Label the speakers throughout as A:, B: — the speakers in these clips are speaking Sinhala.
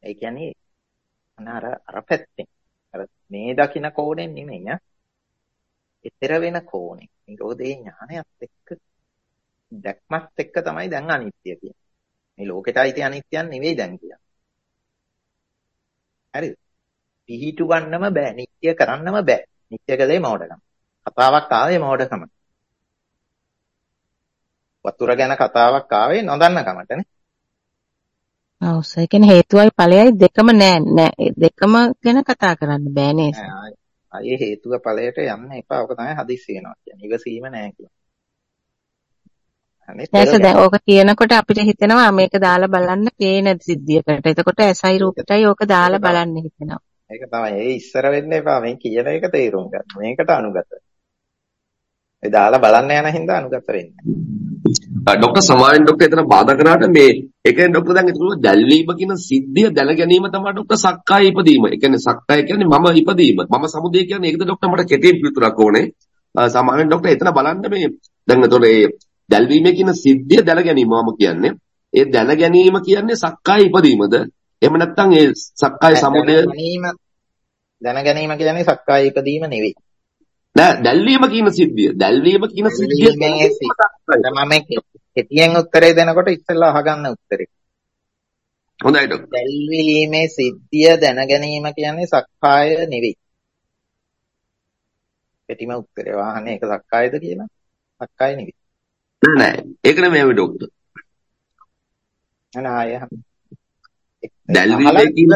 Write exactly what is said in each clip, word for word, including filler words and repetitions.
A: ඒ කියන්නේ අර අර පැත්තෙන් අර මේ දකින්න කෝණයෙන් නෙමෙයි ඈ. ඊතර වෙන කෝණේ. නිරෝධේ ඥානයත් එක්ක දැක්මත් එක්ක තමයි දැන් අනිත්‍ය කියන්නේ. මේ ලෝකෙට අයිති අනිත්‍යයක් නෙවෙයි දැන් කියන්නේ. හරිද? පිහිටු ගන්නම බෑ. නිත්‍ය කරන්නම බෑ. නිත්‍ය කලේ මෝඩකම. කතාවක් ආවේ මෝඩකම. වතුර ගැන කතාවක් ආවේ නොදන්න කමටනේ.
B: ඔව් ඒ කියන්නේ හේතුවයි ඵලයයි දෙකම නෑ නෑ දෙකම ගැන කතා කරන්න බෑ නේද?
A: ආයේ හේතුව ඵලයට යන්න එපා. ඔක තමයි හදිස්සි වෙනවා කියන්නේ. ඉවසීම නෑ කියන්නේ.
B: දැන් දැන් ඕක කියනකොට අපිට හිතෙනවා මේක දාලා බලන්න පේන සිද්ධියකට. එතකොට ඇසයි රූපයයි ඕක දාලා බලන්න හිතෙනවා.
A: ඒක තමයි. ඒ ඉස්සර වෙන්න එපා. මේ කියන එක තේරුම් ගන්න. මේකට අනුගත. ඒ දාලා බලන්න යන හින්දා අනුගත වෙන්නේ.
C: ડોક્ટર සමාවෙන් ડોક્ટર එතන බාධා කරාට මේ ඒ කියන්නේ ડોક્ટર දැන් ඒක දැල්වීම කියන සිද්ධිය දැන ගැනීම තමයි ડોક્ટર සක්කාය ඉපදීම. ඒ කියන්නේ සක්කාය කියන්නේ මම ඉපදීම. මම සමුදය කියන්නේ ඒකද ડોક્ટર මට කෙටියෙන් පිළිතුරක් ඕනේ. සමාවෙන් ડોક્ટર එතන බලන්න මේ දැන් එතකොට ඒ දැල්වීම කියන සිද්ධිය දැන ගැනීම මම කියන්නේ. ඒ දැන ගැනීම කියන්නේ සක්කාය ඉපදීමද? එහෙම නැත්නම් ඒ සක්කාය සමුදය
A: දැන ගැනීම කියන්නේ සක්කාය ඉපදීම නෙවෙයි.
C: නෑ දැල්වීම කියන සිද්ධිය. දැල්වීම කියන සිද්ධිය
A: මම කෙටියෙන් උත්තරේ දෙනකොට ඉස්සෙල්ලා අහගන්න උත්තරේ.
C: හොඳයි ડોක්ටර්.
A: දැල්වීමේ සිද්ධිය දැන ගැනීම කියන්නේ සක්කාය නෙවෙයි. කෙටිම උත්තරේ වහන්නේ ඒක සක්කායද කියලා? සක්කාය නෙවෙයි.
C: නෑ ඒක නෙමෙයි ડોක්ටර්.
A: අනේ ආය
C: දැල්වීමේ කියන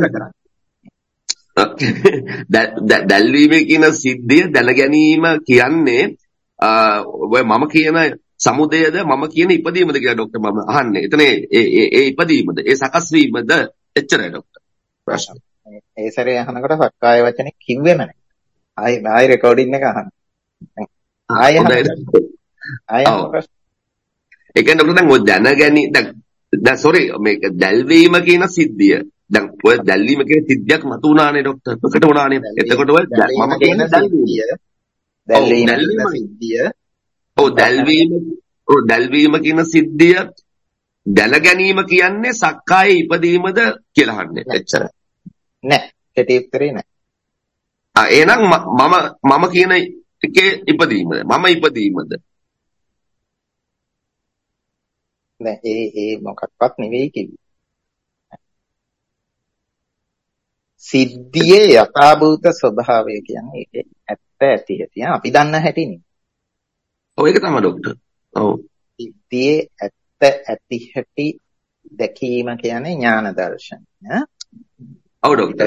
C: දැල්වීමේ කියන සිද්ධිය දැන ගැනීම කියන්නේ ඔය මම කියන සමුදයද මම කියන ඉපදීමද කියලා ડોක්ටර් මම අහන්නේ. එතන ඒ ඒ ඉපදීමද ඒ සකස් වීමද එච්චරයි ડોක්ටර්. ප්‍රශ්න.
A: ඒ සැරේ අහනකොට සක්කාය වචනේ කිව්වෙම නැහැ. ආයි ආයි රෙකෝඩින් එක අහන්න. ආයි ආයි
C: ඒ කියන්නේ ડોක්ටර් දැන් ඔය දැන ගැනීම දැන් දැන් සෝරි මේක දැල්වීම කියන සිද්ධිය දැන් ඔය දැල්වීම කියන සිද්ධියක් මතු වුණානේ ડોක්ටර්. ප්‍රකට වුණානේ. එතකොට ඔය මම කියන දැල්වීම
A: දැල්වීම සිද්ධිය
C: ඔව් දැල්වීම ඔව් දැල්වීම කියන සිද්ධිය දැන ගැනීම කියන්නේ සක්කාය ඉපදීමද කියලා අහන්නේ. එච්චරයි.
A: නෑ. කෙටි උත්තරේ නෑ.
C: ආ එහෙනම් මම මම කියන එකේ ඉපදීමද? මම ඉපදීමද?
A: නෑ ඒ ඒ මොකක්වත් නෙවෙයි කිව්වේ. සිද්ධියේ යථාභූත ස්වභාවය කියන්නේ ඒකේ ඇත්ත ඇති ඇති අපි දන්න හැටිනේ.
C: ඔව් ඒක තමයි ડોක්ටර්. ඔව්.
A: සිද්ධියේ ඇත්ත ඇති හැටි දැකීම කියන්නේ ඥාන දර්ශනය.
C: ඔව් ડોක්ටර්.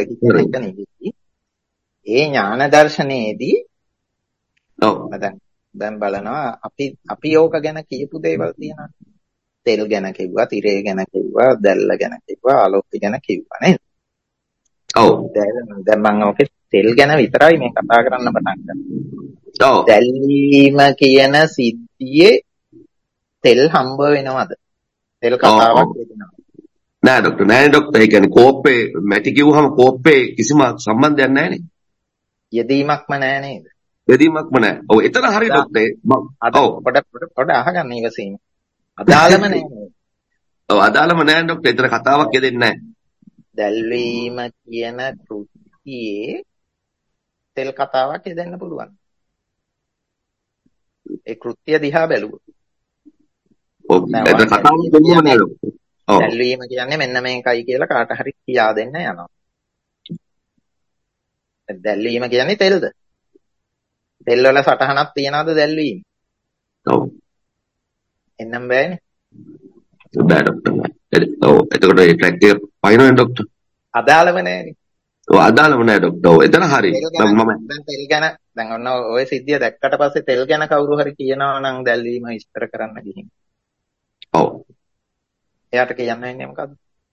A: ඒ ඥාන දර්ශනයේදී
C: ඔව්
A: දැන් දැන් බලනවා අපි අපි යෝක ගැන කියපු දේවල් තියෙනවා. තෙල් ගැන කිව්වා, තිරේ ගැන කිව්වා, දැල්ල ගැන කිව්වා, ආලෝකය ගැන කිව්වා නේද?
C: ඔව්.
A: දැන් මම ඔකේ තෙල් ගැන විතරයි මේ කතා කරන්න පටන් ගන්නේ.
C: ඔව්.
A: දැල්වීම කියන සිද්ධියේ තෙල් හම්බ වෙනවද? තෙල් කතාවක් වෙනවා.
C: නෑ ડોක්ටර් නෑ ડોක්ටර් ඒ කියන්නේ කෝප්පේ මැටි කිව්වහම කෝප්පේ කිසිම සම්බන්ධයක් නෑනේ.
A: යෙදීමක්ම නෑ නේද?
C: යෙදීමක්ම නෑ. ඔව් එතන හරි ડોක්ටර්.
A: ඔව් පොඩ පොඩ අහගන්න ඉවසීම. අදාළම නෑ නේද?
C: ඔව් අදාළම නෑ ડોක්ටර්. එතන කතාවක් යෙදෙන්නේ නෑ.
A: දැල්වීම කියන කෘතියේ තෙල් කතාවක් යෙදෙන්න පුළුවන්. ඒ කෘත්‍ය දිහා බැලුවොත්.
C: ඔව් එතන කතාවක් දෙන්නේ නෑ ડોක්ටර්. ඔව්.
A: දැල්වීම කියන්නේ මෙන්න මේකයි කියලා කාට හරි කියා දෙන්න යනවා. දැල්වීම කියන්නේ තෙල්ද? තෙල් වල සටහනක් තියනවාද දැල්වීම?
C: ඔව්.
A: එන්නම් බෑනේ.
C: බෑ ડોක්ටර්. ඔව් එතකොට ඒ ට්‍රැක් එක පයින්නවා ડોක්ටර්.
A: අදාළම නෑනේ.
C: ඔව් අදාළම නෑ ડોක්ටර්. ඔව් එතන හරි.
A: මම දැන් තෙල් ගැන දැන් ඔන්න ඔය සිද්ධිය දැක්කට පස්සේ තෙල් ගැන කවුරු හරි කියනවා නම් දැල්වීම විස්තර කරන්න ගිහින්.
C: ඔව්.
A: එයාට කියන්න වෙන්නේ මොකද්ද?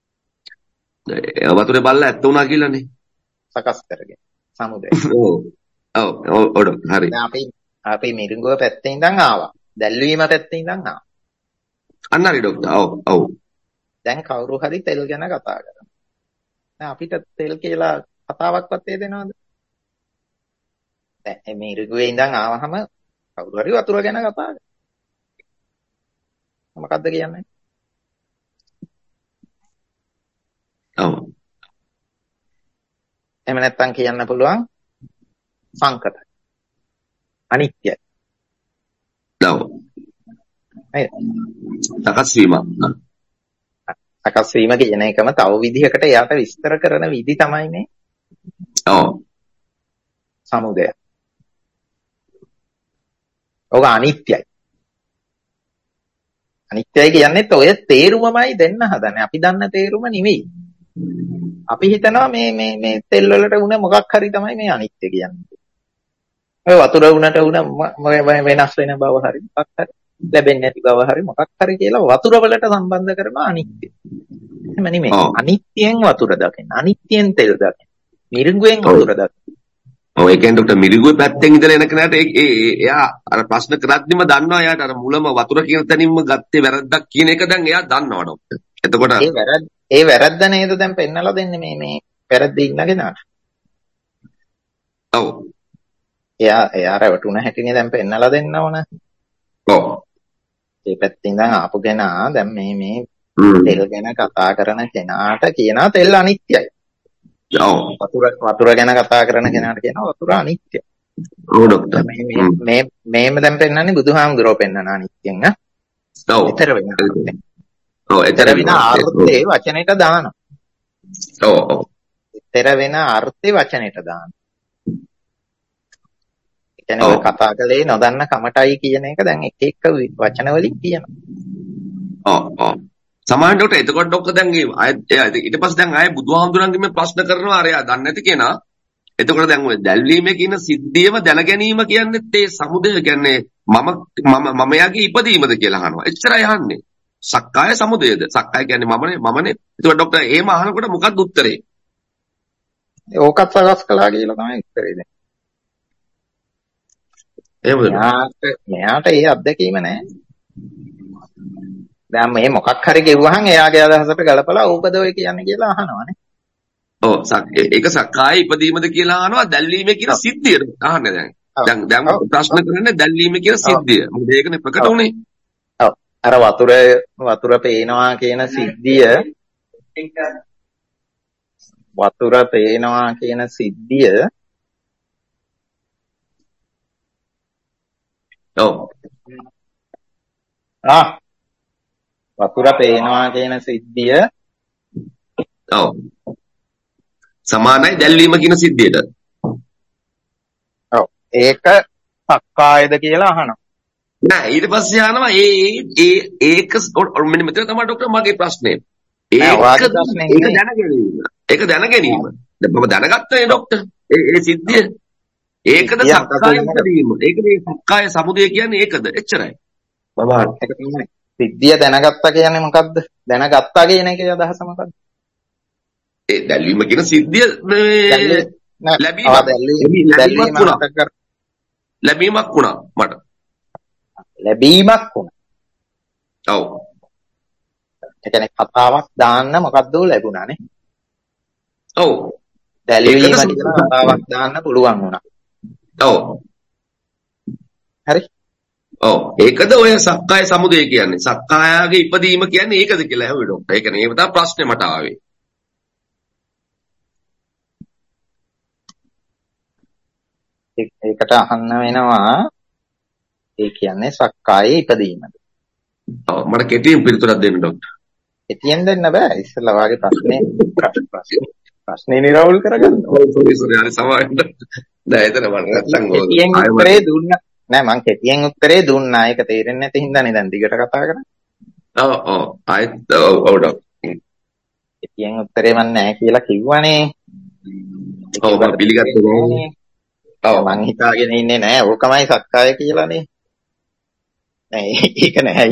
C: ඒ වතුරේ බල්ලා ඇත්ත උනා කියලානේ.
A: සකස් කරගෙන. සමුදය.
C: ඔව්. ඔව් ඔව් ડોක්ටර් හරි.
A: දැන් අපි අපි මිරිඟුව පැත්තේ ඉඳන් ආවා. දැල්වීම පැත්තේ ඉඳන් ආවා.
C: අන්න හරි ડોක්ටර්. ඔව් ඔව්.
A: දැන් කවුරු හරි තෙල් ගැන කතා කරනවා. දැන් අපිට තෙල් කියලා කතාවක්වත් හේදෙනවද? දැන් මේ ඍගුවේ ඉඳන් ආවහම කවුරු හරි වතුර ගැන කතා කරනවා. මොකද්ද කියන්නේ?
C: ඔව්.
A: එහෙම නැත්නම් කියන්න පුළුවන් සංකතයි. අනිත්‍යයි.
C: ඔව්.
A: නේද?
C: සකස් වීම.
A: සකස් වීම කියන එකම තව විදිහකට එයාට විස්තර කරන විදි තමයි මේ
C: ඔව්.
A: සමුදය. ඔක අනිත්‍යයි. අනිත්‍යයි කියන්නේත් ඔය තේරුමමයි දෙන්න හදන්නේ. අපි දන්න තේරුම නෙවෙයි. අපි හිතනවා මේ මේ මේ තෙල් වලට උණ මොකක් හරි තමයි මේ අනිත්‍ය කියන්නේ. ඔය වතුර උණට උණ වෙනස් වෙන බව හරි මොකක් හරි ලැබෙන්නේ නැති බව හරි මොකක් හරි කියලා වතුර වලට සම්බන්ධ කරනවා අනිත්‍ය. එහෙම නෙමෙයි. අනිත්‍යයෙන් වතුර දකින්න. අනිත්‍යයෙන් තෙල් දකින්න. මිරිඟුවෙන් වතුර දකින්න.
C: ඔව් ඒ කියන්නේ ડોක්ටර් මිරිඟුවේ පැත්තෙන් ඉඳලා එන කෙනාට ඒ එයා අර ප්‍රශ්න කරද්දිම දන්නවා එයාට අර මුලම වතුර කියන තැනින්ම ගත්තේ වැරද්දක් කියන එක දැන් එයා දන්නවා ડોක්ටර්. එතකොට
A: ඒ වැරද්ද ඒ වැරද්ද නේද දැන් පෙන්නලා දෙන්නේ මේ මේ වැරද්ද ඉන්න කෙනාට.
C: ඔව්.
A: එයා එයා රැවටුණ හැටිනේ දැන් පෙන්නලා දෙන්න ඕන.
C: ඔව්.
A: ඒ පැත්තෙන් ඉඳන් ආපු කෙනා දැන් මේ මේ තෙල් ගැන කතා කරන කෙනාට කියනවා තෙල් අනිත්‍යයි.
C: ඔව්.
A: වතුර වතුර ගැන කතා කරන කෙනාට කියනවා වතුර අනිත්‍යයි.
C: ඔව් ડોක්ටර්.
A: මේ මේ මේම දැන් පෙන්නන්නේ බුදුහාමුදුරුවෝ පෙන්නන අනිත්‍යෙන් න.
C: ඔව්.
A: ඊතර වෙන අර්ථයෙන්.
C: ඔව්
A: ඊතර වෙන අර්ථේ වචනෙට දානවා.
C: ඔව් ඔව්.
A: ඊතර වෙන අර්ථේ වචනෙට දානවා. ඒ කියන්නේ ඔය කතා කළේ නොදන්න කමටයි කියන එක දැන් එක එක වචන වලින් කියනවා.
C: ඔව් ඔව්. සමාන ડોක්ටර් එතකොට ડોක්ටර් දැන් ඊට පස්සේ දැන් ආයේ බුදුහාමුදුරන්ගෙන් මේ ප්‍රශ්න කරනවා අරයා දන්නේ නැති කෙනා. එතකොට දැන් ඔය දැල්වීමේ කියන සිද්ධියම දැන ගැනීම කියන්නේ ඒ සමුදය කියන්නේ මම මම මම යාගේ ඉපදීමද කියලා අහනවා. එච්චරයි අහන්නේ. සක්කාය සමුදයද? සක්කාය කියන්නේ මමනේ මමනේ. එතකොට ડોක්ටර් එහෙම අහනකොට මොකක්ද උත්තරේ?
A: ඕකත් සකස් කළා කියලා තමයි උත්තරේ දෙන්නේ.
C: එහෙමද?
A: මෙයාට මෙයාට ඒ අත්දැකීම නැහැ. දැන් මේ මොකක් හරි ගෙවුවහන් එයාගේ අදහසට ගලපලා ඕකද ඔය කියන්නේ කියලා අහනවානේ.
C: ඔව් ඒක සක්කාය ඉපදීමද කියලා අහනවා දැල්වීමේ කියන සිද්ධියට අහන්නේ දැන්. දැන් දැන් ප්‍රශ්න කරන්නේ දැල්වීමේ කියන සිද්ධිය. මොකද ඒකනේ ප්‍රකට උනේ.
A: ඔව්. අර වතුර වතුර පේනවා කියන සිද්ධිය වතුර පේනවා කියන සිද්ධිය
C: ඔව්.
A: ආ වතුර පේනවා කියන සිද්ධිය
C: ඔව්. සමානයි දැල්වීම කියන සිද්ධියට.
A: ඔව්. ඒක සක්කායද කියලා අහනවා.
C: නෑ ඊට පස්සේ අහනවා ඒ ඒ ඒක මෙන්න මෙතන තමයි ડોක්ටර් මගේ ප්‍රශ්නේ. ඒක ඒක දැන ගැනීම. ඒක දැන ගැනීම. දැන් මම දැනගත්තා නේ ડોක්ටර්. ඒ ඒ සිද්ධිය. ඒකද සක්කාය ඉදීම. ඒකද සක්කාය සමුදය කියන්නේ ඒකද? එච්චරයි.
A: බබා ඒක තමයි. සිද්ධිය දැනගත්තා කියන්නේ මොකද්ද? දැනගත්තා කියන එකේ අදහස මොකද්ද?
C: ඒ දැල්වීම කියන සිද්ධිය ලැබීමක් ලැබීමක් වුණා. ලැබීමක් වුණා මට.
A: ලැබීමක් වුණා.
C: ඔව්.
A: ඒ කියන්නේ කතාවක් දාන්න මොකද්ද ලැබුණානේ.
C: ඔව්.
A: දැල්වීම කියන කතාවක් දාන්න පුළුවන් වුණා.
C: ඔව්.
A: හරි.
C: ඔව්. ඒකද ඔය සක්කාය සමුදය කියන්නේ. සක්කායගේ ඉපදීම කියන්නේ ඒකද කියලා ඇහුවේ ડોක්ටර්. ඒක නේ තමයි ප්‍රශ්නේ මට ආවේ.
A: ඒකට අහන්න වෙනවා ඒ කියන්නේ සක්කායේ ඉපදීමද?
C: ඔව් මට කෙටියෙන් පිළිතුරක් දෙන්න ડોක්ටර්.
A: කෙටියෙන් දෙන්න බෑ. ඉස්සෙල්ලා වාගේ ප්‍රශ්නේ ප්‍රශ්නේ නිරවුල් කරගන්න.
C: ඔව් සෝරි සෝරි හරි සමාවෙන්න. දැන් එතන මම නැත්තම්
A: කෙටියෙන් උත්තරේ දුන්නා. නෑ මං කෙටියෙන් උත්තරේ දුන්නා. ඒක තේරෙන්නේ නැති හින්දානේ දැන් දිගට කතා කරන්නේ.
C: ඔව් ඔව් ආයෙත් ඔව් ඔව් ડોක්ටර්.
A: කෙටියෙන් උත්තරේ මම නෑ කියලා කිව්වනේ.
C: ඔව් මම පිළිගත්තේ නෑ.
A: ඔව් මං හිතාගෙන ඉන්නේ නෑ ඕකමයි සක්කාය කියලානේ. නෑ ඒක නෑ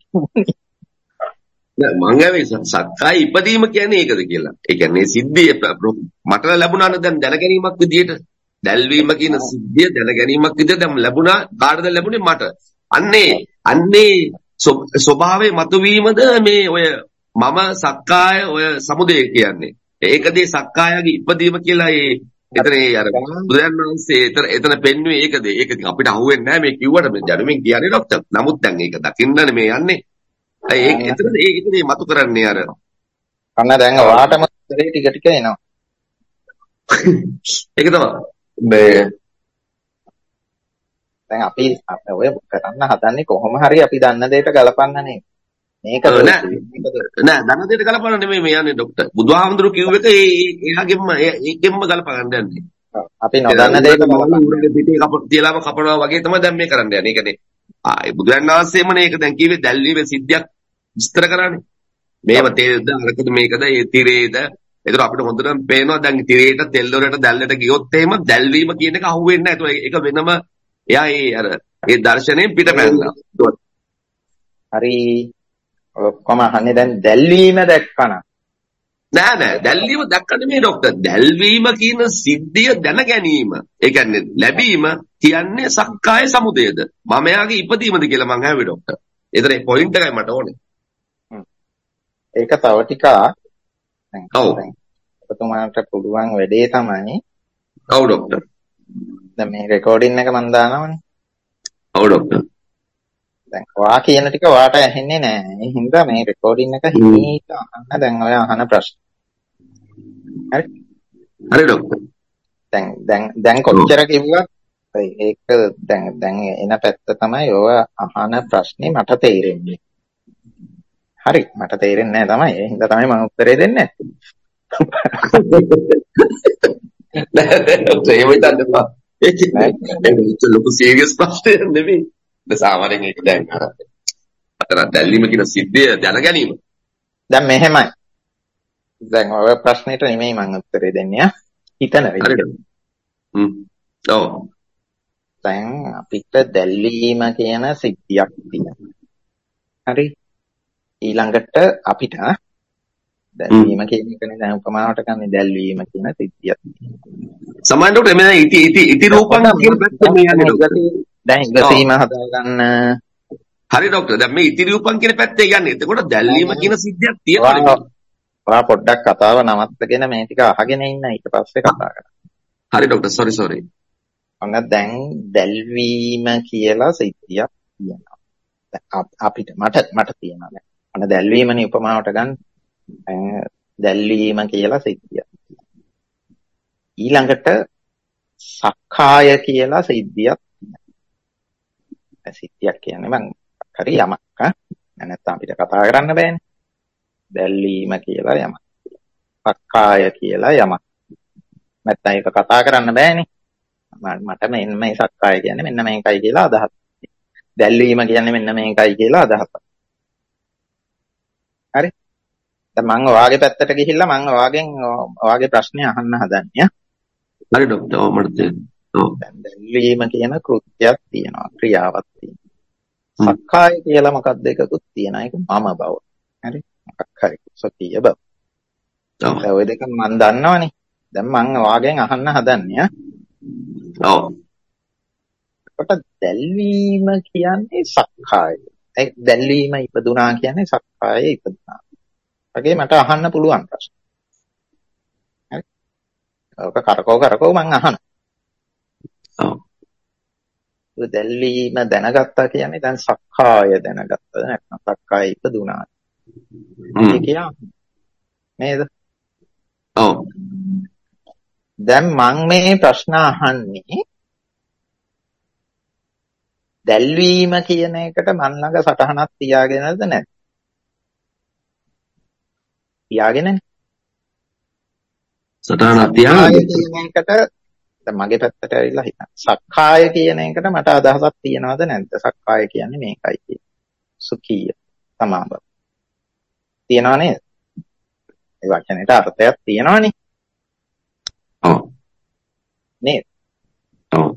C: නෑ මං ඇවේ සක්කාය ඉපදීම කියන්නේ ඒකද කියලා. ඒ කියන්නේ සිද්ධිය මට ලැබුණානේ දැන් දැන ගැනීමක් විදියට. දැල්වීම කියන සිද්ධිය දැන ගැනීමක් විදියට දැන් ලැබුණා කාටද ලැබුණේ මට. අන්නේ අන්නේ ස්වභාවයේ මතුවීමද මේ ඔය මම සක්කාය ඔය සමුදය කියන්නේ. ඒකදී සක්කායගේ ඉපදීම කියලා ඒ එතන ඒ අර බුදුන් වහන්සේ එතන එතන පෙන්වුවේ ඒකද? ඒක ඉතින් අපිට අහුවෙන්නේ නැහැ මේ කිව්වට මේ ජනුමින් කියන්නේ ડોක්ටර්. නමුත් දැන් ඒක දකින්නනේ මේ යන්නේ. ඒක එතන ඒ ඉතින් මතු කරන්නේ අර
A: අන්න දැන් ඔයාටම උත්තරේ ටික ටික එනවා.
C: ඒක තමයි. මේ
A: දැන් අපි ඔය කරන්න හදන්නේ කොහොම හරි අපි දන්න දෙයට ගලපන්න නේ. මේක
C: නෑ
A: දෝෂේ. මේක දෝෂේ.
C: නෑ ධන දෙයට ගලපන්න නෙමෙයි මේ යන්නේ ડોක්ටර්. බුදුහාමුදුරු කිව්ව එක ඒ එයාගෙම ඒකෙන්ම ගලප ගන්න යන්නේ.
A: අපි නොදන්න දෙයට ගලපන්න.
C: ඌරගේ පිටේ කප තියලාම කපනවා වගේ තමයි දැන් මේ කරන්න යන්නේ. ඒ කියන්නේ ආ බුදුරන් වහන්සේමනේ ඒක දැන් කිව්වේ දැල්වීමේ සිද්ධියක් විස්තර කරන්නේ. මේව තේරෙද අරකද මේකද ඒ තිරේද. ඒතර අපිට හොඳටම පේනවා දැන් තිරේට තෙල් දොරට දැල්ලට ගියොත් එහෙම දැල්වීම කියන එක අහුවෙන්නේ නැහැ. ඒක වෙනම එයා ඒ අර ඒ දර්ශනයෙන් පිටපැන්නා.
A: හරි ඔක්කොම අහන්නේ දැන් දැල්වීම දැක්කන.
C: නෑ නෑ දැල්වීම දැක්ක නෙමෙයි ડોක්ටර්. දැල්වීම කියන සිද්ධිය දැන ගැනීම. ඒ කියන්නේ ලැබීම කියන්නේ සක්කාය සමුදයද? මම යාගේ ඉපදීමද කියලා මං අහුවේ ડોක්ටර්. ඒතර ඒ පොයින්ට් එකයි මට ඕනේ.
A: ඒක තව ටිකක් දැන් ඔබතුමාට පුළුවන් වැඩේ තමයි.
C: ඔව් ડોක්ටර්.
A: දැන් මේ රෙකෝඩින් එක මම දානවනේ.
C: ඔව් ડોක්ටර්.
A: දැන් ඔයා කියන ටික ඔයාට ඇහෙන්නේ නැහැ. ඒ හින්දා මේ රෙකෝඩින් එක හිමීට අහන්න දැන් ඔය අහන ප්‍රශ්න. හරි.
C: හරි ડોක්ටර්.
A: දැන් දැන් දැන් කොච්චර කිව්වත් ඒක දැන් දැන් එන පැත්ත තමයි ඔය අහන ප්‍රශ්නේ මට තේරෙන්නේ. හරි මට තේරෙන්නේ නැහැ තමයි. ඒ හින්දා තමයි මම උත්තරේ දෙන්නේ
C: නැහැ. ඒ වෙයිද බා. ඒක ලොකු සීරියස් ප්‍රශ්නයක් නෙමෙයි. සාමාන්‍යයෙන් ඒක දැන් අතන දැල්වීම කියන සිද්ධිය දැන ගැනීම.
A: දැන් මෙහෙමයි. දැන් ඔය ප්‍රශ්නෙට නෙමෙයි මම උත්තරේ දෙන්නේ. හිතන විදිහට.
C: හ්ම්. ඔව්.
A: දැන් අපිට දැල්වීම කියන සිද්ධියක් තියෙනවා. හරි. ඊළඟට අපිට දැල්වීම කියන එකනේ දැන් උපමාවට ගන්න දැල්වීම කියන සිද්ධියක්.
C: සමානට මේ ඉති ඉති ඉති රූපං කියන පැත්තේ මේ යන්නේ ડોක්ටර්.
A: දැන් ඉවසීම හදාගන්න.
C: හරි ડોක්ටර්. දැන් මේ ඉති රූපං කියන පැත්තේ යන්නේ. එතකොට දැල්වීම කියන සිද්ධියක් තියෙනවා.
A: ඔයා පොඩ්ඩක් කතාව නවත්තගෙන මේ ටික අහගෙන ඉන්න ඊට පස්සේ කතා කරමු.
C: හරි ડોක්ටර්. sorry sorry.
A: ඔන්න දැන් දැල්වීම කියලා සිද්ධියක් තියෙනවා. අපිට මට මට තියෙනවා දැන්. අන්න දැල්වීමනේ උපමාවට ගන්න. දැල්වීම කියලා සිද්ධියක්. ඊළඟට සක්කාය කියලා සිද්ධියක් තියෙනවා. සිද්ධියක් කියන්නේ මං හරි යමක් ආ නැත්නම් අපිට කතා කරන්න බෑනේ. දැල්වීම කියලා යමක්. සක්කාය කියලා යමක්. නැත්නම් ඒක කතා කරන්න බෑනේ. මට මෙන්න මේ සක්කාය කියන්නේ මෙන්න මේකයි කියලා අදහස්. දැල්වීම කියන්නේ මෙන්න මේකයි කියලා අදහස්. හරි. දැන් මම ඔයාගේ පැත්තට ගිහිල්ලා මම ඔයාගෙන් ඔයාගේ ප්‍රශ්නේ අහන්න හදන්නේ.
C: හරි ડોක්ටර්. ඔව් මට තේරෙනවා. ඔව්.
A: දැන් දැල්වීම කියන කෘත්‍යයක් තියෙනවා. ක්‍රියාවක් තියෙනවා. සක්කාය කියලා මොකක්ද එකකුත් තියෙනවා. ඒක මම බව. හරි. මොකක් හරි සොතිය බව. ඔව්. ඔය දෙක මම දන්නවනේ. දැන් මම ඔයාගෙන් අහන්න හදන්නේ.
C: ඔව්.
A: කොට දැල්වීම කියන්නේ සක්කාය. ඒ දැල්වීම ඉපදුනා කියන්නේ සක්කාය ඉපදුනා. වගේ මට අහන්න පුළුවන් ප්‍රශ්න. හරි. ඔක කරකෝ කරකෝ මම අහනවා.
C: ඔව්.
A: ඒ දැල්වීම දැනගත්තා කියන්නේ දැන් සක්කාය දැනගත්තද නැත්නම් සක්කාය ඉපදුනා. ඒ කියන්නේ නේද?
C: ඔව්.
A: දැන් මම මේ ප්‍රශ්න අහන්නේ දැල්වීම කියන එකට මන් ළඟ සටහනක් තියාගෙනද නැද්ද? තියාගෙනනේ.
C: සටහනක් තියාගෙන
A: කියන එකට දැන් මගේ පැත්තට ඇවිල්ලා හිතන්න. සක්කාය කියන එකට මට අදහසක් තියනවද නැද්ද? සක්කාය කියන්නේ මේකයි කියන්නේ. සුඛීය සමාබ. තියනව නේද? ඒ වචනේට අර්ථයක් තියනවනේ.
C: ඔව්.
A: නේද?
C: ඔව්.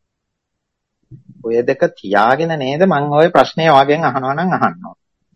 A: ඔය දෙක තියාගෙන නේද මම ওই ප්‍රශ්නේ ඔයගෙන් අහනවා නම් අහනවා.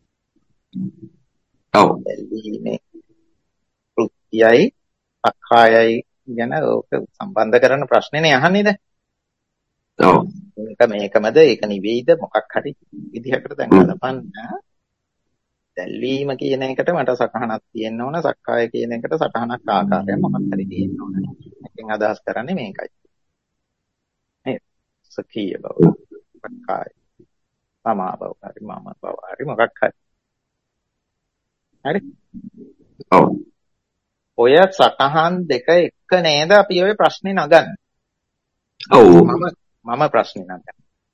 C: ඔව්.
A: දැල්වීමේ කෘත්‍යයයි සක්කායයි ගැන ඔක සම්බන්ධ කරන ප්‍රශ්නේනේ අහන්නේ දැන්.
C: ඔව්.
A: මේක මේකමද ඒක නිවේද මොකක් හරි විදිහකට දැන් බලපන්න. දැල්වීම කියන එකට මට සටහනක් තියෙන්න ඕන. සක්කාය කියන එකට සටහනක් ආකාරයක් මොකක් හරි තියෙන්න ඕන. එකෙන් අදහස් කරන්නේ මේකයි. නේද? සකීය බව. සක්කාය. තමා බව. හරි මම බව. හරි මොකක් හරි. හරි?
C: ඔව්.
A: ඔය සටහන් දෙක එක නේද අපි ඔය ප්‍රශ්නේ නගන්නේ.
C: ඔව්.
A: මම මම ප්‍රශ්නේ නගන්නේ.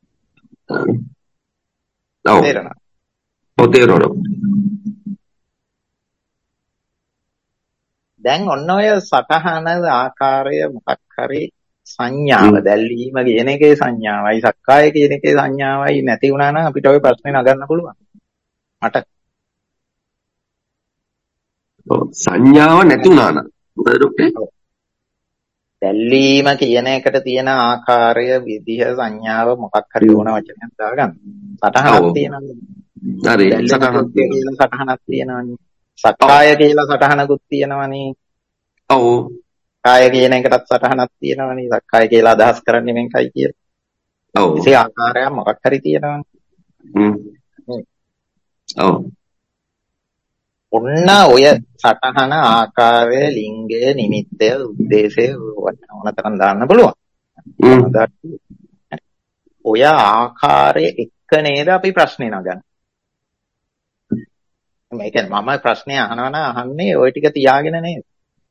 C: ඔව්.
A: තේරෙනවද?
C: ඔව් තේරෙනවා.
A: දැන් ඔන්න ඔය සටහන ආකාරය මොකක් හරි සංඥාව දැල්වීම කියන එකේ සංඥාවයි සක්කාය කියන එකේ සංඥාවයි නැති වුණා නම් අපිට ඔය ප්‍රශ්නේ නගන්න පුළුවන්. මට
C: සංඥාව නැති වුණා නම් මොකද ડોක්ටර්?
A: දැල්වීම කියන එකට තියෙන ආකාරය විදිහ සංඥාව මොකක් හරි ඕන වචනයක් දාගන්න. සටහනක් තියෙනවා.
C: හරි සටහනක්
A: තියෙනවා. සටහනක් තියෙනවානේ. සක්කාය කියලා සටහනකුත් තියෙනවානේ.
C: ඔව්.
A: කාය කියන එකටත් සටහනක් තියෙනවානේ. සක්කාය කියලා අදහස් කරන්නේ මේකයි කියලා.
C: ඔව්.
A: ඒ ආකාරයක් මොකක් හරි තියෙනවානේ.
C: හ්ම්. ඔව්.
A: ඔන්න ඔය සටහන ආකාරය ලිංගය නිමිත්තය උද්දේශය ඕනතරම් දාන්න පුළුවන්. ඔය ආකාරය එක්ක නේද අපි ප්‍රශ්නේ නගන්නේ. මේ කියන්නේ මම ප්‍රශ්නේ අහනවා නම් අහන්නේ ওই ටික තියාගෙන නේද?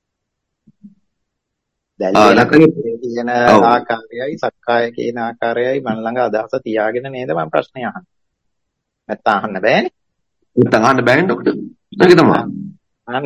A: දැන් කියන ආකාරයයි සක්කාය කියන ආකාරයයි මන් ළඟ අදහස තියාගෙන නේද මම ප්‍රශ්නේ අහන්නේ. නැත්තම් අහන්න බෑනේ.
C: නැත්තම් අහන්න බෑනේ ડોක්ටර්. ඒක තමයි.
A: අහන්න.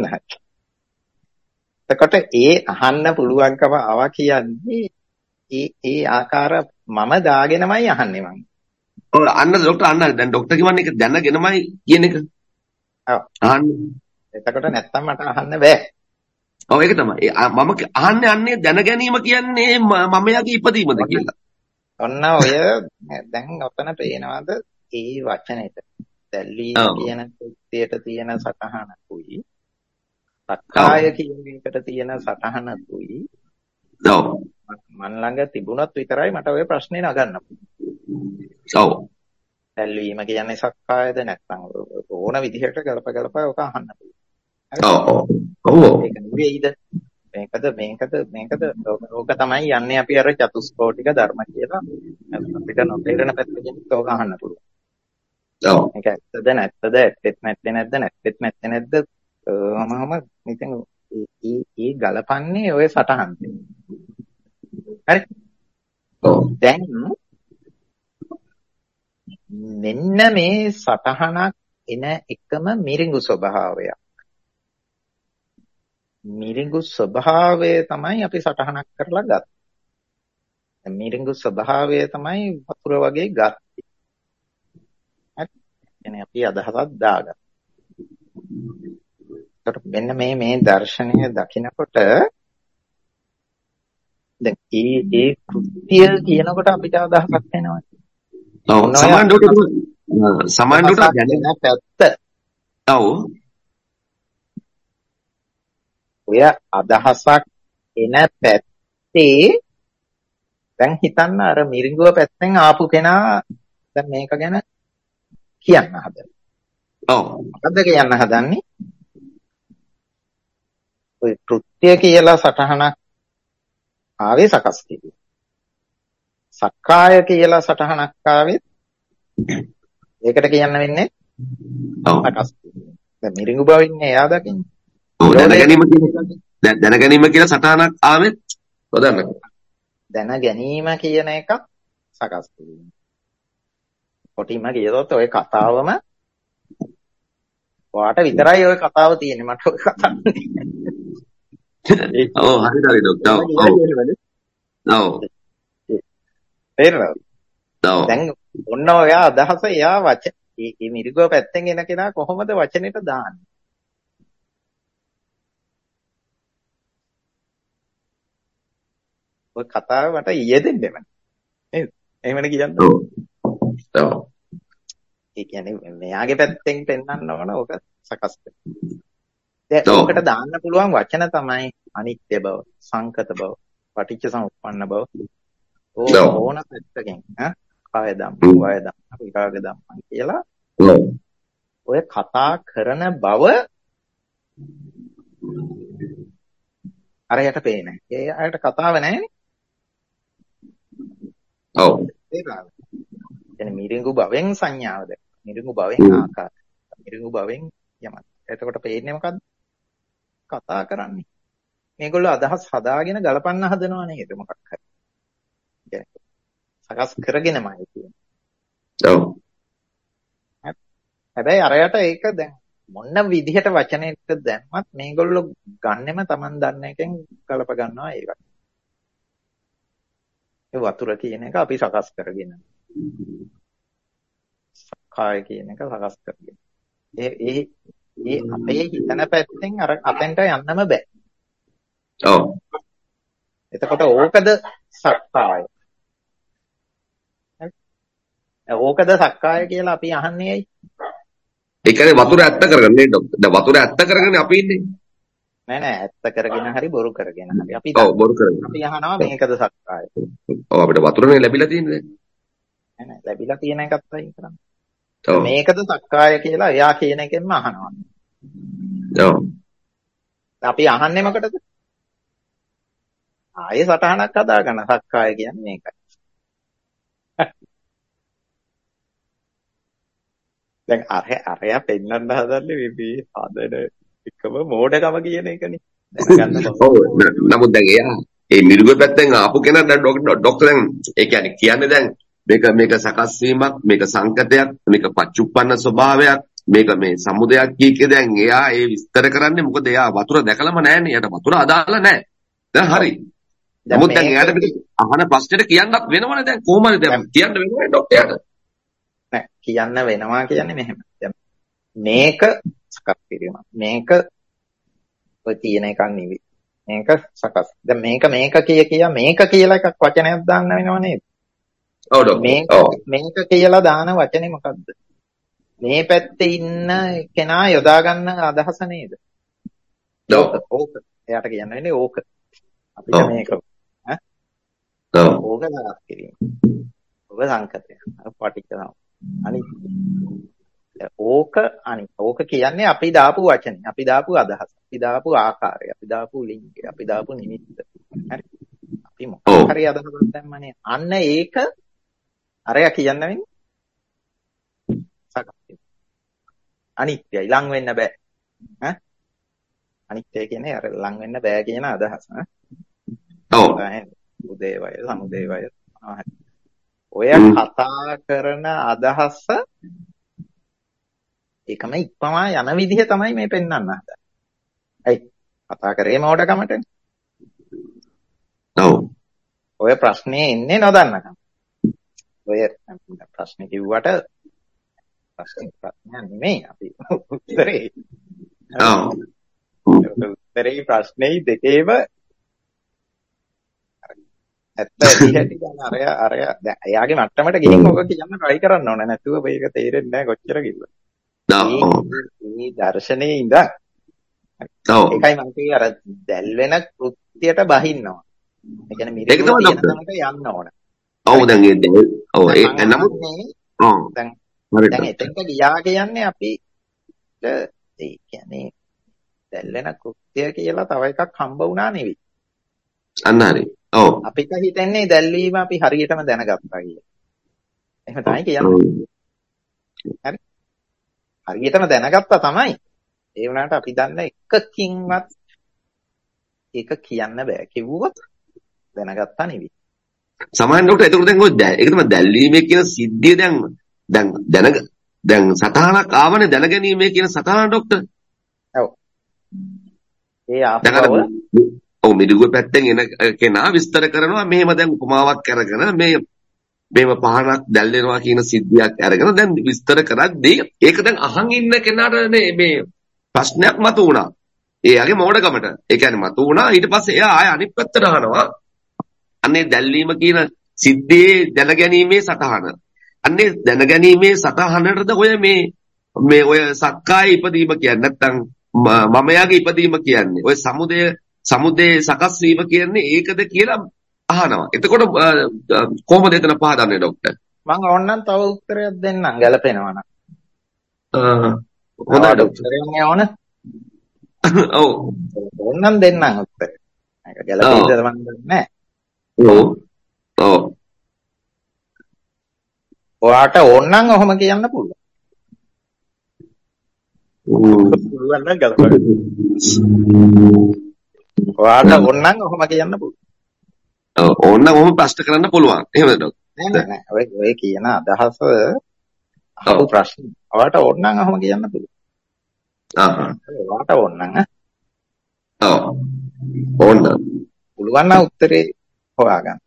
A: එතකොට ඒ අහන්න පුළුවන්කම ආවා කියන්නේ ඒ ඒ ආකාර මම දාගෙනමයි අහන්නේ මම.
C: ඔව් අන්න ડોක්ටර් අන්න දැන් ડોක්ටර් කියවන්නේ ඒක දැනගෙනමයි කියන එක.
A: ඔව්.
C: අහන්න.
A: එතකොට නැත්තම් මට අහන්න බෑ.
C: ඔව් ඒක තමයි. මම අහන්නේ අන්නේ දැන ගැනීම කියන්නේ මම යගේ ඉපදීමද කියලා.
A: ඔන්න ඔය දැන් ඔතන පේනවාද ඒ වචනෙට දැල්වීම කියන කෘත්‍යයට තියෙන සටහනකුයි සක්කාය කියන එකට තියෙන සටහනකුයි
C: ඔව්
A: මන් ළඟ තිබුණත් විතරයි මට ඔය ප්‍රශ්නේ නගන්න පුළුවන්.
C: ඔව්
A: දැල්වීම කියන්නේ සක්කායද නැත්නම් ඕන විදිහට ගලප ගලප ඔක අහන්න පුළුවන්.
C: ඔව් ඔව් ඔව්
A: ඒක නෙවෙයිද මේකද මේකද මේකද ඕක තමයි යන්නේ අපි අර චතුස්කෝටික ධර්ම කියලා අපිට නොතේරෙන පැත්තකින් ඕක අහන්න පුළුවන්.
C: ඔව්
A: මේක ඇත්තද නැත්තද ඇත්තෙත් නැත්තේ නැද්ද නැත්තෙත් නැත්තේ නැද්ද මමම ඉතින් ඒ ඒ ගලපන්නේ ඔය සටහන් හරි
C: ඔව්
A: දැන් මෙන්න මේ සටහනක් එන එකම මිරිඟු ස්වභාවයක් මිරිඟු ස්වභාවය තමයි අපි සටහනක් කරලා ගත්තේ මිරිඟු ස්වභාවය තමයි වතුර වගේ ගත්තේ එනේ අපි අදහසක් දාගත්තා. ඒකට මෙන්න මේ මේ දර්ශනය දකිනකොට දැන් ඒ ඒ කෘත්‍ය කියනකොට අපිට අදහසක් එනවා.
C: ඔව් සමාන්ඩුට සමාන්ඩුට දැනෙන
A: පැත්ත.
C: ඔව්.
A: ඔය අදහසක් එන පැත්තේ දැන් හිතන්න අර මිරිඟුව පැත්තෙන් ආපු කෙනා දැන් මේක ගැන කියන්න හදන.
C: ඔව්.
A: මොකද්ද කියන්න හදන්නේ? ඔය කෘත්‍ය කියලා සටහනක් ආවේ සකස් කිරීම. සක්කාය කියලා සටහනක් ආවේ ඒකට කියන්න වෙන්නේ
C: ඔව්.
A: සකස් කිරීම. දැන් මිරිඟු බවින්නේ එයා දකින්නේ.
C: ඔව් දැන ගැනීම කියන දැන ගැනීම කියලා සටහනක් ආවෙත් හොදන්න.
A: දැන ගැනීම කියන එක සකස් කිරීම. කොටිම කියතොත් ඔය කතාවම ඔයාට විතරයි ඔය කතාව තියෙන්නේ මට ඔය කතාව නෑ.
C: ඔව් හරි හරි ડોක්ටර්. ඔව්. ඔව්.
A: තේරෙනවද?
C: ඔව්.
A: දැන් ඔන්න ඔය අදහස එයා වච මේ මිරිගුව පැත්තෙන් එන කෙනා කොහොමද වචනෙට දාන්නේ? ඔය කතාව මට ඊයේදෙන්න බෑ. නේද? එහෙමනේ කියන්නේ.
C: ඔව්. ඔව්.
A: ඒ කියන්නේ මෙයාගේ පැත්තෙන් පෙන්වන්න ඕන ඕක සකස් කරනවා. දැන් ඕකට දාන්න පුළුවන් වචන තමයි අනිත්‍ය බව, සංකත බව, පටිච්ච සමුප්පන්න බව. ඕන පැත්තකින් ඈ කාය ධම්ම, වාය ධම්ම, විරාග ධම්ම කියලා ඔය කතා කරන බව අරයට පේන්නේ. ඒ අයට කතාව නැහැනේ.
C: ඔව්.
A: ඒක එන මිරිඟු භවෙන් සංඥාවද මිරිඟු භවෙන් ආකාරය මිරිඟු භවෙන් යමක් එතකොට පේන්නේ මොකද්ද කතා කරන්නේ මේගොල්ලෝ අදහස් හදාගෙන ගලපන්න හදනවා නේද මොකක් හරි. සකස් කරගෙනමයි කියන්නේ.
C: ඔව්.
A: හැබැයි අරයට ඒක දැන් මොන විදිහට වචනයකට දැම්මත් මේගොල්ලෝ ගන්නෙම Taman දන්න එකෙන් ගලප ගන්නවා ඒක. ඒ වතුර කියන එක අපි සකස් කරගෙන. සක්කාය කියන එක සකස් කරගෙන. ඒ ඒ ඒ අපේ හිතන පැත්තෙන් අර අතෙන්ට යන්නම බෑ.
C: ඔව්.
A: එතකොට ඕකද සක්කාය. ඕකද සක්කාය කියලා අපි අහන්නේ ඇයි?
C: ඒ කියන්නේ වතුර ඇත්ත කරගෙන නේ ડોක්ටර්. දැන් වතුර ඇත්ත කරගෙන අපි ඉන්නේ.
A: නෑ නෑ ඇත්ත කරගෙන හරි බොරු කරගෙන හරි අපි
C: ඔව් බොරු කරගෙන.
A: අපි අහනවා මේකද සක්කාය.
C: ඔව් අපිට වතුරනේ ලැබිලා තියෙන්නේ.
A: නෑ නෑ ලැබිලා තියෙන එකත් අයින් කරන්න.
C: ඔව්.
A: මේකද සක්කාය කියලා එයා කියන එකෙන්ම අහනවා.
C: ඔව්.
A: අපි අහන්නේ මොකටද? ආයේ සටහනක් හදාගන්න සක්කාය කියන්නේ මේකයි. දැන් අර අරයා පෙන්නන්න හදන්නේ මේ හදන එකම මෝඩකම කියන එකනේ. දැනගන්න
C: ඔව් නමුත් දැන් එයා ඒ මිරිගුව පැත්තෙන් ආපු කෙනා දැන් ડોක්ටර් දැන් ඒ කියන්නේ කියන්නේ දැන් මේක මේක සකස් වීමක් මේක සංකතයක් මේක පච්චුප්පන්න ස්වභාවයක් මේක මේ සමුදයක් කීකේ දැන් එයා ඒ විස්තර කරන්නේ මොකද එයා වතුර දැකලම නැහැනේ එයාට වතුර අදාළ නැහැ. දැන් හරි. නමුත් දැන් එයාට අහන ප්‍රශ්නෙට කියන්නත් වෙනවනේ දැන් කොහොමද දැන් කියන්න වෙනවනේ ડોක්ටර්ට.
A: නෑ කියන්න වෙනවා කියන්නේ මෙහෙම. දැන් මේක සකස් කිරීම. මේක ඔය තියෙන එකක් නෙවෙයි. මේක සකස්. දැන් මේක මේක කිය කිය මේක කියලා එකක් වචනයක් දාන්න වෙනව නේද?
C: ඔව් ඩොක්ටර්.
A: මේක මේක කියලා දාන වචනේ මොකද්ද? මේ පැත්තේ ඉන්න කෙනා යොදා ගන්න අදහස නේද? ඕක ඕක. එයාට කියන්න වෙන්නේ ඕක. අපිට මේක ඈ? ඕක සකස් කිරීම. ඔබ සංකතය. පටිච්ච සමුප්පාද. අනිත් ඕක අනිත් ඕක කියන්නේ අපි දාපු වචනේ අපි දාපු අදහස අපි දාපු ආකාරය අපි දාපු ලිංගය අපි දාපු නිමිත්ත හරි අපි මොකක් හරි අදහසක් දැම්මනේ අන්න ඒක අරයා කියන්න වෙන්නේ සකස් අනිත්‍යයි ලං වෙන්න බෑ ඈ අනිත්‍ය කියන්නේ අර ලං වෙන්න බෑ කියන අදහස ඈ ඔව් උදේවය සමුදේවය ඔය කතා කරන අදහස ඒකම ඉක්මවා යන විදිහ තමයි මේ පෙන්වන්න හදන්නේ. ඇයි? කතා කරේ මෝඩකමටනේ. ඔව්. ඔය ප්‍රශ්නේ එන්නේ නොදන්නකම. ඔය ප්‍රශ්නේ කිව්වට ප්‍රශ්නේ ප්‍රශ්නයක් නෙමෙයි අපි උත්තරේ. ඔව්. උත්තරේ ප්‍රශ්නේ දෙකේම ඇත්ත ඇති දැන් අරය අරය දැන් එයාගේ මට්ටමට ගිහින් ඔක කියන්න try කරන්න ඕනේ නැතුව මේක තේරෙන්නේ නැහැ කොච්චර කිව්වද. මේ දර්ශනයේ ඉඳන් ඒකයි මම කියේ අර දැල් වෙන කෘත්‍යයට බහින්නවා. ඒ කියන්නේ මිරිඟුව තියෙන තැනට යන්න ඕන. ඔව් දැන් ඒ දැල් ඔව් ඒ නමුත් ඔව් දැන් දැන් එතෙන්ට ගියා කියන්නේ අපි ඒ කියන්නේ දැල් වෙන කෘත්‍ය කියලා තව එකක් හම්බ වුණා නෙවෙයි. අන්න හරි. ඔව් අපිට හිතන්නේ දැල්වීම අපි හරියටම දැනගත්තා කියලා. එහෙම තමයි කියන්නේ. හරි. හරියටම දැනගත්තා තමයි. ඒ වුණාට අපි දන්න එකකින්වත් ඒක කියන්න බෑ. කිව්වොත් දැනගත්තා නෙවෙයි. සමාන ડોක්ටර් එතකොට දැන් ඔය ඒක තමයි දැල්වීමේ කියන සිද්ධිය දැන් දැන් දැන දැන් සතහනක් ආවනේ දැනගැනීමේ කියන සතහන ડોක්ටර්. ඔව්. ඒ ආපව ඔව් මිරිඟුව පැත්තෙන් එන කෙනා විස්තර කරනවා මෙහෙම දැන් උපමාවක් අරගෙන මේ මේව පහනක් දැල් වෙනවා කියන සිද්ධියක් අරගෙන දැන් විස්තර කරද්දී ඒක දැන් අහන් ඉන්න කෙනාට මේ ප්‍රශ්නයක් මතු වුණා. එයාගේ මෝඩකමට. ඒ කියන්නේ මතු වුණා ඊට පස්සේ එයා ආය අනිත් පැත්තට අහනවා. අන්නේ දැල්වීම කියන සිද්ධියේ දැනගැනීමේ සතහන. අන්නේ දැනගැනීමේ සතහනටද ඔය මේ මේ ඔය සක්කාය ඉපදීම කියන්නේ නැත්තම් මමයාගේ ඉපදීම කියන්නේ. ඔය සමුදය සමුදේ සකස් වීම කියන්නේ ඒකද කියලා අහනවා. එතකොට කොහොමද එතන පහදන්නේ ડોක්ටර්? මම ඕනනම් තව උත්තරයක් දෙන්නම් ගැලපෙනවා නම්. හොඳයි ડોක්ටර්. ඕන? ඔව්. ඕනනම් දෙන්නම් උත්තරය. ඒක ගැලපෙයිද මම දන්නේ නැහැ. ඔව්. ඔව්. ඔයාට ඕනනම් ඔහොම කියන්න පුළුවන්. පුළුවන් නම් ගැලපෙන්න. ඔයාට ඕනනම් ඔහොම කියන්න පුළුවන්.
C: ඔව් ඕනනම් ඔහොම ප්‍රශ්න කරන්න පුළුවන්. එහෙමද ડોක්ටර්?
A: නෑ නෑ නෑ. ඔය ඔය කියන අදහස අහපු ප්‍රශ්න. ඔයාට ඕනනම් ඔහොම කියන්න පුළුවන්.
C: ආ
A: ඔයාට ඕනනම් ඈ.
C: ඔව්. ඕනනම්.
A: පුළුවන් නම් උත්තරේ හොයාගන්න.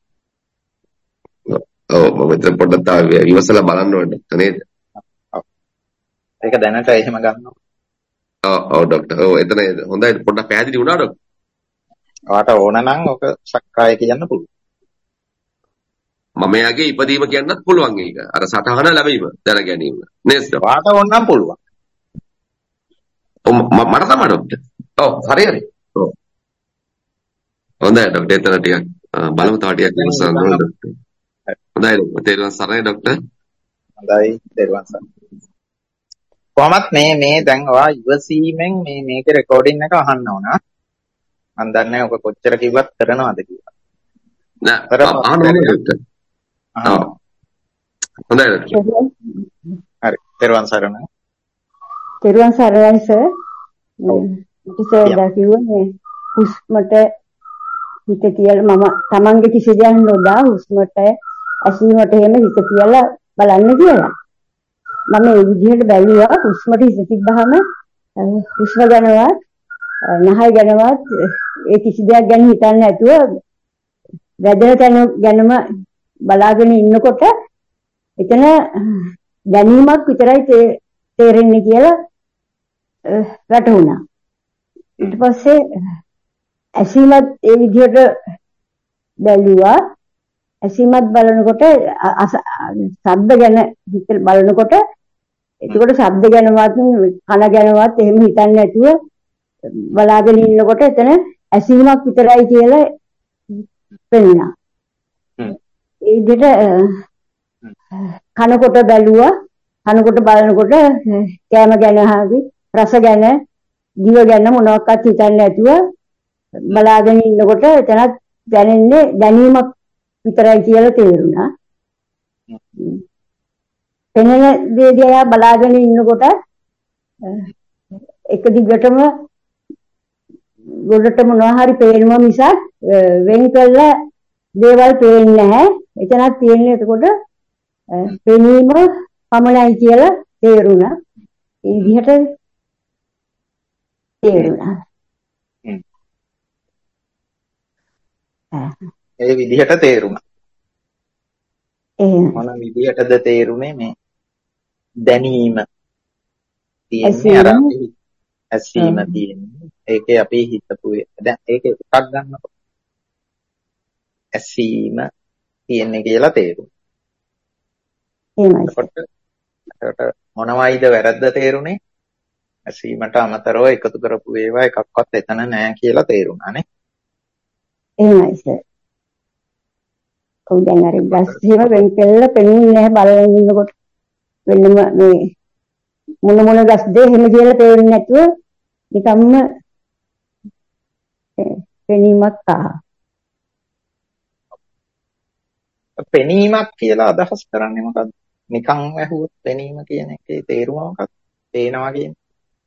C: ඔව් මම මෙතන පොඩ්ඩක් තාම ඉවසලා බලන්න ඕනේ නේද?
A: ඔව්. ඒක දැනට එහෙම ගන්නවා.
C: ඔව් ඔව් ડોක්ටර්. ඔව් එතන හොඳයි පොඩ්ඩක් පැහැදිලි වුණා ડોක්ටර්.
A: ඔයාට ඕන නම් ඔක සක්කාය කියන්න පුළුවන්.
C: මම එයාගේ ඉපදීම කියන්නත් පුළුවන් ඒක. අර සටහන ලැබීම දැන ගැනීම. නේද ડોක්ටර්?
A: ඔයාට ඕන නම් පුළුවන්.
C: ඔව් මට තමයි ડોක්ටර්. ඔව් හරි හරි. ඔව්. හොඳයි ડોක්ටර් එතන ටිකක් බලමු තව ටිකක් ඉවසන්න ඕනේ ડોක්ටර්. හොඳයි ડોක්ටර්. තේරුවන් සරණයි ડોක්ටර්.
A: හොඳයි තේරුවන් සරණයි. කොහොමත් මේ මේ දැන් ඔයා ඉවසීමෙන් මේ මේකේ රෙකෝඩින් එක අහන්න ඕන. මම දන්නේ ඔක කොච්චර කිව්වත් කරනවද කියලා.
C: නෑ අහන්න ඕනේ ડોක්ටර්. ඔව්. හොඳයි ડોක්ටර්.
A: හරි තේරුවන් සරණයි.
D: තේරුවන් සරණයි සර්. ඉතින් කිව්වේ හුස්මට හිත තියලා මම තමන්ගේ කිසි දෙයක් නොදා හුස්මට ඇසීමට එහෙම හිත තියලා බලන්න කියලා. මම ඒ විදිහට බැලුවා හුස්මට හිත තිබ්බහම හුස්ම ගැනවත් නහය ගැනවත් ඒ කිසි දෙයක් ගැන හිතන්නේ නැතුව වැදෙන තැන ගැනම බලාගෙන ඉන්නකොට එතන දැනීමක් විතරයි තේරෙන්නේ කියලා වැටහුණා. ඊට පස්සේ ඇසීමත් ඒ විදිහට බැලුවා. ඇසීමත් බලනකොට ශබ්ද ගැන හිත බලනකොට එතකොට ශබ්ද ගැනවත් කන ගැනවත් එහෙම හිතන්නේ නැතුව බලාගෙන ඉන්නකොට එතන ඇසීමක් විතරයි කියලා පෙනුණා. ඒ විදිහට කනකොට බැලුවා. කනකොට බලනකොට කෑම ගැන හරි රස ගැන දිව ගැන මොනවත් හිතන්නේ නැතුව බලාගෙන ඉන්නකොට එතනත් දැනෙන්නේ දැනීමක් විතරයි කියලා තේරුණා. පෙනෙන දේ දිහා බලාගෙන ඉන්නකොට එක දිගටම ගොඩට මොනවා හරි පේනවා මිසක් වෙන් කළා දේවල් පේන්නේ නැහැ. එතනක් තියෙන්නේ එතකොට පෙනීම පමණයි කියලා තේරුණා. ඒ විදිහට තේරුණා.
A: ඒ විදිහට තේරුණා.
D: එහෙම.
A: මොන විදිහටද තේරුනේ මේ දැනීම තියෙන්නේ අර ඇසීම තියෙන්නේ. ඒකේ අපි හිතපු දැන් ඒකේ එකක් ගන්නකොට ඇසීම තියෙන්නේ කියලා තේරුණා.
D: එහෙමයි.
A: එතකොට මොනවයිද වැරද්ද තේරුනේ? ඇසීමට අමතරව එකතු කරපු ඒවා එකක්වත් එතන නැහැ කියලා තේරුණා නේ.
D: එහෙමයි සර්. ඔව් දැන් අර ගස් එහෙම වෙන් කළා පෙනුනේ නැහැ බලන ඉන්නකොට වෙනම මේ මොන මොන ගස්ද එහෙම කියලා තේරෙන්නේ නැතුව නිකම්ම පෙනීමක් ආවා.
A: පෙනීමක් කියලා අදහස් කරන්නේ මොකද්ද? නිකන් ඇහුවොත් පෙනීම කියන එකේ තේරුම මොකක්ද? පේනවා කියන්නේ.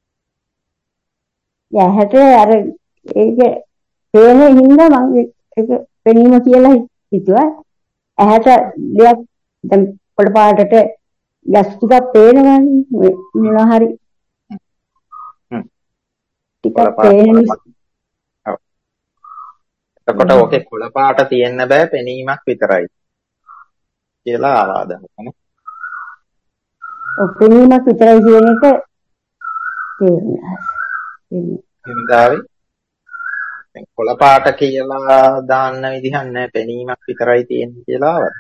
D: යහට අර ඒක පේන හින්දා මම ඒක පෙනීම කියලා හිතුවා. ඇහැට දෙයක් දැන් පොඩ පාටට ගස් ටිකක් පේනවනේ මොනවා හරි.
A: හ්ම්.
D: ටිකක් පේන
A: ඔව්. එතකොට ඔකේ කොළ පාට තියෙන්න බෑ පෙනීමක් විතරයි. කියලා ආවාදනනේ.
D: ඔව් පෙනීමක් විතරයි කියන එක තේරුණා.
A: හිමිදාවේ දැන් කොළ පාට කියලා දාන්න විදිහක් නැහැ පෙනීමක් විතරයි තියෙන්නේ කියලා ආවද?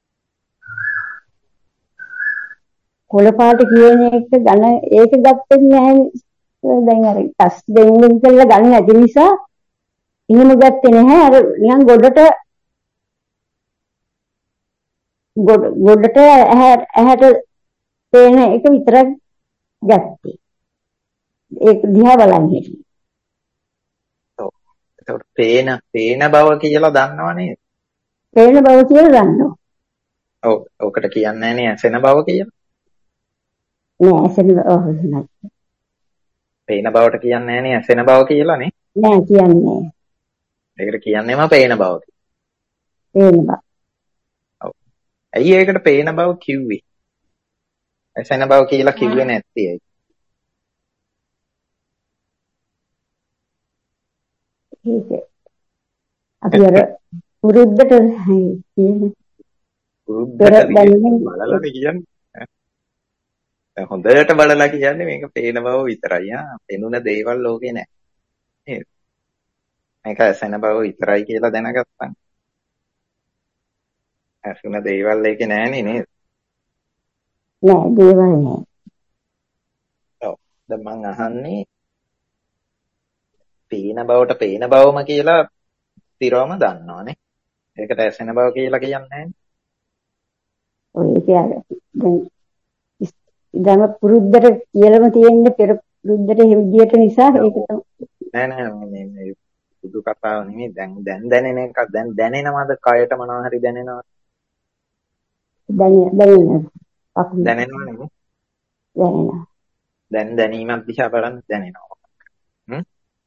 D: කොළ පාට කියන එක ගණ ඒක ගත්තේ නැහැ දැන් අර ටස් දෙන්නේ කියලා ගන්න නැති නිසා එහෙම ගත්තේ නැහැ අර නිකන් ගොඩට ගොඩට ඇහැට පේන එක විතරක් ගත්තේ ඒක දිහා බලන්න හිටියේ.
A: ඔව්. ඒකට පේන පේන බව කියලා දන්නව නේද?
D: පේන බව කියලා දන්නවා.
A: ඔව්. ඔකට කියන්නේ නැහනේ ඇසෙන බව කියලා.
D: නෑ ඇසෙන බව නෑ.
A: පේන බවට කියන්නේ නැහනේ ඇසෙන බව කියලා නේ.
D: නෑ කියන්නේ.
A: ඒකට කියන්නේම පේන බව.
D: පේන බව.
A: ඔව්. ඇයි ඒකට පේන බව කිව්වේ? ඇසෙන බව කියලා කිව්වේ නැත්තේ ඇයි?
D: ඒක අපි අර පුරුද්දට කියන්නේ
A: පුරුද්දට බලලා කියන්නේ. දැන් හොඳට බලලා කියන්නේ මේක පේන බව විතරයි. ආ පෙනුන දේවල් ලෝකේ නැහැ. නේද? මේක ඇසෙන බව විතරයි කියලා දැනගත්තා. ඇසුන දේවල් ඒකේ නැහනේ නේද?
D: නෑ දේවල් නෑ.
A: ඔව්. දැන් මං අහන්නේ පේන බවට පේන බවම කියලා ස්ථිරවම දන්නවනේ. ඒකට ඇසෙන බව කියලා කියන්නේ නැහැ.
D: ඔය ඒක දැන් ඉඳන් පුරුද්දට කියලාම තියෙන්නේ පෙර පුරුද්දට එහෙම විදියට නිසා ඒක තමයි.
A: නෑ නෑ මේ මේ බුදු කතාව නෙමෙයි දැන් දැන් දැනෙන එක දැන් දැනෙනවද කයට මොනවා හරි දැනෙනවද?
D: දැනෙන දැනෙන. අපි
A: දැනෙනව නෙමෙයි.
D: දැනෙන.
A: දැන් දැනීමක් දිහා බලන්න දැනෙනවා. හ්ම්?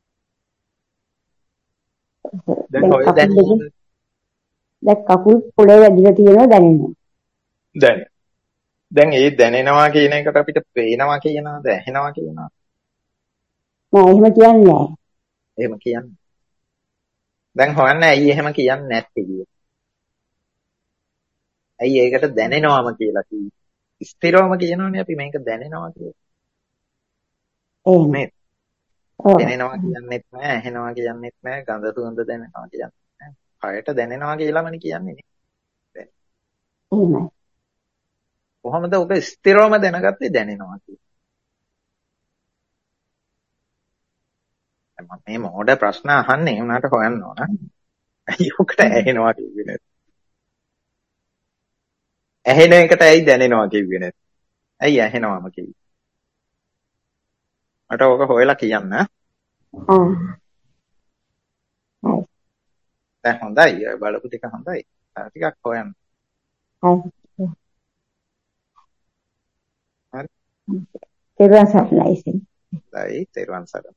A: දැන් ඔය දැනීම
D: දැන් කකුල් පොළේ වැදිලා තියෙනවා දැනෙනවා.
A: දැන. දැන් ඒ දැනෙනවා කියන එකට අපිට පේනවා කියනවාද ඇහෙනවා කියනවාද?
D: නෑ එහෙම කියන්නේ නෑ.
A: එහෙම කියන්නේ. දැන් හොයන්න ඇයි එහෙම කියන්නේ නැත්තේ කියලා. ඇයි ඒකට දැනෙනවම කියලා කිව්වේ? ස්ථිරවම කියනවනේ අපි මේක දැනෙනවා කියලා.
D: එහෙම.
A: නේද?
D: ඔව්.
A: දැනෙනවා කියන්නෙත් නෑ, ඇහෙනවා කියන්නෙත් නෑ, ගඳ සුවඳ දැනෙනවා කියන්නෙත් නෑ. කයට දැනෙනවා කියලාමනේ කියන්නේ නේ.
D: එහෙමයි.
A: කොහොමද ඔබ ස්ථිරවම දැනගත්තේ දැනෙනවා කියලා? මම මේ මොඩ ප්‍රශ්න අහන්නේ ඒ උනාට හොයන්න ඕන. ඇයි ඔකට ඇහෙනවා කිව්වේ නැත්? ඇහෙන එකට ඇයි දැනෙනවා කිව්වේ නැත්? ඇයි ඇහෙනවම කිව්වේ? මට ඔක හොයලා කියන්න.
D: ආ. හරි.
A: දැන් හොඳයි. ඔය බලපු ටික හොඳයි. තව ටිකක් හොයන්න.
D: හරි.
A: හරි.
D: තෙරුවන් සරණයි.
A: හරි. තෙරුවන් සරණයි.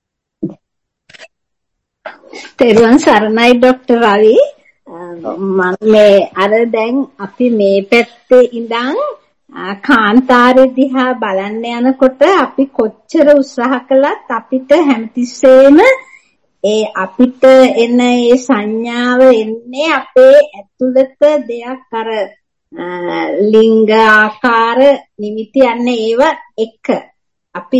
E: තෙරුවන් සරණයි ડોક્ટર රවි. මම මේ අර දැන් අපි මේ පැත්තේ ඉඳන් කාන්තාරේ දිහා බලන්න යනකොට අපි කොච්චර උත්සාහ කළත් අපිට හැමතිස්සෙම ඒ අපිට එන ඒ සංඥාව එන්නේ අපේ ඇතුළත දෙයක් අර ලිංග ආකාර නිමිති යන්නේ ඒව එක අපි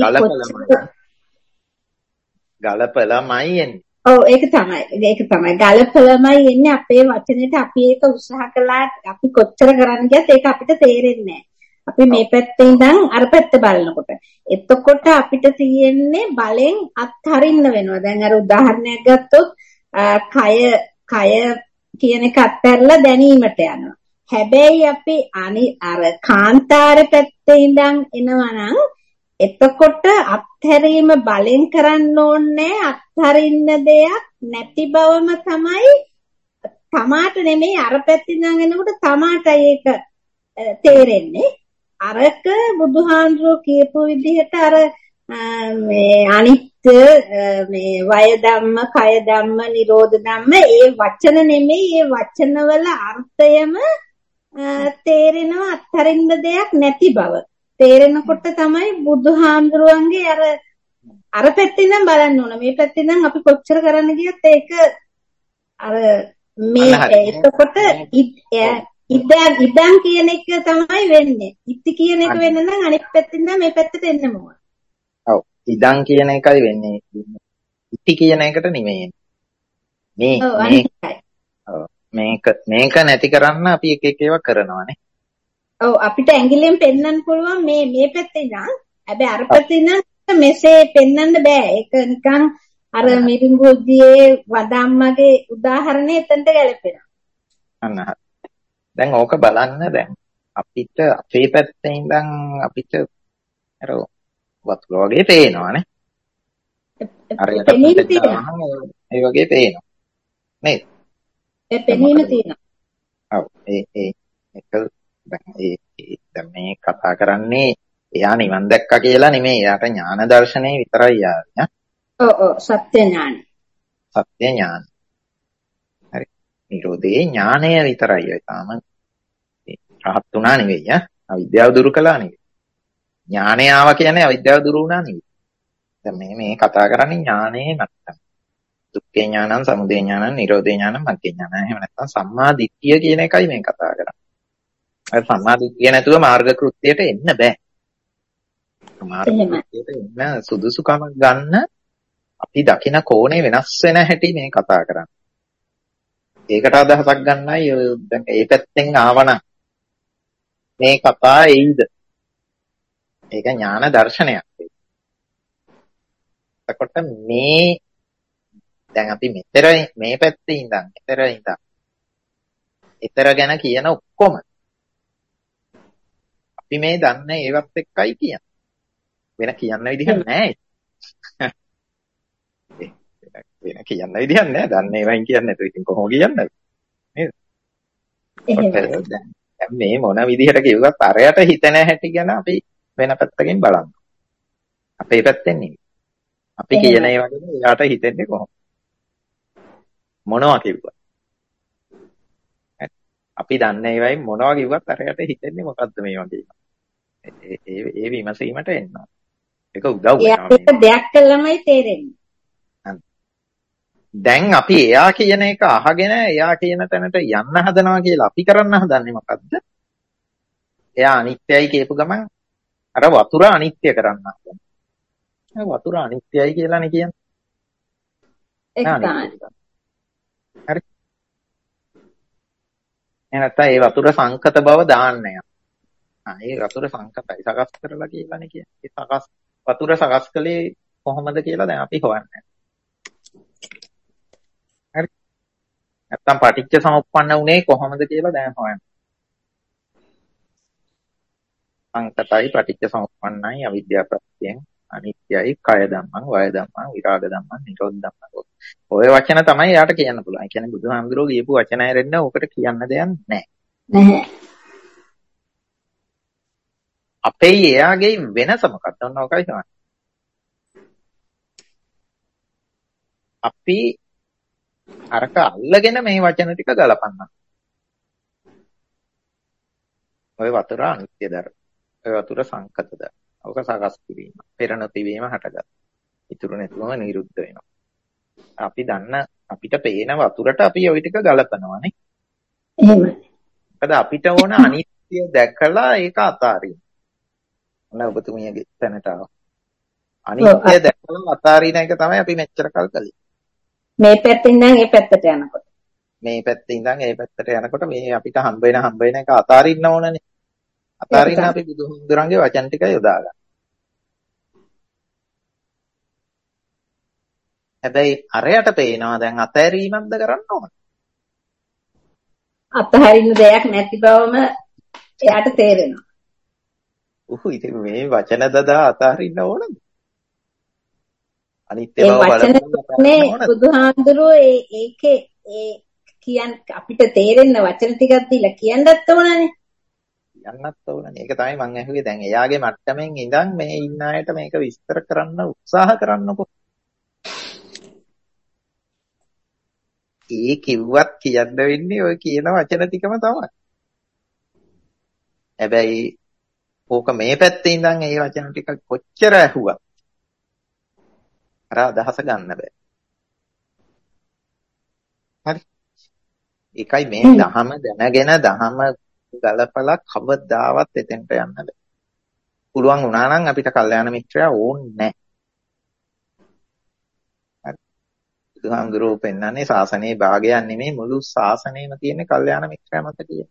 A: ගලපලමයි එන්නේ.
E: ඔව් ඒක තමයි. ඒක තමයි. ගලපලමයි එන්නේ අපේ වචනෙට අපි ඒක උත්සාහ කළාට අපි කොච්චර කරන්න ගියත් ඒක අපිට තේරෙන්නේ නැහැ. අපි මේ පැත්තේ ඉඳන් අර පැත්ත බලනකොට. එතකොට අපිට තියෙන්නේ බලෙන් අත්හරින්න වෙනවා. දැන් අර උදාහරණයක් ගත්තොත් කය කය කියන එක අත්හැරලා දැනීමට යනවා. හැබැයි අපි අනි අර කාන්තාර පැත්තේ ඉඳන් එනවා නම් එතකොට අත්හැරීම බලෙන් කරන්න ඕනේ අත්හරින්න දෙයක් නැති බවම තමයි තමාට නෙමෙයි අර පැත්තෙන් ඉඳන් එනකොට තමාටයි ඒක තේරෙන්නේ අරක බුදුහාඳුරෝ කියපු විදිහට අර මේ අනිත්‍ය මේ වය ධම්ම කය ධම්ම නිරෝධ ධම්ම ඒ වචන නෙමෙයි ඒ වචනවල අර්ථයම තේරෙනවා අත්හරින්න දෙයක් නැති බව තේරෙනකොට තමයි බුදුහාඳුරුවන්ගේ අර අර පැත්තෙන් නම් බලන්න ඕන මේ පැත්තෙන් නම් අපි කොච්චර කරන්න ගියත් ඒක අර මේ එතකොට ඉදන් ඉදන් කියන එක තමයි වෙන්නේ ඉති කියන එක වෙන්න නම් අනිත් පැත්තෙන් නම් මේ පැත්තට එන්න ඕන.
A: ඔව් ඉදන් කියන එකයි වෙන්නේ ඉති කියන එකට නෙමෙයි මේ මේක මේක නැති කරන්න අපි එක එක ඒවා කරනවානේ.
E: ඔව් අපිට ඇඟිල්ලෙන් පෙන්වන්න පුළුවන් මේ මේ පැත්තේ ඉඳන් හැබැයි අර පැත්තේ ඉඳන් මෙසේ පෙන්වන්න බෑ ඒක නිකන් අර මිරිඟුද්දියේ වදම්මගේ උදාහරණය එතනට ගැලපෙනවා.
A: අන්න හරි. දැන් ඕක බලන්න දැන් අපිට අපේ පැත්තේ ඉඳන් අපිට අර වතුර වගේ පේනවානේ. හරියට ඒ වගේ පේනවා. නේද?
E: ඒ පෙනීම තියෙනවා.
A: ඔව් ඒ ඒ එක දැන් ඒ දැන් මේ කතා කරන්නේ එයා නිවන් දැක්කා කියලා නෙමෙයි. එයාට ඥාන දර්ශනේ විතරයි ආවේ.
E: ඔව් ඔව් සත්‍ය ඥාන.
A: සත්‍ය ඥාන. නිරෝධයේ ඥානය විතරයි. ඒ තාම රහත් වුණා නෙවෙයි ඈ. අවිද්‍යාව දුරු කළා නෙවෙයි. ඥානය ආවා කියන්නේ අවිද්‍යාව දුරු වුණා නෙවෙයි. දැන් මේ මේ කතා කරන්නේ ඥානයේ නැත්තම්. දුක්ඛේ ඥානං, සමුදය ඥානං, නිරෝධේ ඥානං, මග්ගේ ඥානං. එහෙම නැත්තම් සම්මා දිට්ඨිය කියන එකයි මේ කතා කරන්නේ. අර සම්මා දිට්ඨිය නැතුව මාර්ග කෘත්‍යයට එන්න බෑ. මාර්ග කෘත්‍යයට එන්න සුදුසුකම ගන්න අපි දකින කෝණේ වෙනස් වෙන හැටි මේ කතා කරන්නේ. ඒකට අදහසක් ගන්නයි දැන් ඒ පැත්තෙන් ආවනම් මේ කතා එයිද? ඒක ඥාන දර්ශනයක්. එතකොට මේ දැන් අපි මෙතර මේ පැත්තේ ඉඳන් මෙතර ඉඳන් ඊතර ගැන කියන ඔක්කොම අපි මේ දන්නේ ඒවත් එක්කයි කියන්නේ. වෙන කියන්න විදිහක් නැහැ. වෙන කියන්න විදිහක් නැහැ. දන්නේ වයින් කියන්නේ නැතුව ඉතින් කොහොම කියන්නේ? නේද? දැන් මේ මොන විදිහට කිව්වත් අරයට හිතෙන හැටි ගැන අපි වෙන පැත්තකින් බලන්න. අපේ පැත්තෙන් නෙවෙයි. අපි කියන ඒ වගේ එයාට හිතෙන්නේ කොහොමද? මොනවා කිව්වත්. අපි දන්නේ ඒ වයින් මොනවා කිව්වත් අරයට හිතෙන්නේ මොකද්ද මේ වගේ. ඒ ඒ ඒ විමසීමට එන්නවා. ඒක උදව් වෙනවා.
E: ඒක දෙයක් කළමයි තේරෙන්නේ.
A: දැන් අපි එයා කියන එක අහගෙන එයා කියන තැනට යන්න හදනවා කියලා අපි කරන්න හදන්නේ මොකද්ද? එයා අනිත්‍යයි කියපු ගමන් අර වතුර අනිත්‍ය කරන්න හදනවා. වතුර අනිත්‍යයි කියලානේ කියන්නේ.
E: ඒක තමයි.
A: හරි. එහෙනම් ඒ වතුර සංකත බව දාන්නය. ආ ඒ වතුර සංකතයි සකස් කරලා කියලානේ කියන්නේ. ඒ සකස් වතුර සකස් කළේ කොහොමද කියලා දැන් අපි හොයන්නේ. හරි. නැත්තම් පටිච්ච සමුප්පන්න උනේ කොහොමද කියලා දැන් හොයන්න. සංකතයි පටිච්ච සමුප්පන්නයි අවිද්‍යාව ප්‍රත්‍යයෙන් අනිත්‍යයි කය ධම්මං වය ධම්මං විරාග ධම්මං නිරෝධ ධම්මං. ඔය වචන තමයි යාට කියන්න පුළුවන්. ඒ කියන්නේ බුදුහාමුදුරුවෝ කියපු වචන හැරෙන්න ඕකට කියන්න දෙයක් නැහැ.
E: නැහැ.
A: අපේ එයාගේ වෙනස මොකක්ද? ඔන්න ඔකයි තමයි. අපි අරක අල්ලගෙන මේ වචන ටික ගලපන්න. ඔය වතුර අනිත්‍ය ධර්ම. ඔය වතුර සංකත ධර්ම. ඔක සකස් කිරීම. පෙර නොතිවීම හටගත්. ඉතුරු නැතුවම නිරුද්ධ වෙනවා. අපි දන්න අපිට පේන වතුරට අපි ওই ටික ගලපනවානේ.
E: එහෙමයි.
A: මොකද අපිට ඕන අනිත්‍ය දැකලා ඒක අතාරින්න. ඔන්න ඔබතුමියගේ තැනට ආවා. අනිත්‍ය දැකලා අතාරින එක තමයි අපි මෙච්චර කල් කළේ.
E: මේ පැත්තෙන් ඉඳන් ඒ පැත්තට යනකොට.
A: මේ පැත්තේ ඉඳන් ඒ පැත්තට යනකොට මේ අපිට හම්බ වෙන හම්බ වෙන එක අතාරින්න ඕනනේ. අතාරින්න අපි බුදුහාමුදුරන්ගේ වචන ටික යොදා ගන්න. හැබැයි අරයට පේනවා දැන් අතෑරීමක්ද කරන්න ඕන.
E: අතහරින්න දෙයක් නැති බවම එයාට තේරෙනවා.
A: උහු ඉතින් මේ වචන දදා අතහරින්න ඕනද? අනිත්‍ය
E: ඒ
A: බව
E: වචනේ බුදුහාමුදුරුවෝ ඒ ඒකේ ඒ කියන් අපිට තේරෙන්න වචන ටිකක් දීලා කියන්නත් ඕනනේ.
A: කියන්නත් ඕනනේ. ඒක තමයි මම අහුවේ. දැන් එයාගේ මට්ටමින් ඉඳන් මේ ඉන්න අයට මේක විස්තර කරන්න උත්සාහ කරන්නකෝ. ඒ කිව්වත් කියන්න වෙන්නේ ඔය කියන වචන ටිකම තමයි. හැබැයි ඕක මේ පැත්තේ ඉඳන් ඒ වචන ටික කොච්චර ඇහුවත් අර අදහස ගන්න බෑ. හරි. ඒකයි මේ දහම දැනගෙන දහම ගලපලා කවදාවත් එතෙන්ට යන්න බෑ. පුළුවන් වුණා නම් අපිට කල්යාණ මිත්‍රයා ඕනේ නැහැ. හරි. බුදුහාමුදුරුවෝ පෙන්නන්නේ ශාසනයේ භාගයක් නෙමෙයි මුළු ශාසනයම තියෙන්නේ කල්යාණ මිත්‍රයා මත කියලා.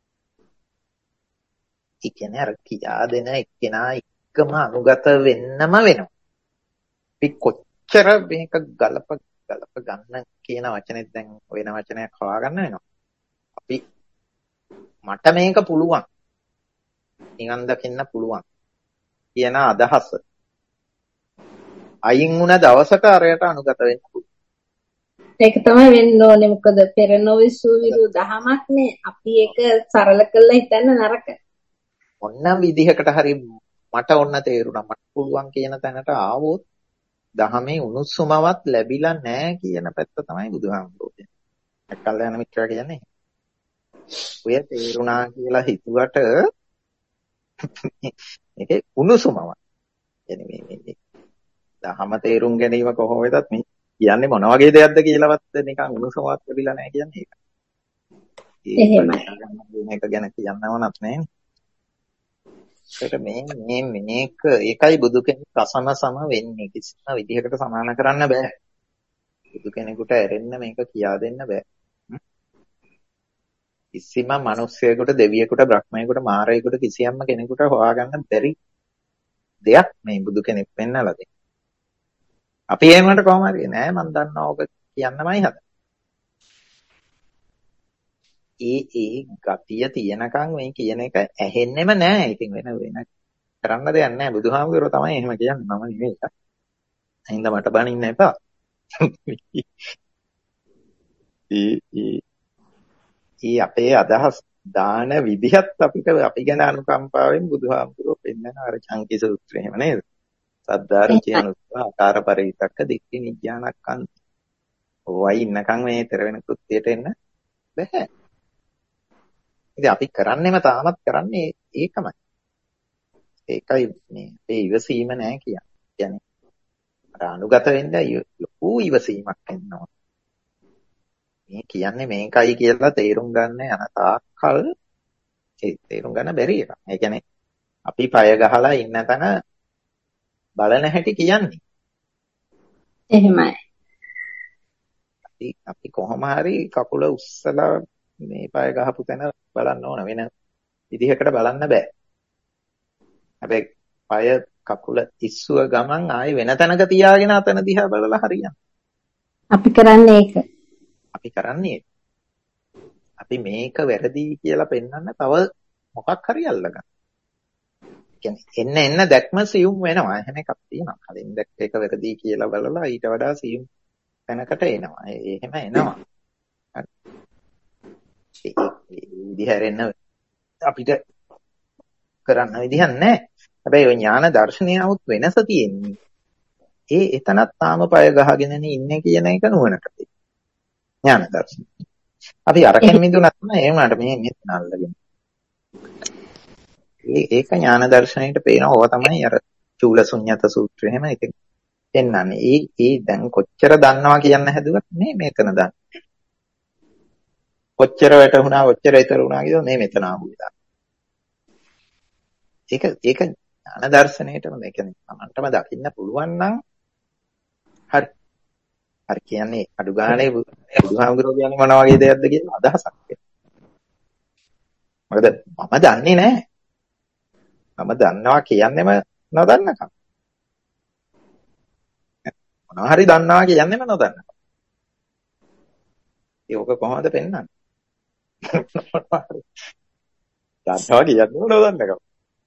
A: ඒ කියන්නේ අර කියා දෙන එක්කෙනා එක්කම අනුගත වෙන්නම වෙනවා. අපි කොච්චර මේක ගලප ගලප ගන්න කියන වචනේ දැන් වෙන වචනයක් හොයාගන්න වෙනවා. අපි මට මේක පුළුවන්. නිවන් දකින්න පුළුවන් කියන අදහස අයින් වුණ දවසට අරයට අනුගත වෙන්න පුළුවන්.
E: ඒක තමයි වෙන්න ඕනේ. මොකද පෙර නොවිසු විරු දහමක් නේ. අපි ඒක සරල කරලා හිතන්න නරක.
A: ඔන්න විදිහකට හරි මට ඔන්න තේරුණා. මට පුළුවන් කියන තැනට ආවොත් දහමේ උණුසුමවත් ලැබිලා නැහැ කියන පැත්ත තමයි බුදුහාමුදුරුවෝ කියන්නේ. කල්යාණ මිත්‍රා කියන්නේ ඔය තේරුණා කියලා හිතුවට මේකේ උණුසුමක්. يعني මේ මේ දහම තේරුම් ගැනීම කොහොම වෙතත් මේ කියන්නේ මොන වගේ දෙයක්ද කියලාවත් නිකන් උණුසුමක් ලැබිලා නැහැ කියන්නේ ඒක.
E: එහෙමයි.
A: මේක ගැන කියන්නව නත් නෑනේ. ඒක මේ මේ මේක ඒකයි බුදු කෙනෙක් අසම සම වෙන්නේ. කිසිම විදිහකට සමාන කරන්න බෑ. බුදු කෙනෙකුට ඇරෙන්න මේක කියා දෙන්න බෑ. කිසිම මිනිස්සෙකුට දෙවියෙකුට බ්‍රහ්මයෙකුට මාරයෙකුට කිසියම්ම කෙනෙකුට හොයාගන්න බැරි දෙයක් මේ බුදු කෙනෙක් පෙන්නලා දෙන්නේ. අපි එහෙමකට කොහොම හරි නෑ මම දන්නවා ඔබ කියන්නමයි හද. ඒ ඒ ගතිය තියනකම් මේ කියන එක ඇහෙන්නෙම නෑ. ඉතින් වෙන වෙන කරන්න දෙයක් නෑ. බුදුහාමුදුරුවෝ තමයි එහෙම කියන්නේ. මම නෙමෙයි. අහින්ද මට බනින්න එපා. ඒ ඒ ඒ අපේ අදහස් දාන විදිහත් අපිට අපි ගැන අනුකම්පාවෙන් බුදුහාමුදුරුවෝ පෙන්නන අර චංකි සූත්‍රය එහෙම නේද? සද්ධා රුචි අනුස්සව ආකාර පරිවිතක්ක දික්ඛි නිඥානක්ඛන්ත. ඔයයි ඉන්නකම් මේ තෙර වෙන කෘත්‍යයට එන්න බෑ. ඉතින් අපි කරන්නේම තාමත් කරන්නේ ඒකමයි. ඒකයි මේ ඒ ඉවසීම නෑ කියන්නේ. කියන්නේ අර අනුගත වෙන්න ලොකු ඉවසීමක් එනවා. මේ කියන්නේ මේකයි කියලා තේරුම් ගන්න යන තාක්කල් ඒ තේරුම් ගන්න බැරි එකක්. ඒ කියන්නේ අපි පය ගහලා ඉන්න තැන බලන හැටි කියන්නේ.
E: එහෙමයි.
A: අපි අපි කොහොම හරි කකුල උස්සලා මේ පය ගහපු තැන බලන්න ඕන. වෙන විදිහකට බලන්න බෑ. හැබැයි පය කකුල ඉස්සුව ගමන් ආයේ වෙන තැනක තියාගෙන අතන දිහා බලලා හරියන්නේ.
E: අපි කරන්නේ ඒක.
A: අපි කරන්නේ අපි මේක වැරදි කියලා පෙන්වන්න තව මොකක් හරි අල්ලගන්න. කියන්නේ එන්න එන්න දැක්ම සියුම් වෙනවා. එහෙම එකක් තියෙනවා. කලින් දැක්ක එක වැරදි කියලා බලලා ඊට වඩා සියුම් තැනකට එනවා. එහෙම එනවා. හරි. ඒ විදිහ හැරෙන්න අපිට කරන්න විදිහක් නැහැ. හැබැයි ඔය ඥාන දර්ශනයවුත් වෙනස තියෙන්නේ. ඒ එතනත් තාම පය ගහගෙනනේ ඉන්නේ කියන එක නුවණට. ඥාන දර්ශන. අපි අරකින් මිදුණා තමයි ඒ වුණාට මේ මෙතන අල්ලගෙන. ඒ ඒක ඥාන දර්ශනයට පේනවා. ඕවා තමයි අර චූලසුඤ්ඤත සූත්‍රය එහෙම ඉතින් එන්නන්නේ. ඒ ඒ දැන් කොච්චර දන්නවා කියන්න හැදුවත් මේ මෙතන දන්න. කොච්චර වැටුණා කොච්චර ඊතර වුණා කියනවා මේ මෙතන ආවුදා. ඒක ඒක ඥාන දර්ශනයටම මේ කියන්නේ Tamanටම දකින්න පුළුවන් නම් හරි. හරි කියන්නේ අඩු ගානේ බුදුහාමුදුරුවෝ කියන්නේ මොන වගේ දෙයක්ද කියන අදහසක් එනවා. මොකද මම දන්නේ නැහැ. මම දන්නවා කියන්නෙම නොදන්නකම්. මොනවා හරි දන්නවා කියන්නෙම නොදන්නකම්. ඒක කොහොමද පෙන්වන්නේ? දන්නවා කියන්නෙම නොදන්නකම්.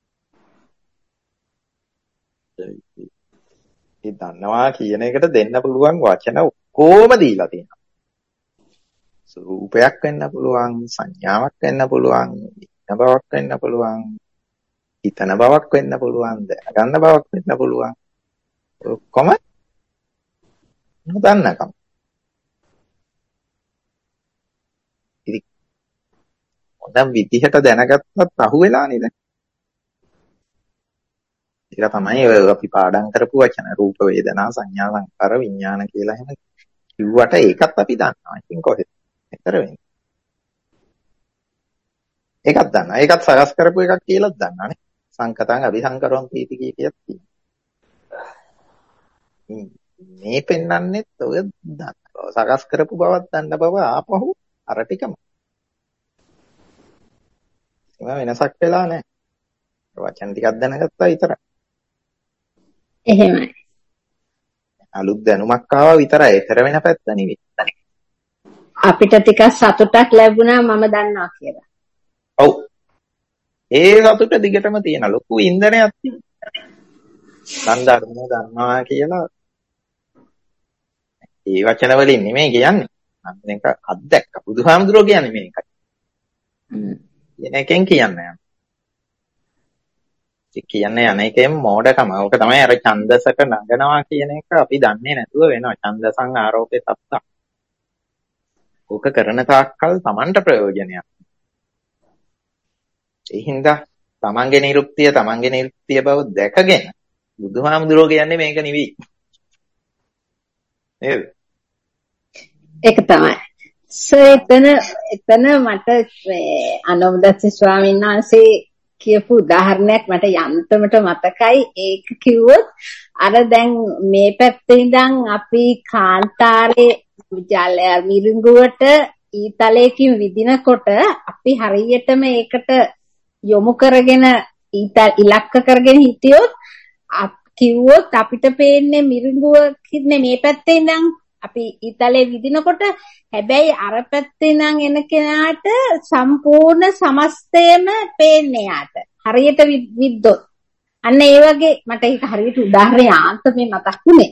A: ඒ දන්නවා කියන එකට දෙන්න පුළුවන් වචන ඔක්කොම දීලා තියෙනවා. රූපයක් වෙන්න පුළුවන්, සංඥාවක් වෙන්න පුළුවන්, ඉන්න බවක් වෙන්න පුළුවන්, හිතන බවක් වෙන්න පුළුවන්, දැනගන්න බවක් වෙන්න පුළුවන්. ඔක්කොම නොදන්නකම්. ඉතින් හොඳ විදිහට දැනගත්තත් අහුවෙලා නේද? ඒක තමයි අපි පාඩම් කරපු වචන රූප වේදනා සංඥා සංකාර විඥාන කියලා එහෙම කිව්වට ඒකත් අපි දන්නවා. ඉතින් කොහෙද? මෙතර වෙන්නේ. ඒකත් දන්නවා. ඒකත් සකස් කරපු එකක් කියලාත් දන්නවානේ. සංකතං අபிසංකරොන්ති ඉති කියකියක් තියෙනවා. මේ පෙන්වන්නෙත් ඔය දන්නවා. සකස් කරපු බවක් දන්න බව ආපහු අර ටිකම. ඒවා වෙනසක් වෙලා නැහැ. වචන ටිකක් දැනගත්තා විතරයි.
E: එහෙමයි.
A: අලුත් දැනුමක් ආවා විතරයි. ඒතර වෙන පැත්ත නෙවෙයි.
E: අපිට ටිකක් සතුටක් ලැබුණා මම දන්නවා කියලා.
A: ඔව්. ඒ සතුට දිගටම තියෙන ලොකු ඉන්ධනයක් තියෙනවා. සංධර්මය දන්නවා කියලා ඒ වචන වලින් නෙමෙයි කියන්නේ. මම මේක අත්දැක්ක. බුදුහාමුදුරුවෝ කියන්නේ මේකයි. කියන එකෙන් කියන්නේ. කියන්නේ අනේකෙන් මෝඩකම. ඕක තමයි අර ඡන්දසක නගනවා කියන එක අපි දන්නේ නැතුව වෙනවා. ඡන්දසං ආරෝපේ තත්ත. ඕක කරන තාක්කල් Tamanට ප්‍රයෝජනයක්. ඒ හින්දා තමන්ගේ නිරුක්තිය තමන්ගේ නිරුක්තිය බව දැකගෙන බුදුහාමුදුරුවෝ කියන්නේ මේක නෙවෙයි. නේද?
E: ඒක තමයි. සෙතන එතන මට අනුමදස්ස ස්වාමීන් වහන්සේ කියපු උදාහරණයක් මට යන්තමට මතකයි. ඒක කිව්වොත් අර දැන් මේ පැත්තේ ඉඳන් අපි කාන්තාරේ ජල මිරිඟුවට ඊතලයකින් විදිනකොට අපි හරියටම ඒකට යොමු කරගෙන ඉලක්ක කරගෙන හිටියොත් කිව්වොත් අපිට පේන්නේ මිරිඟුවකින් මේ පැත්තේ ඉඳන් අපි ඊතලේ විදිනකොට හැබැයි අර පැත්තේ ඉඳන් එන කෙනාට සම්පූර්ණ සමස්තයම පේන්නේ යාට හරියට විද්දොත් අන්න ඒ වගේ මට ඒක හරියට උදාහරණයක් ආන්තමේ මතක් වුණේ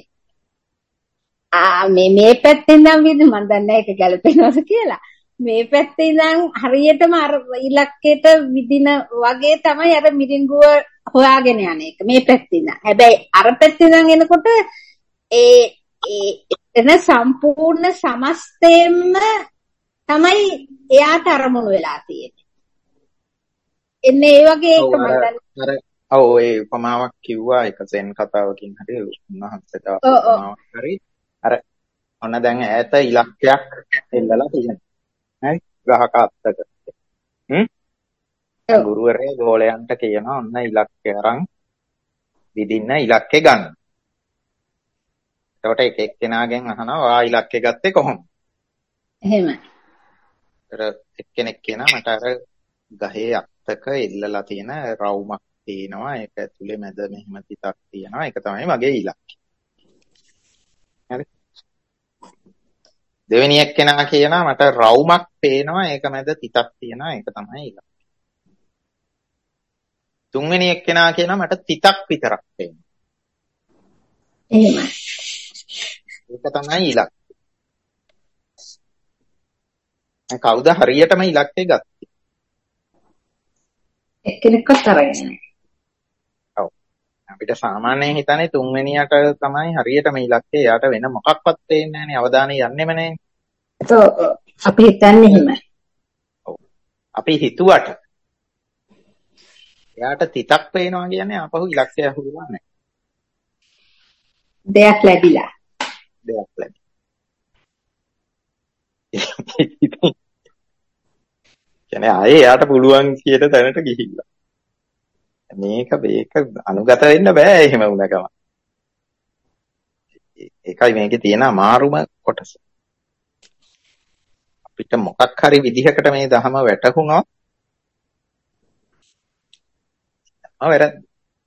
E: ආ මේ මේ පැත්තේ ඉඳන් විදි මම දන්නේ ඒක ගැලපෙනවද කියලා මේ පැත්තේ ඉඳන් හරියටම අර ඉලක්කයට විදින වගේ තමයි අර මිරිඟුව හොයාගෙන යන එක මේ පැත්තේ ඉඳන්. හැබැයි අර පැත්තේ ඉඳන් එනකොට ඒ ඒ එන සම්පූර්ණ සමස්තයෙන්ම තමයි එයාට අරමුණු වෙලා තියෙන්නේ. එන්නේ ඒ වගේ එක මම
A: දන්නේ. අර ඔව් ඒ උපමාවක් කිව්වා එක සෙන් කතාවකින් හරි උන්වහන්සේට උපමාවක් හරි අර ඔන්න දැන් ඈත ඉලක්කයක් එල්ලලා තියෙනවා. හරි ගහක අත්තක හ්ම් ගුරුවරයා ගෝලයන්ට කියනවා ඔන්න ඉලක්කය අරන් විදින්න ඉලක්කේ ගන්න. එතකොට එක එක්කෙනාගෙන් අහනවා වා ඉලක්කේ ගත්තේ කොහොමද?
E: එහෙමයි.
A: ඒතර එක්කෙනෙක් කියනවා මට අර ගහේ අත්තක එල්ලලා තියෙන රවුමක් තියෙනවා. ඒක ඇතුලේ මැද මෙහෙම තිතක් තියෙනවා. ඒක තමයි මගේ ඉලක්කය. හරි. දෙවෙනි එක්කෙනා කියනවා මට රවුමක් පේනවා ඒක මැද තිතක් තියෙනවා ඒක තමයි ඉලක්කය. තුන්වෙනි එක්කෙනා කියනවා මට තිතක් විතරක් පේනවා.
E: එහෙමයි.
A: ඒක තමයි ඉලක්කය. දැන් කවුද හරියටම ඉලක්කය ගත්තේ?
E: එක්කෙනෙක්වත් අරගෙන නැහැ.
A: ඔව්. අපිට සාමාන්‍යයෙන් හිතන්නේ තුන්වෙනියට තමයි හරියටම ඉලක්කය. එයාට වෙන මොකක්වත් පේන්නේ නැහැනේ. අවධානය යන්නෙම නැහැ.
E: ඔව් අපි හිතන්නේ එහෙමයි.
A: ඔව්. අපි හිතුවට එයාට තිතක් පේනවා කියන්නේ ආපහු ඉලක්කය අහුවෙලා නැහැ.
E: දෙයක් ලැබිලා.
A: දෙයක් ලැබිලා. කියන්නේ ආයේ එයාට පුළුවන් කියන තැනට ගිහිල්ලා. මේක මේක අනුගත වෙන්න බෑ එහෙම වුණ ගමන්. ඒකයි මේකේ තියෙන අමාරුම කොටස. අපිට මොකක් හරි විදිහකට මේ ධහම වැටහුණොත් ආ වැරද්ද.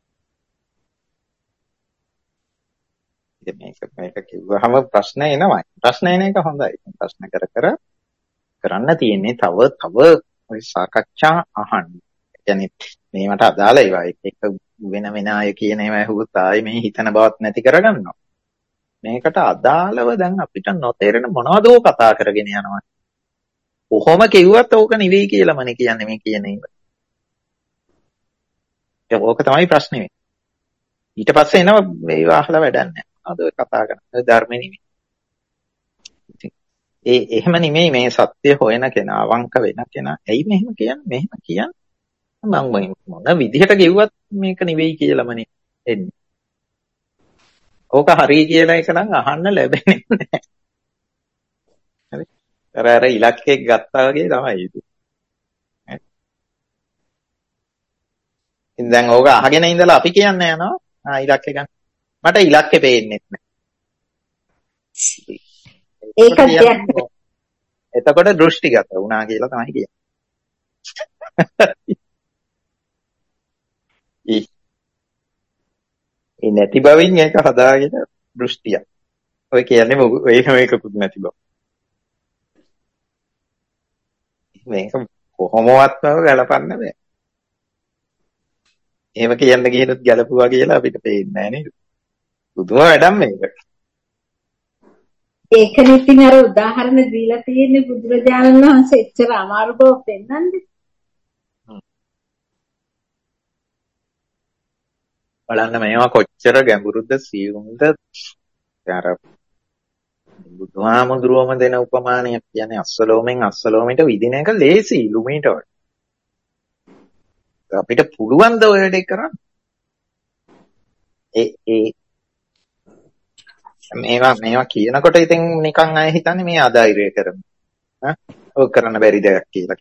A: මේක මේක කිව්වහම ප්‍රශ්න එනවා. ප්‍රශ්න එන එක හොඳයි. ප්‍රශ්න කර කර කරන්න තියෙන්නේ තව තව ඔය සාකච්ඡා අහන්න. කියන්නේ මේවට අදාළ ඒවා එක එක වෙන වෙන අය කියන ඒවා ඇහුවොත් ආයේ මේ හිතන බවත් නැති කරගන්නවා. මේකට අදාළව දැන් අපිට නොතේරෙන මොනවදෝ කතා කරගෙන යනවා. කොහොම කිව්වත් ඕක නෙවෙයි කියලාමනේ කියන්නේ මේ කියන ඒවා. ඒක තමයි ප්‍රශ්නේ. ඊට පස්සේ එනවා මේවා අහලා වැඩක් නැහැ. අද ඔය කතා කරන්නේ ධර්ම නෙවෙයි. ඒ එහෙම නෙමෙයි මේ සත්‍ය හොයන කෙනා අවංක වෙන කෙනා. ඇයි මෙහෙම කියන්නේ? මෙහෙම කියන්නේ. මම මොන විදිහට කිව්වත් මේක නෙවෙයි කියලාමනේ එන්නේ. ඕක හරි කියලා එක නම් අහන්න ලැබෙන්නේ නැහැ. හරි. අර අර ඉලක්කයක් ගත්තා වගේ තමයි ඒක. ඉතින් දැන් ඕක අහගෙන ඉඳලා අපි කියන්නේ යනවා ආ ඉලක්කේ ගන්න. මට ඉලක්කේ පේන්නේ නැහැ.
E: ඒක
A: එතකොට දෘෂ්ටිගත වුණා කියලා තමයි කියන්නේ. ඒ නැති බවින් ඒක හදාගෙන දෘෂ්ටිය. ඔය කියන්නේ ඒක මේකකුත් නැති බව. මේක කොහොමවත්ම ගලපන්න බෑ. එහෙම කියන්න ගියනොත් ගැලපුවා කියලා අපිට පේන්නේ නැහැ නේද? පුදුම වැඩක් මේක.
E: ඒකනේ ඉතින් අර උදාහරණ දීලා තියෙන්නේ බුදුරජාණන් වහන්සේ එච්චර අමාරු බව පෙන්වන්නේ. බලන්න මේවා කොච්චර ගැඹුරුද සියුම්ද. අර
A: බුදුහාමුදුරුවම දෙන උපමානය කියන්නේ අස්සලෝමෙන් අස්සලෝමෙට විදින එක ලේසි ලුමීට වඩා. අපිට පුළුවන් ද ඔය වැඩේ කරන්න? ඒ ඒ මේවා මේවා කියනකොට ඉතින් නිකන් අය හිතන්නේ මේ අධෛර්ය කරන. ඈ ඔය කරන්න බැරි දෙයක් කියලා.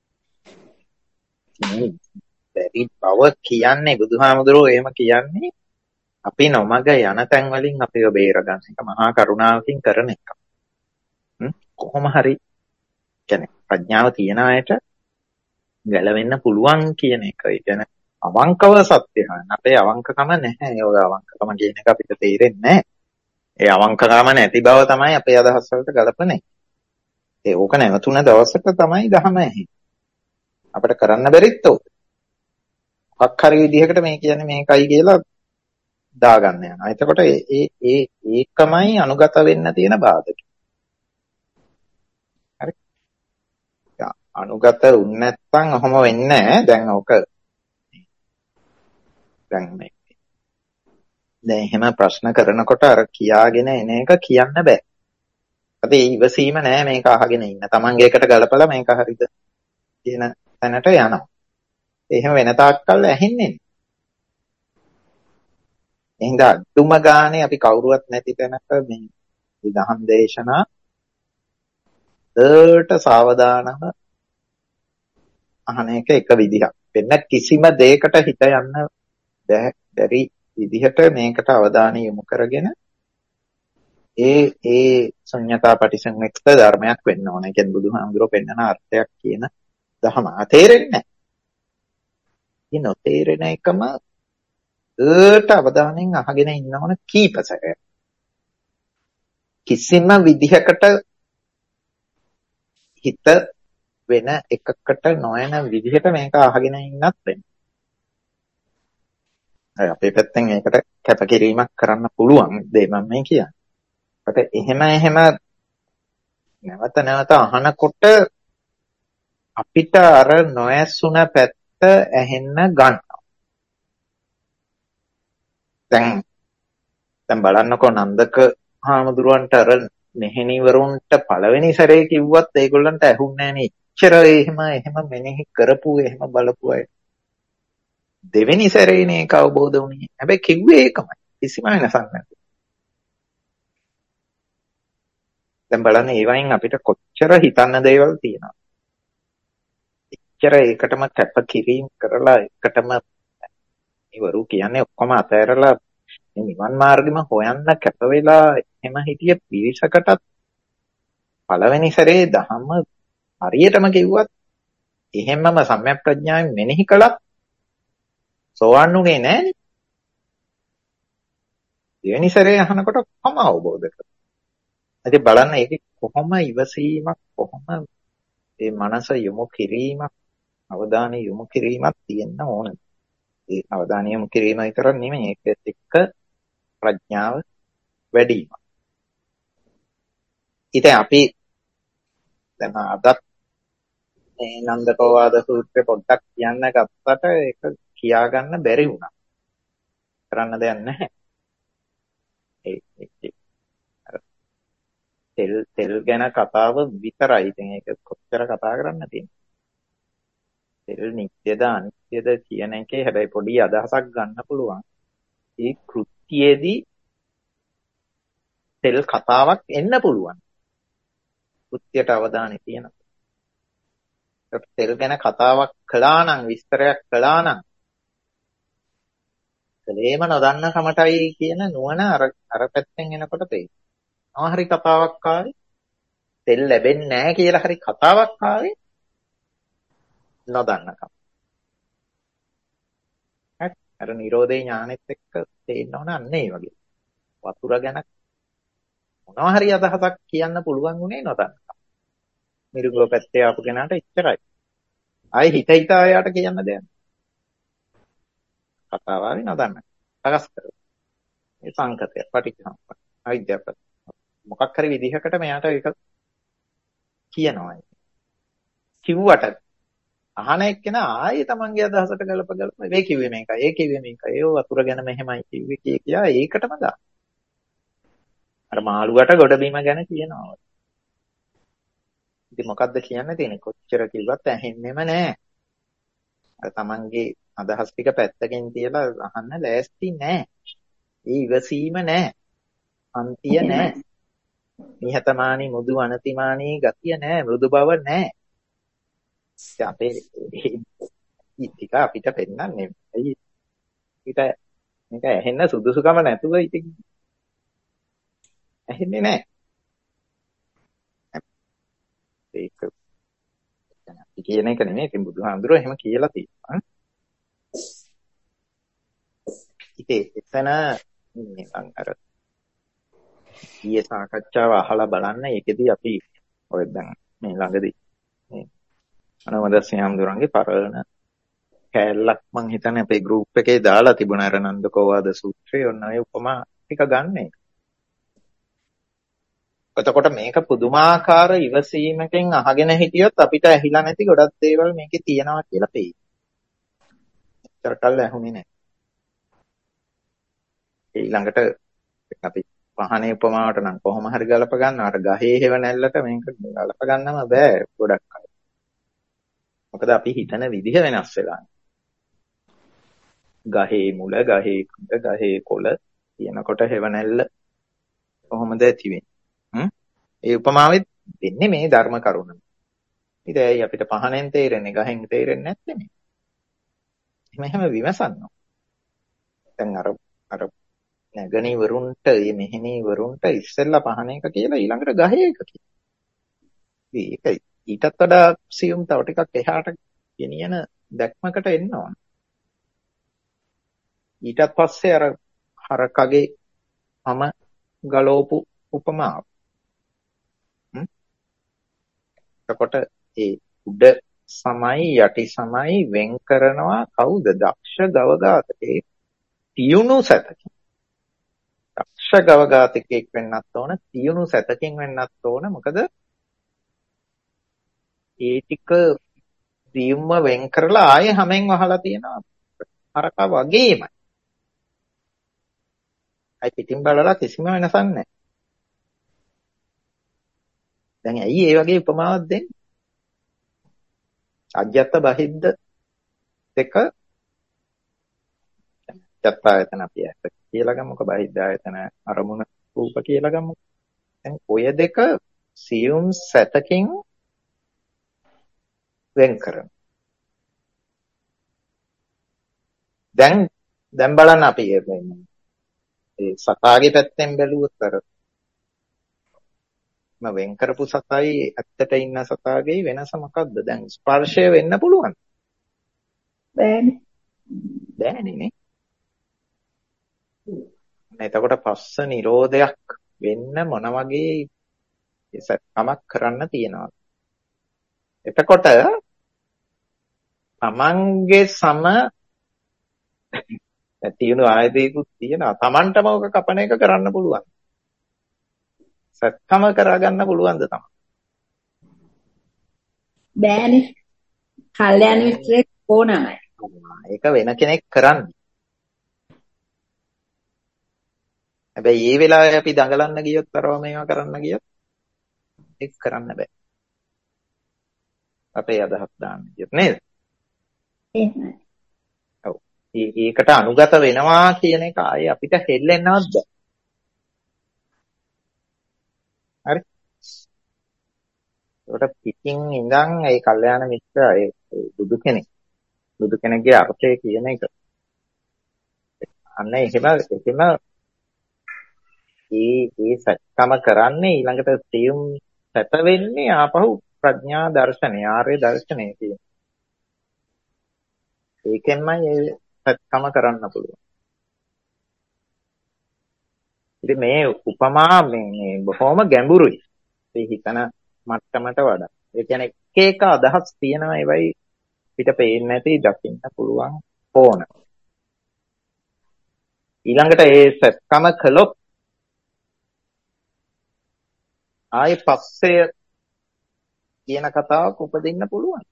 A: බැරි බව කියන්නේ බුදුහාමුදුරුවෝ එහෙම කියන්නේ අපි නොමග යන තැන් වලින් අපිව බේරගන්න එක මහා කරුණාවකින් කරන එක. කොහොම හරි කියන්නේ ප්‍රඥාව තියන අයට ගැලවෙන්න පුළුවන් කියන එක. ඒ කියන්නේ අවංකව සත්‍ය හොයන. අපේ අවංකකම නැහැ. ඔය අවංකකම කියන එක අපිට තේරෙන්නේ නැහැ. ඒ අවංකකම නැති බව තමයි අපේ අදහස් වලට ගලපන්නේ. ඒ ඕක නැවතුන දවසක තමයි දහම ඇහි. අපිට කරන්න බැරිත් ඕක. මොකක් හරි විදිහකට මේ කියන්නේ මේකයි කියලා දාගන්න යනවා. එතකොට ඒ ඒ ඒකමයි අනුගත වෙන්න තියෙන බාධක. හරි. අනුගත වුනේ නැත්නම් ඔහොම වෙන්නේ නැහැ. දැන් ඕක දැන් මේ දැන් එහෙම ප්‍රශ්න කරනකොට අර කියාගෙන එන එක කියන්න බෑ. අපි ඉවසීම නෑ මේක අහගෙන ඉන්න. Tamange එකට ගලපලා මේක හරිද කියන තැනට යනවා. එහෙම වෙන තාක්කල් ඇහෙන්නේ නෑ. එහෙනම් අදුම ගානේ අපි කවුරුවත් නැති තැනක මේ දහම් දේශනා දට සාවධානව අහන එක එක විදිහක්. වෙන කිසිම දෙයකට හිත යන්න බැරි විදිහට මේකට අවධානය යොමු කරගෙන ඒ ඒ ශුන්‍යතා පටිසංයුක්ත ධර්මයක් වෙන්න ඕන. ඒ කියන්නේ බුදුහාමුදුරුවෝ පෙන්නන අර්ථයක් කියන දහම. තේරෙන්නේ නැහැ. මේ නොතේරෙන එකම ඒට අවධානයෙන් අහගෙන ඉන්න ඕන කීප සැරයක්. කිසිම විදිහකට හිත වෙන එකකට නොයන විදිහට මේක අහගෙන ඉන්නත් වෙන්නේ. අපේ පැත්තෙන් ඒකට කැපකිරීමක් කරන්න පුළුවන් දෙය මම මේ කියන්නේ. ඒකට එහෙම එහෙම නැවත නැවත අහනකොට අපිට අර නොඇසුන පැත්ත ඇහෙන්න ගන්නවා. දැන් දැන් බලන්නකෝ නන්දක හාමුදුරුවන්ට අර මෙහෙණිවරුන්ට පළවෙනි සැරේ කිව්වත් ඒගොල්ලන්ට ඇහුන්නේ නැහැ නේ. එච්චර එහෙම එහෙම මෙනෙහි කරපු එහෙම බලපු අය. දෙවෙනි සැරේනේ ඒක අවබෝධ වුණේ. හැබැයි කිව්වේ ඒකමයි. කිසිම වෙනසක් නැහැ. දැන් බලන්න ඒ වයින් අපිට කොච්චර හිතන්න දේවල් තියෙනවා. එච්චර ඒකටම කැපකිරීම කරලා එකටම ඉවරු කියන්නේ ඔක්කොම අතහැරලා මේ නිවන් මාර්ගෙම හොයන්න කැප වෙලා එහෙම හිටිය පිරිසකටත් පළවෙනි සැරේ ධම්ම හරියටම කිව්වත් එහෙමම සම්‍යක් ප්‍රඥාවෙන් මෙනෙහි කළත් සෝවන් උනේ නැහනේ. දෙවෙනි සැරේ අහනකොට කොහොම අවබෝධ කරගන්න. ඉතින් බලන්න ඒක කොහොම ඉවසීමක් කොහොම මේ මනස යොමු කිරීමක් අවධානය යොමු කිරීමක් තියෙන්න ඕනද? ඒ අවධානය යොමු කිරීම විතරක් නෙමෙයි ඒකත් එක්ක ප්‍රඥාව වැඩි වීම. ඉතින් අපි දැන් අදත් මේ නන්දකෝවාද සූත්‍රේ පොඩ්ඩක් කියන්න ගත්තට ඒක කියා ගන්න බැරි වුණා. කරන්න දෙයක් නැහැ. ඒ තෙල් තෙල් ගැන කතාව විතරයි. ඉතින් ඒක කොච්චර කතා කරන්න තියෙන්නේ. තෙල් නිත්‍යද අනිත්‍යද කියන එකේ හැබැයි පොඩි අදහසක් ගන්න පුළුවන්. ඒ කෘත්‍යයේදී තෙල් කතාවක් එන්න පුළුවන්. කෘත්‍යයට අවධානය තියෙනවා. තෙල් ගැන කතාවක් කළා නම් විස්තරයක් කළා නම් තේම නොදන්න කමටයි කියන නුවණ අර අර පැත්තෙන් එනකොට තේරෙනවා. ආ හරි කතාවක් ආවේ තෙල් ලැබෙන්නේ නැහැ කියලා හරි කතාවක් ආවේ නොදන්නකම. හරි අර නිරෝධේ ඥානෙත් එක්ක තේින්න ඕන අන්න ඒ වගේ. වතුර ගැන මොනවා හරි අදහසක් කියන්න පුළුවන් උනේ නොදන්නකම. මිරිඟුව පැත්තේ ආපු කෙනාට එච්චරයි. ආයි හිත හිතා යාට කියන්න දෙයක්. කතාව ආවේ නොදන්න. සකස් කරලා. මේ සංකතය පටිච්චසමුප්පාද. අවිද්‍යාව මොකක් හරි විදිහකට මෙයාට ඒක කියනවා. කිව්වට අහන එක්කෙනා ආයේ තමන්ගේ අදහසට ගලප ගලප මේ කිව්වේ මේකයි, ඒ කිව්වේ මේකයි, ඒ වතුර ගැන මෙහෙමයි කිව්වේ කිය කියා ඒකටම දා. අර මාළුවට ගොඩබිම ගැන කියනවා. ඉතින් මොකද්ද කියන්න තියෙන්නේ? කොච්චර කිව්වත් ඇහෙන්නෙම නැහැ. අර තමන්ගේ අදහස් ටික පැත්තකින් තියලා අහන්න ලෑස්ති නැහැ. ඒ ඉවසීම නැහැ. අන්තිය නැහැ. නිහතමානී මුදු අනතිමානී ගතිය නැහැ. මෘදු බව නැහැ. අපේ ටික අපිට පෙන්නන්නේ. ඇයි ඊට මේක ඇහෙන්න සුදුසුකම නැතුව ඉතින් ඇහෙන්නේ නැහැ. ඒක කියන එක නෙමෙයි. ඉතින් බුදුහාමුදුරුවෝ එහෙම කියලා තියෙනවා. ඉතින් එතන නිකන් අර ඊයේ සාකච්ඡාව අහලා බලන්න. ඒකෙදි අපි ඔය දැන් මේ ළඟදී මේ අනවදස්සී හාමුදුරන්ගේ පරණ කැලලක් මං හිතන්නේ අපේ ගෲප් එකේ දාලා තිබුණා. අර නන්දකෝවාද සූත්‍රය ඔන්න ඔය උපමා ටික ගන්න. එතකොට මේක පුදුමාකාර ඉවසීමකින් අහගෙන හිටියොත් අපිට ඇහිලා නැති ගොඩක් දේවල් මේකේ තියෙනවා කියලා පෙයි. ඒතරකල් ඇහුනේ නැහැ. ඊළඟට අපි පහනේ උපමාවට නම් කොහොම හරි ගලප ගන්නවා. අර ගහේ හේව නැල්ලට මේක ගලප ගන්නම බෑ ගොඩක් අය. මොකද අපි හිතන විදිහ වෙනස් වෙලා. ගහේ මුල, ගහේ කුඩ, ගහේ කොළ කියනකොට හේව නැල්ල කොහොමද ඇති වෙන්නේ? ඒ උපමාවෙත් දෙන්නේ මේ ධර්ම කරුණ. ඉතින් ඇයි අපිට පහනෙන් තේරෙන්නේ ගහෙන් තේරෙන්නේ නැත්තේ මේ? එහෙම එහෙම විමසන්න. දැන් අර අර නැගණි වරුන්ට මේ මෙහෙණි වරුන්ට ඉස්සෙල්ලා පහන එක කියලා ඊළඟට ගහේ එක කියලා. ඒක ඊටත් වඩා සියුම් තව ටිකක් එහාට ගෙනියන දැක්මකට එන්න ඕන. ඊටත් පස්සේ අර හරකගේ හැම ගලෝපු උපමාව. එතකොට ඒ උඩ සමයි යටි සමයි වෙන් කරනවා කවුද? දක්ෂ ගවඝාතකේ තියුණු සතකින්. දක්ෂ ගවඝාතකෙක් වෙන්නත් ඕන, තියුණු සතකින් වෙන්නත් ඕන. මොකද ඒ ටික දියුම්ම වෙන් කරලා ආයේ හැමෙන් වහලා තියෙනවා හරකා වගේමයි. අයි පිටින් බලලා කිසිම වෙනසක් නැහැ. දැන් ඇයි මේ වගේ උපමාවක් දෙන්නේ? අජ්‍යත්ත බහිද්ද දෙක චත්තායතන අපි ඇත්ත කියලා ගමුකෝ. බහිද්ද ආයතන අරමුණ රූප කියලා ගමුකෝ. දැන් ඔය දෙක සියුම් සතකින් වෙන් කරන. දැන් දැන් බලන්න අපි ඒ සතාගේ පැත්තෙන් බැලුවොත් අර මම වෙන් කරපු සතයි ඇත්තට ඉන්න සතාගේ වෙනස මොකද්ද? දැන් ස්පර්ශය වෙන්න පුළුවන්.
E: බෑනේ.
A: බෑනේ නේ. එතකොට පස්ස නිරෝධයක් වෙන්න මොන වගේ සත්කමක් කරන්න තියනවද? එතකොට තමන්ගේ සම තියුණු ආයතයකුත් තියෙනවා. තමන්ටම ඔක කපන එක කරන්න පුළුවන්. සත්කම කරගන්න පුළුවන්ද තමයි?
E: බෑනේ. කල්යාණ මිත්‍රෙක් ඕනමයි.
A: ඒක වෙන කෙනෙක් කරන්නේ. හැබැයි මේ වෙලාවේ අපි දඟලන්න ගියොත් අරව මේවා කරන්න ගියොත් ඒක කරන්න බෑ. අපේ අදහස් දාන්න ගියොත් නේද?
E: එහෙමයි.
A: ඔව්. ඒකට අනුගත වෙනවා කියන එක ආයේ අපිට හෙල්ලෙන්නවත් බෑ. හරි. ඒකට පිටින් ඉඳන් ඒ කල්යාණ මිත්‍ර ඒ බුදු කෙනෙක් බුදු කෙනෙක්ගේ අර්ථය කියන එක අන්න එහෙම එහෙම ඒ ඒ සත්‍යම කරන්නේ ඊළඟට සියුම් සැප වෙන්නේ ආපහු ප්‍රඥා දර්ශනය ආර්ය දර්ශනය කියන. ඒකෙන්මයි ඒ සත්‍යම කරන්න පුළුවන්. ඉතින් මේ උපමා මේ බොහොම ගැඹුරුයි. ඒ හිතන මට්ටමට වඩා. ඒ කියන්නේ එක එක අදහස් තියෙනවා. ඒවයි පිට පේන්නේ නැති දකින්න පුළුවන් ඕන. ඊළඟට ඒ සත්‍යම කළොත් ආයේ පස්සේ කියන කතාවක් උපදින්න පුළුවන්.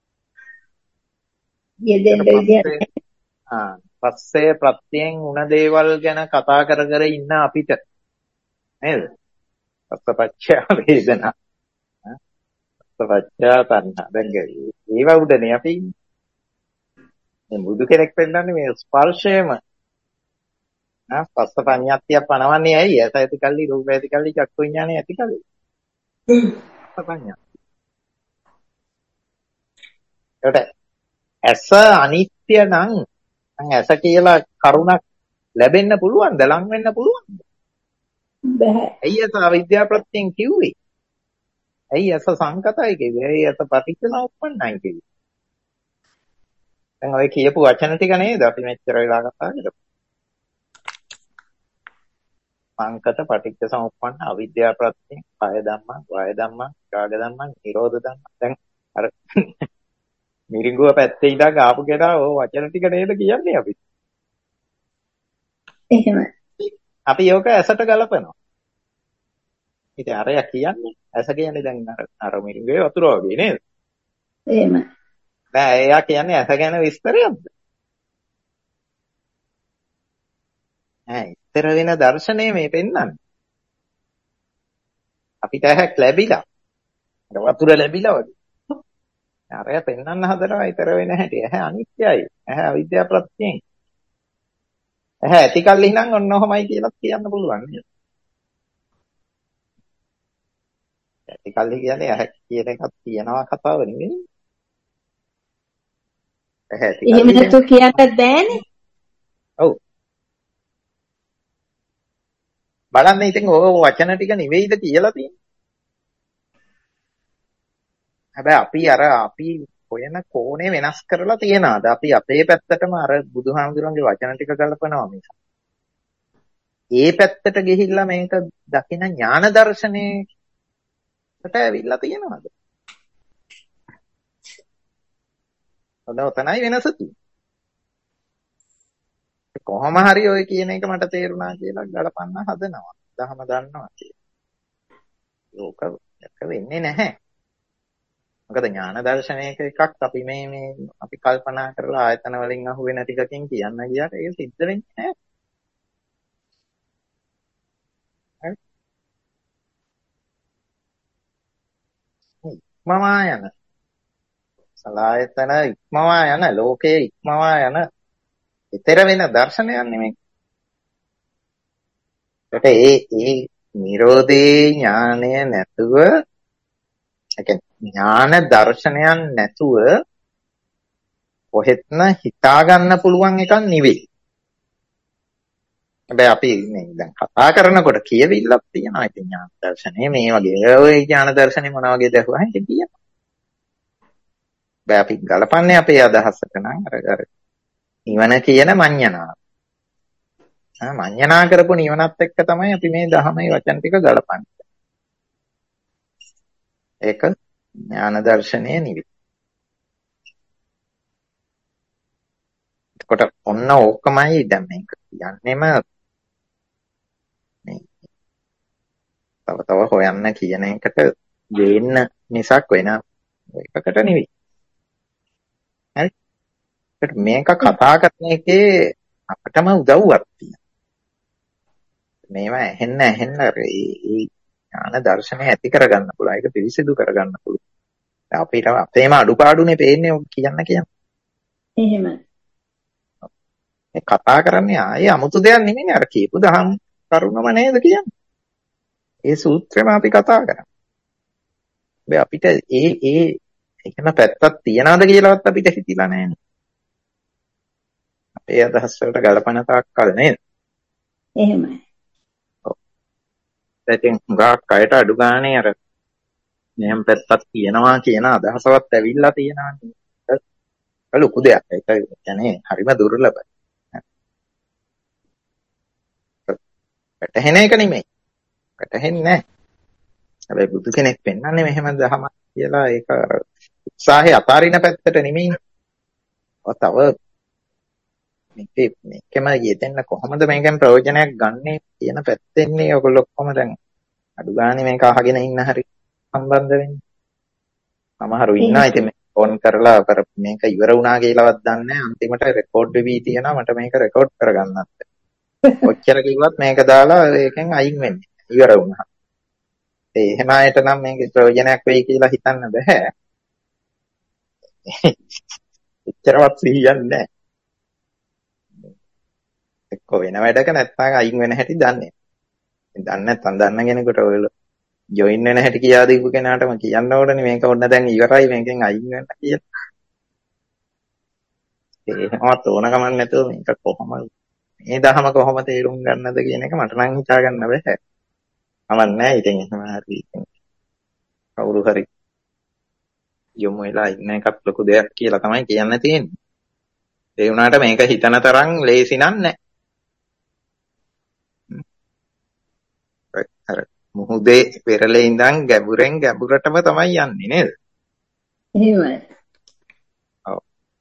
E: යෙදෙන්න විදිය.
A: ආ, පස්සේ ප්‍රත්‍යයෙන් උන දේවල් ගැන කතා කර කර ඉන්න අපිට නේද? පස්සපච්චය වේදනා. පස්සපච්චය තණ්හා. දැන් ඒව උඩනේ අපි මේ බුදු කෙනෙක් වෙන්නන්නේ මේ ස්පර්ශයම. ආ පස්ස පඤ්ඤාත්තිය පනවන්නේ ඇයි? ඇස ඇති කල්ලි රූප ඇති කල්ලි චක්කු විඥානය ඇති කල්ලි. පස්ස පඤ්ඤාත්තිය. ඒකට ඇස අනිත්‍ය නම් ඇස කියලා කරුණක් ලැබෙන්න පුළුවන්ද? ලං වෙන්න පුළුවන්ද?
E: බෑ.
A: ඇයි ඇස අවිද්‍යාව ප්‍රත්‍යයෙන් කිව්වේ? ඇයි ඇස සංකතයි කිව්වේ? ඇයි ඇස පටිච්චසමුප්පන්නයි කිව්වේ? දැන් ඔය කියපු වචන ටික නේද අපි මෙච්චර වෙලා කතා කරපු. සංකත පටිච්චසමුප්පන්න අවිද්‍යාව ප්‍රත්‍යයෙන් කාය ධම්මං වාය ධම්මං රාග ධම්මං නිරෝධ ධම්මං. දැන් අර මිරිඟුව පැත්තේ ඉඳන් ආපු කෙනා ඔය වචන ටික නේද කියන්නේ අපි.
E: එහෙමයි.
A: අපි යෝක ඇසට ගලපනවා. ඉතින් අරයා කියන්නේ ඇස කියන්නේ දැන් අර අර මිරිඟුවේ වතුර වගේ නේද?
E: එහෙමයි.
A: දැන් එයා කියන්නේ ඇස ගැන විස්තරයක්ද? ඈ ඉතර වෙන දර්ශනය මේ පෙන්වන්නේ. අපිට ඇහැක් ලැබිලා. වතුර ලැබිලා වගේ. අරයා පෙන්වන්න හදනවා ඉතර වෙන හැටි. ඇහැ අනිත්‍යයි. ඇහැ අවිද්‍යාව ප්‍රත්‍යයෙන්. ඇහැ ඇති කල්ලි නම් ඔන්න ඔහමයි කියලා කියන්න පුළුවන් නේද? ඇති කල්ලි කියන්නේ ඇහැ කියන එකක් තියනවා කතාව නෙමෙයි. ඇහැ ඇති කල්ලි.
E: එහෙම නැතුව කියන්නත් බෑනේ.
A: ඔව්. බලන්න ඉතින් ඔය වචන ටික නෙවෙයිද කියලා තියෙන්නේ. හැබැයි අපි අර අපි හොයන කෝණය වෙනස් කරලා තියනවාද? අපි අපේ පැත්තටම අර බුදුහාමුදුරන්ගේ වචන ටික ගලපනවා මිස. ඒ පැත්තට ගිහිල්ලා මේක දකින ඥාන දර්ශනයකට ඇවිල්ලා තියනවාද? ඔතනයි වෙනස තියෙන්නේ. කොහොම හරි ඔය කියන එක මට තේරුණා කියලා ගලපන්න හදනවා. දහම දන්නවා කියලා. ඒක එක වෙන්නේ නැහැ. මොකද ඥාන දර්ශනයක එකක් අපි මේ මේ අපි කල්පනා කරලා ආයතන වලින් අහුවෙන ටිකකින් කියන්න ගියාට ඒක සිද්ධ වෙන්නේ නැහැ. හරි. ඉක්මවා යන සලායතන ඉක්මවා යන ලෝකයේ ඉක්මවා යන ඊතර වෙන දර්ශනයක් නෙමෙයි. ඒකට ඒ ඒ නිරෝධේ ඥානය නැතුව ඒ ඥාන දර්ශනයන් නැතුව කොහෙත්ම හිතා ගන්න පුළුවන් එකක් නෙවෙයි. හැබැයි අපි මේ දැන් කතා කරනකොට කියවිල්ලක් තියෙනවා. ඉතින් ඥාන දර්ශනය මේ වගේ ඔය ඥාන දර්ශනය මොන වගේ දැකුවා ඉතින් කියනවා. හැබැයි අපි ගලපන්නේ අපේ අදහසට නම් අර අර නිවන කියන මඤ්ඤණා. ආ මඤ්ඤණා කරපු නිවනත් එක්ක තමයි අපි මේ ධහමේ වචන ටික ගලපන්නේ. ඒක ඥාන දර්ශනය නෙවෙයි. එතකොට ඔන්න ඕකමයි දැන් මේක කියන්නේම මේ තව තව හොයන්න කියන එකට ගේන්න මිසක් වෙන එකකට නෙවෙයි. හරි. ඒකට මේක කතා කරන එකේ අපටම උදව්වක් තියෙනවා. මේවා ඇහෙන්න ඇහෙන්න ඒ ඥාන දර්ශනය ඇති කරගන්න පුළුවන්. ඒක පිරිසිදු කරගන්න පුළුවන්. අපිට අපේම අඩුපාඩුනේ පේන්නේ ඔක කියන්න කියන්න.
E: එහෙම.
A: මේ කතා කරන්නේ ආයේ 아무තු දෙයක් නෙමෙයි අර කියපු දහම් කරුණම නේද කියන්නේ. ඒ සූත්‍රෙම අපි කතා කරා. හැබැයි අපිට ඒ ඒ එකම පැත්තක් තියනවාද කියලාවත් අපිට හිතිලා නැහැ. අපේ අදහස් වලට ගලපන තාක්කල් නේද?
E: එහෙමයි.
A: දැන් හුඟක් අයට අඩු ගානේ අර මෙහෙම පැත්තක් තියෙනවා කියන අදහසවත් ඇවිල්ලා තියෙනවා. ඒක ලොකු දෙයක්. ඒක කියන්නේ හරිම දුර්ලභයි. වැටහෙන එක නෙමෙයි. වැටහෙන්නේ නැහැ. හැබැයි බුදු කෙනෙක් පෙන්වන්නේ මෙහෙම දහමක් කියලා ඒක උත්සාහය අතාරින පැත්තට නෙමෙයි. තව මේකේ මේකම යෙදෙන්න කොහොමද මේකෙන් ප්‍රයෝජනයක් ගන්නෙ කියන පැත්තෙන්නේ ඔයගොල්ලෝ ඔක්කොම දැන් අඩු ගානේ මේක අහගෙන ඉන්න හරි සම්බන්ධ වෙන්නේ. සමහරව ඉන්නවා ඉතින් ෆෝන් කරලා කර මේක ඉවර වුණා කියලාවත් දන්නේ නැහැ. අන්තිමට රෙකෝඩ් වෙවි තියෙනවා මට මේක රෙකෝඩ් කරගන්නත්. ඔච්චර කිව්වත් මේක දාලා ඒකෙන් අයින් වෙන්නේ. ඉවර වුණා. ඒ එහෙම අයට නම් මේකේ ප්‍රයෝජනයක් වෙයි කියලා හිතන්න බෑ. එච්චරවත් සිහියක් නැහැ. එක්ක වෙන වැඩක නැත්නම් අයින් වෙන හැටි දන්නේ. දන්නේ නැත්නම් දන්න කෙනෙකුට ඔය ජොයින් වෙන හැටි කියා දීපු කෙනාටම කියන්න ඕනනේ මේක ඔන්න දැන් ඉවරයි මේකෙන් අයින් වෙන්න කියලා. ඒකවත් ඕන කමක් නැතුව මේක කොහොමද මේ දහම කොහොම තේරුම් ගන්නද කියන එක මට නම් හිතා ගන්න බෑ. කමක් නැහැ ඉතින් එහෙම හරි කවුරු හරි යොමු වෙලා ඉන්න එකත් ලොකු දෙයක් කියලා තමයි කියන්න තියෙන්නේ. ඒ වුණාට මේක හිතන තරම් ලේසි නෑ. අර මුහුදේ පෙරලේ ඉඳන් ගැඹුරෙන් ගැඹුරටම තමයි යන්නේ නේද?
E: එහෙමයි.
A: ඔව්.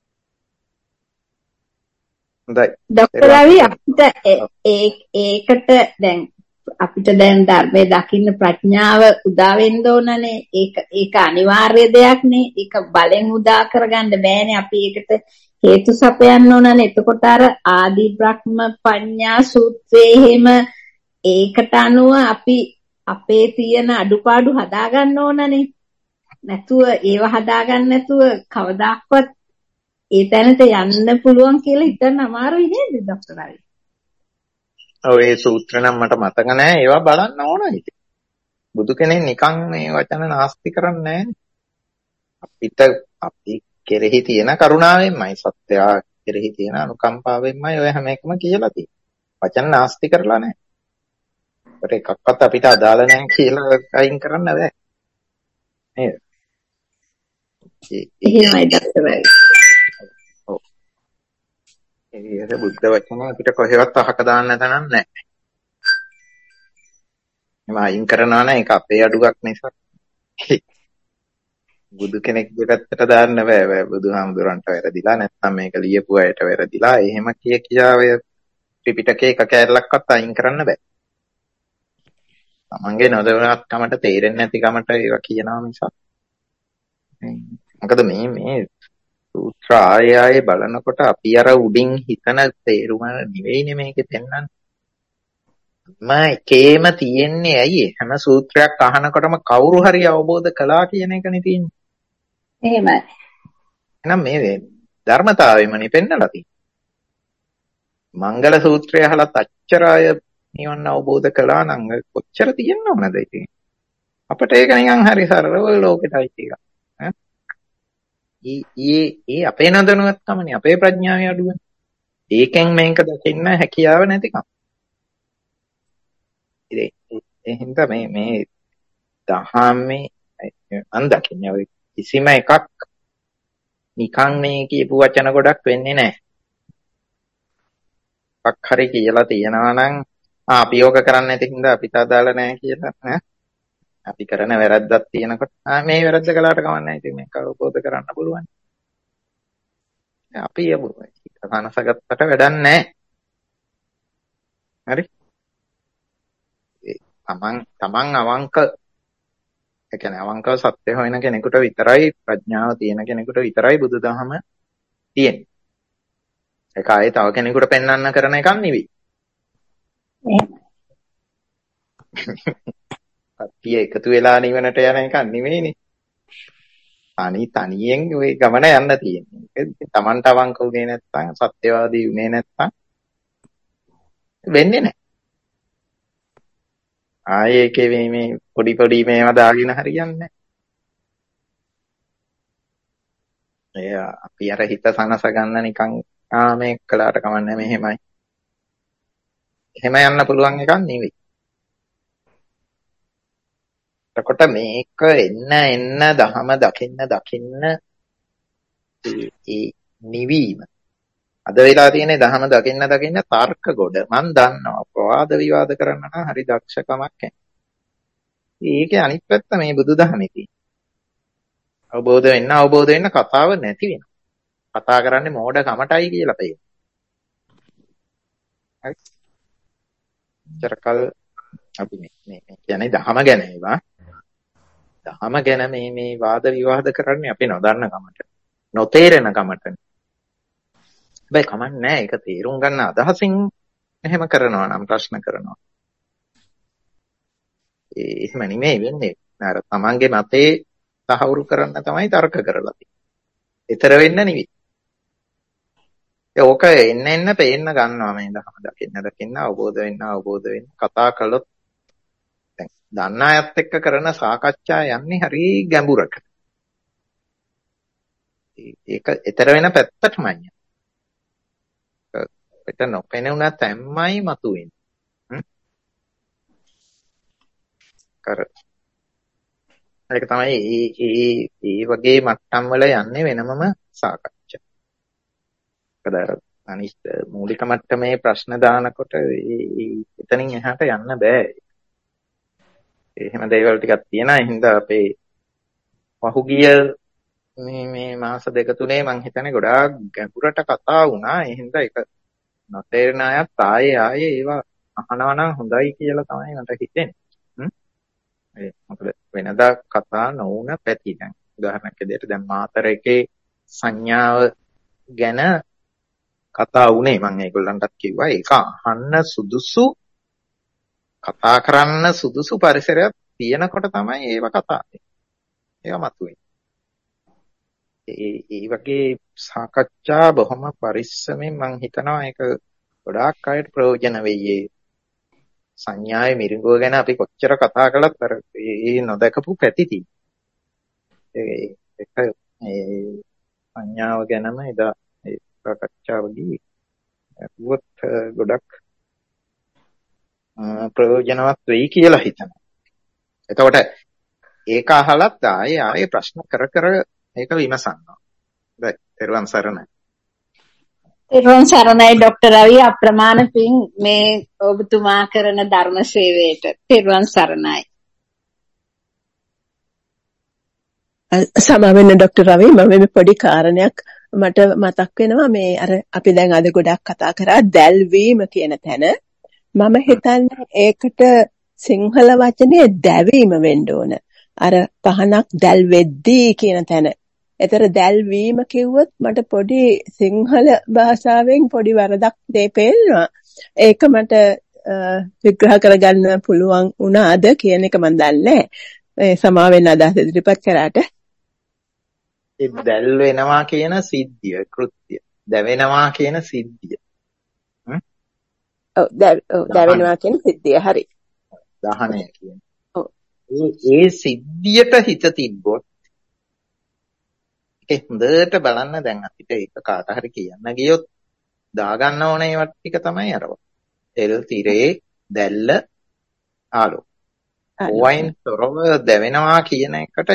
A: හොඳයි.
E: ડોක්ටර් රවි අපිට ඒකට දැන් අපිට දැන් ධර්මයේ දකින්න ප්‍රඥාව උදා වෙන්න ඕනනේ. ඒක ඒක අනිවාර්ය දෙයක් නේ. ඒක බලෙන් උදා කරගන්න බෑනේ. අපි ඒකට හේතු සපයන්න ඕනනේ. එතකොට අර ආදි බ්‍රහ්ම පඤ්ඤා සූත්‍රයේ එහෙම ඒකට අනුව අපි අපේ තියෙන අඩුපාඩු හදාගන්න ඕනනේ. නැතුව ඒව හදාගන්න නැතුව කවදාක්වත් ඒ තැනට යන්න පුළුවන් කියලා හිතන්න අමාරුයි නේද ડોක්ටර් රවි?
A: ඔව් ඒ සූත්‍ර නම් මට මතක නෑ. ඒවා බලන්න ඕනයි. බුදු කෙනෙක් නිකන් මේ වචන නාස්ති කරන්නේ නෑ. අපිට අපි කෙරෙහි තියෙන කරුණාවෙන්මයි සත්‍යය කෙරෙහි තියෙන අනුකම්පාවෙන්මයි ඔය හැම එකම කියලා තියෙන්නේ. වචන නාස්ති කරලා නෑ. ඒකට එකක්වත් අපිට අදාළ නැහැ කියලා අයින් කරන්න බෑ. නේද?
E: එහෙමයි ડોක්ටර් රවි.
A: ඔව්. ඒ බුද්ධ වචන අපිට කොහෙවත් අහක දාන්න තැනක් නැහැ. එම අයින් කරනවා නම් ඒක අපේ අඩුවක් නිසා. බුදු කෙනෙක්ගේ පැත්තට දාන්න බෑ. බුදුහාමුදුරන්ට වැරදිලා නැත්නම් මේක ලියපු අයට වැරදිලා එහෙම කිය කියා ඔය ත්‍රිපිටකේ එක කැරලක්වත් අයින් කරන්න බෑ. තමන්ගේ නොදැනුවත්කමට තේරෙන්නේ නැති කමට ඒවා කියනවා මිසක්. මොකද මේ මේ සූත්‍ර ආයෙ ආයෙ බලනකොට අපි අර උඩින් හිතන තේරුම නෙවෙයිනේ මේකේ පෙන්වන්නේ. මා එකේම තියෙන්නේ ඇයි හැම සූත්‍රයක් අහනකොටම කවුරු හරි අවබෝධ කළා කියන එකනේ තියෙන්නේ.
E: එහෙමයි.
A: එහෙනම් මේ ධර්මතාවෙමනේ පෙන්නලා තියෙන්නේ. මංගල සූත්‍රය අහලත් අච්චර අය නිවන අවබෝධ කළා නම් කොච්චර තියෙන්න ඕනද ඉතින් අපිට ඒක නිකන් හරි සරලව ලෝකෙටයි ටික ඈ ඊ ඊ අපේ නදනුවත්කමනේ අපේ ප්‍රඥාවේ අඩුවනේ ඒකෙන් මේක දකින්න හැකියාව නැතිකම ඉතින් ඒ හින්දා මේ මේ දහමේ අන් දකින්නේ ඔය කිසිම එකක් නිකන් මේ කියපු වචන ගොඩක් වෙන්නේ නැහැ එකක් හරි කියලා තියනවා නම් ආ අපි යෝග කරන්නේ නැති හින්දා අපිට අදාළ නැහැ කියලා ඈ අපි කරන වැරද්දක් තියෙනකොට ආ මේ වැරද්ද කළාට කමක් නැහැ ඉතින් මේක අවබෝධ කරන්න පුළුවන් අපි යමු කනසගත්තට වැඩක් නැහැ හරි තමන් තමන් අවංක ඒ කියන්නේ අවංකව සත්‍ය හොයන කෙනෙකුට විතරයි ප්‍රඥාව තියෙන කෙනෙකුට විතරයි බුදුදහම තියෙන්නේ ඒක ආයේ තව කෙනෙකුට පෙන්වන්න කරන එකක් නෙවෙයි අපි එකතු වෙලා නිවනට යන එකක් නෙවෙයිනේ. තනි තනියෙන් ওই ගමන යන්න තියෙන්නේ. ඒක තමන්ට අවංක උනේ නැත්නම් සත්‍යවාදී උනේ නැත්නම් වෙන්නේ නැහැ. ආයේ ඒකේ මේ මේ පොඩි පොඩි මේවා දාගෙන හරියන්නේ නැහැ. එය අපි අර හිත සනස ගන්න නිකන් ආ මේක කළාට කමන්නේ මෙහෙමයි. එහෙම යන්න පුළුවන් එකක් නෙවෙයි. එතකොට මේක එන්න එන්න දහම දකින්න දකින්න ඒ නිවීම අද වෙලා තියෙන දහම දකින්න දකින්න තර්ක ගොඩ මන් දන්නවා ප්‍රවාද විවාද කරන්න නම් හරි දක්ෂකමක් නැහැ. ඒකේ අනිත් පැත්ත මේ බුදුදහමේ තියෙන. අවබෝධ වෙන්න අවබෝධ වෙන්න කතාව නැති වෙනවා. කතා කරන්නේ මෝඩ කමටයි කියලා පේනවා. හරි. චරකල් අපි මේ මේ කියන්නේ දහම ගැන ඒවා. දහම ගැන මේ මේ වාද විවාද කරන්නේ අපි නොදන්න කමට. නොතේරෙන කමට. හැබැයි කමක් නැහැ. ඒක තේරුම් ගන්න අදහසින් එහෙම කරනවා නම් ප්‍රශ්න කරනවා. එහෙම නෙමෙයි වෙන්නේ. අර තමන්ගේ මතේ තහවුරු කරන්න තමයි තර්ක කරලා තියෙන්නේ. ඊතර වෙන්න නෙවෙයි. ඕක එන්න එන්න පේන්න ගන්නවා මේ දහම දකින්න දකින්න අවබෝධ වෙන්න අවබෝධ වෙන්න කතා කළොත් දැන් දන්න අයත් එක්ක කරන සාකච්ඡා යන්නේ හරි ගැඹුරකට. ඒක ඊතර වෙන පැත්තටමයි. පිට නොපෙනුන තැම්මයි මතුවෙන්නේ. කර ඒක තමයි මේ මේ වගේ මට්ටම් වල යන්නේ වෙනමම සාකච්ඡා. කදර අනිත් මූලික මට්ටමේ ප්‍රශ්න දානකොට එතනින් එහාට යන්න බෑ. එහෙම දේවල් ටිකක් තියෙනවා. ඒ හින්දා අපේ පහුගිය මේ මේ මාස දෙක තුනේ මං හිතන්නේ ගොඩාක් ගැඹුරට කතා වුණා. ඒ හින්දා ඒක නොතේරෙන අයත් ආයේ ආයේ ඒවා අහනවා නම් හොඳයි කියලා තමයි මට හිතෙන්නේ. ඒ මොකද වෙනදා කතා නොවුන පැති දැන් උදාහරණයක් විදිහට දැන් මාතර එකේ සංඥාව ගැන කතා වුණේ මම ඒගොල්ලන්ටත් කිව්වා ඒක අහන්න සුදුසු කතා කරන්න සුදුසු පරිසරයක් තියෙනකොට තමයි ඒව කතා වෙන්නේ. ඒවා මතුවෙන්නේ. ඒ ඒ වගේ සාකච්ඡා බොහොම පරිස්සමෙන් මම හිතනවා ඒක ගොඩාක් අයට ප්‍රයෝජන වෙයි. සංඥාවේ මිරිඟුව ගැන අපි කොච්චර කතා කළත් අර ඒ නොදකපු පැති තියෙනවා. ඒක ඒ සංඥාව ගැනම එදා ඒ සාකච්ඡාවදී වුත් ගොඩක් ප්‍රයෝජනවත් වෙයි කියලා හිතනවා. එතකොට ඒක අහලත් ආයේ ආයේ ප්‍රශ්න කර කර ඒක විමසනවා. හරි. තෙරුවන් සරණයි.
E: තෙරුවන් සරණයි ડોક્ટર රවි අප්‍රමාණ පිං මේ ඔබතුමා කරන ධර්ම සේවයට. තෙරුවන් සරණයි.
F: සමා වෙන්න ડોક્ટર රවි මම මේ පොඩි කාරණයක් මට මතක් වෙනවා මේ අර අපි දැන් අද ගොඩක් කතා කරා දැල්වීම කියන තැන මම හිතන්නේ ඒකට සිංහල වචනේ දැවීම වෙන්න ඕන. අර පහනක් දැල් වෙද්දී කියන තැන. ඒතර දැල්වීම කිව්වොත් මට පොඩි සිංහල භාෂාවෙන් පොඩි වරදක් දෙපෙන්නවා. ඒක මට විග්‍රහ කරගන්න පුළුවන් වුණාද කියන එක මම දන්නේ නැහැ. ඒ සමා වෙන්න අදහස ඉදිරිපත් කරාට
A: ඒ දැල් වෙනවා කියන සිද්ධිය කෘත්‍ය දැවෙනවා කියන සිද්ධිය
F: ඔව් දැවෙනවා කියන සිද්ධිය හරි
A: දහනය කියන්නේ ඔව් ඒ ඒ සිද්ධියට හිත තිබ්බොත් ඒක හොඳට බලන්න දැන් අපිට ඒක කාට හරි කියන්න ගියොත් දාගන්න ඕන ඒවත් ටික තමයි අරව තෙල් තිරේ දැල්ල ආලෝ වයින් තොරව දැවෙනවා කියන එකට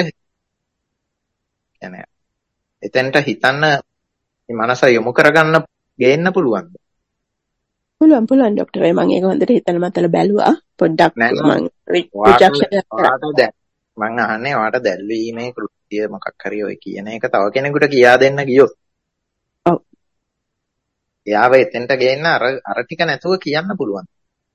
A: කියන්නේ එතෙන්ට හිතන්න මේ මනස යොමු කරගන්න ගේන්න පුළුවන්ද?
F: පුළුවන් පුළුවන් ડોක්ටර් මම ඒක හොඳට හිතලා මතල බැලුවා පොඩ්ඩක් මම විචක්ෂණයක් කරා.
A: දැන් මම අහන්නේ ඔයාට දැල්වීමේ කෘත්‍ය මොකක් හරි ඔය කියන එක තව කෙනෙකුට කියා දෙන්න ගියොත්.
F: ඔව්.
A: එයාව එතෙන්ට ගේන්න අර අර ටික නැතුව කියන්න පුළුවන්.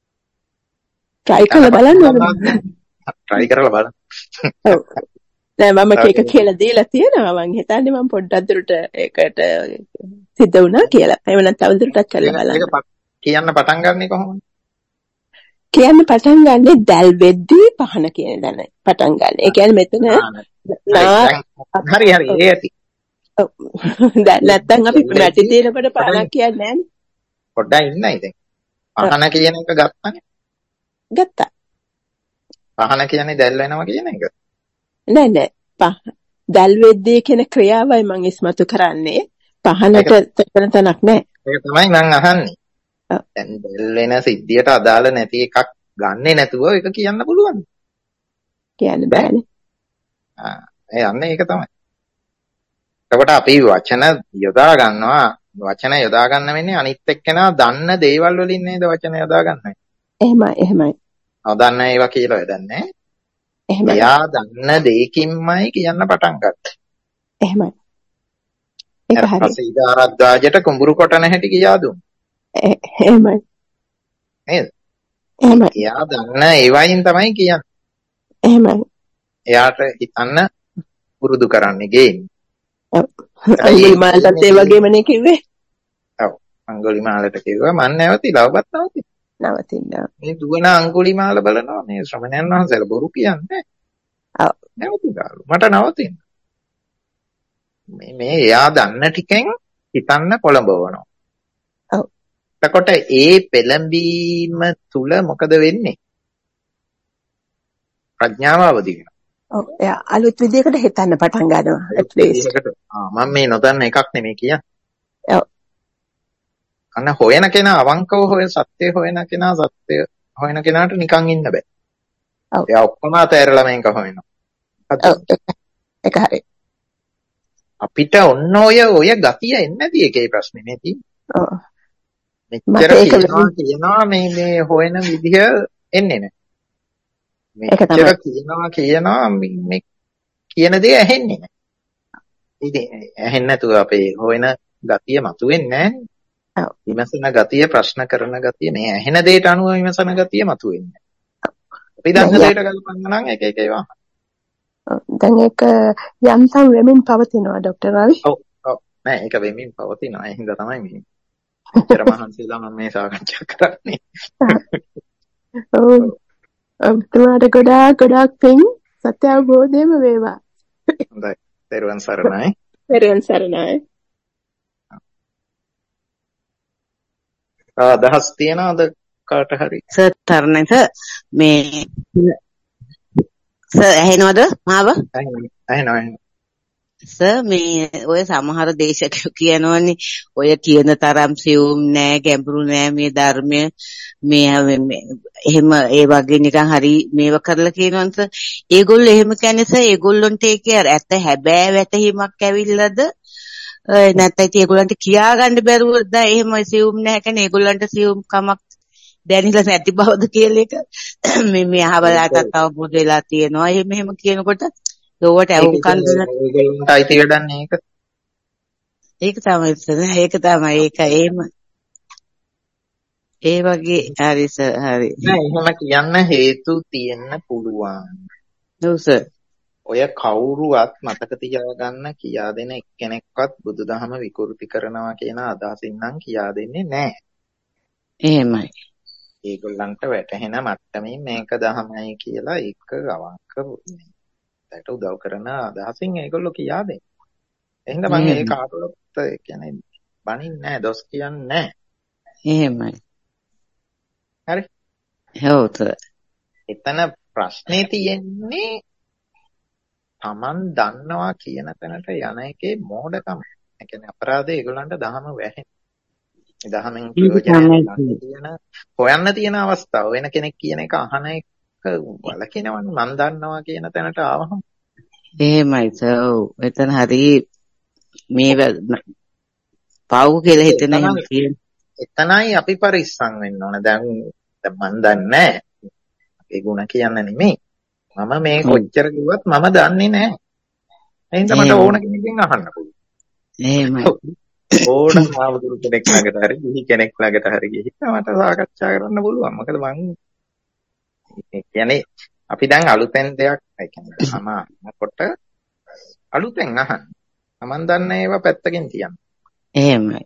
F: try කරලා බලන්න ඕනේ.
A: try කරලා බලන්න.
F: ඔව්. නෑ මම ඒක කියලා දීලා තියෙනවා මං හිතන්නේ මම පොඩ්ඩක් දුරට ඒකට සිද්ධ වුණා කියලා. එහෙම නැත්නම් තව දුරටත් කරලා බලන්න.
A: ඒක කියන්න පටන් ගන්නෙ කොහොමද?
F: කියන්න පටන් ගන්නෙ දැල් වෙද්දී පහන කියන දන පටන් ගන්න. ඒ කියන්නේ මෙතන හරි
A: හරි ඒ ඇති.
F: ඔව්. දැන් නැත්නම් අපි මැටි තියෙනකොට පහනක් කියන්නේ නෑනේ.
A: පොඩ්ඩක් ඉන්නයි දැන්. පහන කියන එක ගත්තනේ.
F: ගත්තා.
A: පහන කියන්නේ දැල් වෙනවා කියන එක.
F: නෑ නෑ පහ දැල් වෙද්දී කියන ක්‍රියාවයි මම ඉස්මතු කරන්නේ පහනට තන තනක් නෑ
A: ඒක තමයි මම අහන්නේ දැන් දැල් වෙන සිද්ධියට අදාළ නැති එකක් ගන්නෙ නැතුව ඒක කියන්න පුළුවන්
F: කියන්න බෑනේ
A: ආ ඒ යන්නේ ඒක තමයි එතකොට අපි වචන යොදා ගන්නවා වචන යොදා ගන්න වෙන්නේ අනිත් එක්කෙනා දන්න දේවල් වලින් නේද වචන යොදා ගන්න
F: එහෙමයි එහෙමයි
A: නොදන්න ඒවා කියලා වැඩන්නේ එයා දන්න දෙයකින්මයි කියන්න පටන් ගත්තා.
F: එහෙමයි. ඒක හරි.
A: ඊට පස්සේ ඉදාරද්දාජට කුඹුරු කොටන හැටි කියා දුන්නා.
F: එහෙමයි.
A: නේද?
F: එහෙමයි.
A: එයා දන්න ඒවයින් තමයි කියන්නේ.
F: එහෙමයි.
A: එයාට හිතන්න පුරුදු කරන්නේ ගේන්නේ.
F: ඔව්. අංගුලිමාලටත් ඒ වගේමනේ කිව්වේ.
A: ඔව්. අංගුලිමාලට කිව්වා මම නැවතිලා ඔබත් නැවති.
F: නවතින්න.
A: මේ දුවන අඟුලිමාල බලනවා මේ ශ්‍රමණයන් වහන්සේලා බොරු කියන්නේ.
F: ඔව්.
A: නැවතිලාලු. මට නවතින්න. මේ මේ එයා දන්න ටිකෙන් හිතන්න පොළඹවනවා.
F: ඔව්.
A: එතකොට ඒ පෙළඹීම තුල මොකද වෙන්නේ? ප්‍රඥාව අවදි වෙනවා.
F: ඔව්. එයා අලුත් විදිහකට හිතන්න පටන් ගන්නවා. at least.
A: ආ මම මේ නොදන්න එකක් නෙමෙයි කියන්නේ.
F: ඔව්.
A: අන්න හොයන කෙනා අවංකව හොය සත්‍ය හොයන කෙනා සත්‍ය හොයන කෙනාට නිකන් ඉන්න බෑ.
F: ඔව්.
A: එයා ඔක්කොම අතහැරලා මේක හොයනවා.
F: ඔව්. ඒක හරි.
A: අපිට ඔන්න ඔය ඔය ගතිය එන්නේ නැති එකේ ප්‍රශ්නේ නේ තියෙන්නේ.
F: ඔව්.
A: මෙච්චර කියනවා කියනවා මේ මේ හොයන විදිහ එන්නේ නැහැ. මෙච්චර කියනවා කියනවා මේ කියන දේ ඇහෙන්නේ නැහැ. ඉතින් ඇහෙන්නේ නැතුව අපේ හොයන ගතිය මතුවෙන්නේ නැහැ.
F: ඔව්.
A: විමසන ගතිය ප්‍රශ්න කරන ගතිය මේ ඇහෙන දෙයට අනුව විමසන ගතිය මතුවෙන්නේ. අපි දන්න දෙයට ගලපන්න නම් එක එක ඒවා.
F: දැන් ඒක යම්සම් වෙමින් පවතිනවා ડોක්ටර් රවි.
A: ඔව් ඔව් නෑ ඒක වෙමින් පවතිනවා. ඒ හින්දා තමයි මේ මෙච්චර මහන්සිලා මම මේ සාකච්ඡා කරන්නේ.
F: ඔව්. ඔබතුමාට ගොඩාක් ගොඩාක් පිං සත්‍ය අවබෝධයම වේවා.
A: හොඳයි. තෙරුවන් සරණයි.
F: තෙරුවන් සරණයි.
A: අදහස් තියනවාද කාට හරි?
G: සර් තරණය සර් මේ සර් ඇහෙනවද මාව?
A: ඇහෙනවා.
G: සර් මේ ඔය සමහර දේශකයෝ කියනවනේ ඔය කියන තරම් සියුම් නෑ ගැඹුරු නෑ මේ ධර්මය මේ එහෙම ඒ වගේ නිකන් හරි මේව කරලා කියනවන්ස ඒගොල්ලෝ එහෙම කියන්නේ සර් ඒගොල්ලොන්ට ඒකේ ඇත්ත හැබෑ වැටහීමක් ඇවිල්ලාද නැත්නම් ඉතින් ඒගොල්ලන්ට කියා ගන්න බැරුවද එහෙම සියුම් නැහැ කියන්නේ ඒගොල්ලන්ට සියුම් කමක් දැනෙලා නැති බවද කියලා එක මේ මේ අහවලාටත් අවබෝධ වෙලා තියෙනවා එහෙම එහෙම කියනකොට ඒවට අවුම්කන් දෙන
A: ඒගොල්ලන්ට අයිති වැඩන්නේ ඒක
G: ඒක තමයි සර් ඒක තමයි ඒක එහෙම ඒ වගේ හරි සර් හරි
A: නෑ එහෙම කියන්න හේතු තියෙන්න පුළුවන්
G: ඔව් සර්
A: ඔය කවුරුවත් මතක තියාගන්න කියා දෙන එක්කෙනෙක්වත් බුදුදහම විකෘති කරනවා කියන අදහසින් නම් කියා දෙන්නේ නැහැ.
G: එහෙමයි.
A: ඒගොල්ලන්ට වැටහෙන මට්ටමින් මේක දහමයි කියලා ඒක අවංක මේකට උදව් කරන අදහසින් ඒගොල්ලෝ කියා දෙන්නේ. එහෙනම් මම ඒ කාටවත් කියන්නේ බනින්නේ නැහැ, දොස් කියන්නේ නැහැ.
G: එහෙමයි.
A: හරි.
G: හවුද?
A: එතන ප්‍රශ්නේ තියෙන්නේ තමන් දන්නවා කියන තැනට යන එකේ මෝඩකම. ඒ කියන්නේ අපරාධය ඒගොල්ලන්ට දහම වැහෙන්නේ. මේ දහමෙන් ප්‍රයෝජනයක් ගන්න තියෙන හොයන්න තියෙන අවස්ථාව වෙන කෙනෙක් කියන එක අහන එක වලකිනවනේ මන් දන්නවා කියන තැනට ආවහම.
G: එහෙමයි සර්. එතන හරි මේ පාවු කියලා හිතන එහෙම කියන.
A: එතනයි අපි පරිස්සම් වෙන්න ඕන. දැන් මන් දන්නේ නැහැ. ඒ ಗುಣ කියන්න නෙමෙයි. මම මේ කොච්චර කිව්වත් මම දන්නේ නැහැ. එහෙනම් මට ඕන කෙනකින් අහන්න පුළුවන්.
G: එහෙමයි.
A: ඕන ආවුදුරු කෙනෙක් ළඟට හරි ගිහි කෙනෙක් ළඟට හරි ගිහින් මට සාකච්ඡා කරන්න පුළුවන්. මොකද මං කියන්නේ අපි දැන් අලුතෙන් දෙයක් ඒ කියන්නේ සමානකොට අලුතෙන් අහන්න. මම දන්න ඒවා පැත්තකින් තියන්න.
G: එහෙමයි.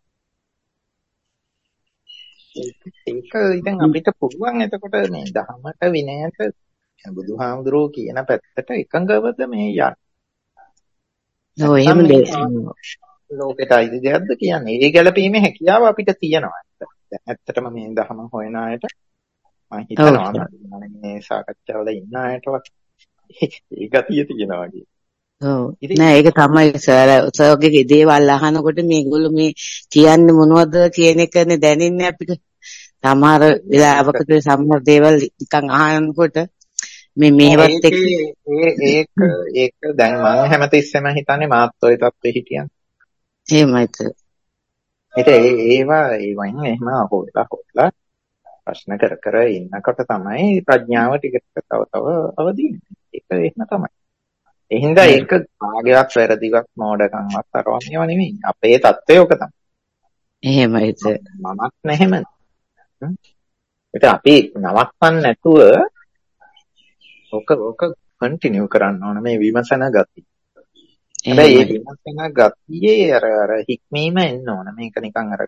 A: ඒක ඉතින් අපිට පුළුවන් එතකොට මේ ධර්මයට විනයට බුදුහාමුදුරුවෝ කියන පැත්තට එකඟවද මේ යන්නේ?
G: ඔව් එහෙම දෙයක්.
A: ලෝකෙට අයිති දෙයක්ද කියන්නේ? ඒ ගැළපීමේ හැකියාව අපිට තියෙනවා. දැන් ඇත්තටම මේ ධර්ම හොයන අයට මම හිතනවා මේ සාකච්ඡාවල ඉන්න අයටවත් ඒ ගතිය තියෙනවා වගේ.
G: ඔව්. නෑ ඒක තමයි සර් සර්ගේ දේවල් අහනකොට මේගොල්ලෝ මේ කියන්නේ මොනවද කියන එකනේ දැනෙන්නේ අපිට. සමහර වෙලාවකට සමහර දේවල් නිකන් අහනකොට මේ මේවත් එක්ක
A: ඒක ඒක දැන් මම හැමතිස්සෙම හිතන්නේ මාත් ඔය තත්ත්වෙ හිටියන්.
G: එහෙමයිද?
A: ඒක ඒවා ඒවයින් එහෙම අහෝලා හොලා ප්‍රශ්න කර කර ඉන්නකොට තමයි ප්‍රඥාව ටික ටික තව තව අවදි වෙන්නේ. ඒක එහෙම තමයි. එහෙනම් ඒක කාගේවත් වැරදිවක් මෝඩකම්වත් අරවන්නේව නෙමෙයි. අපේ தත්ත්වය ඔක තමයි.
G: එහෙමයිද?
A: මමත් නැහෙම. ඒක අපි නවත්තන්න නැතුව ඔක ඔක කන්ටිනියු කරන්න ඕන මේ විමසන ගතිය. හැබැයි මේ විමසන ගතියේ අර අර හික්මීම එන්න ඕන. මේක නිකන් අර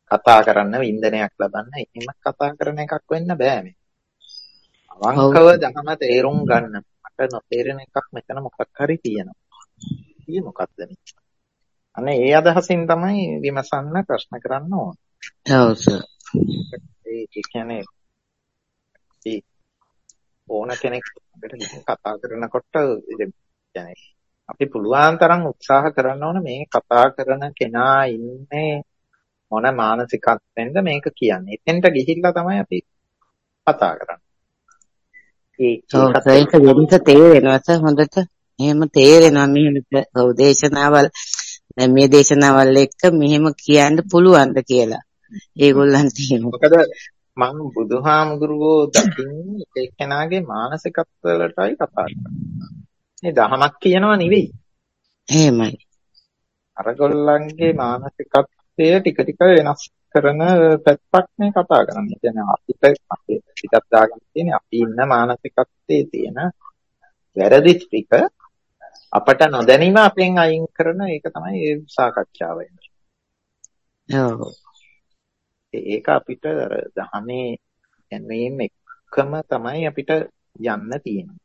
A: කතා කරන්න වින්දනයක් ලබන්න එහෙම කතා කරන එකක් වෙන්න බෑ මේ.
G: ඔව්
A: අවංකව දහම තේරුම් ගන්න. මට නොතේරෙන එකක් මෙතන මොකක් හරි තියෙනවා. ඊ මොකක්ද මේ? අනේ ඒ අදහසින් තමයි විමසන්න ප්‍රශ්න කරන්න ඕන.
G: ඔව් සර්
A: ඒ ඒ කියන්නේ ඒ ඕන කෙනෙක් අපිට කතා කරනකොට ඉතින් කියන්නේ අපි පුළුවන් තරම් උත්සාහ කරන්න ඕන මේ කතා කරන කෙනා ඉන්නේ මොන මානසිකත්වෙන්ද මේක කියන්නේ. එතෙන්ට ගිහිල්ලා තමයි අපි කතා කරන්නේ. ඒ
G: ඔව්
A: ඒකත්
G: සර් ඒක
A: එක්ක
G: වෙනස තේරෙනවා සර් හොඳට. එහෙම තේරෙනවා මෙහෙම ඔව් දේශනාවල් දැන් මේ දේශනාවල් එක්ක මෙහෙම කියන්න පුළුවන්ද කියලා. ඒගොල්ලන්ට එහෙම.
A: මොකද මම බුදුහාමුදුරුවෝ දකින්නේ එක එක්කෙනාගේ මානසිකත්වවලටයි කතා කරන්නේ. මේ දහමක් කියනවා නෙවෙයි.
G: එහෙමයි.
A: අරගොල්ලන්ගේ මානසිකත්වය ටික ටික වෙනස් කරන පැත්තක් මේ කතා කරන්නේ. කියන්නේ අපිට අපේ පිටත් දාගන්න තියෙන අපි ඉන්න මානසිකත්වයේ තියෙන වැරදි ටික අපට නොදැනීම අපෙන් අයින් කරන එක තමයි ඒ සාකච්ඡාව වෙන්නේ.
G: ඔව්
A: ඒක අපිට අර දහමේ දැනීම එකම තමයි අපිට යන්න තියෙන්නේ.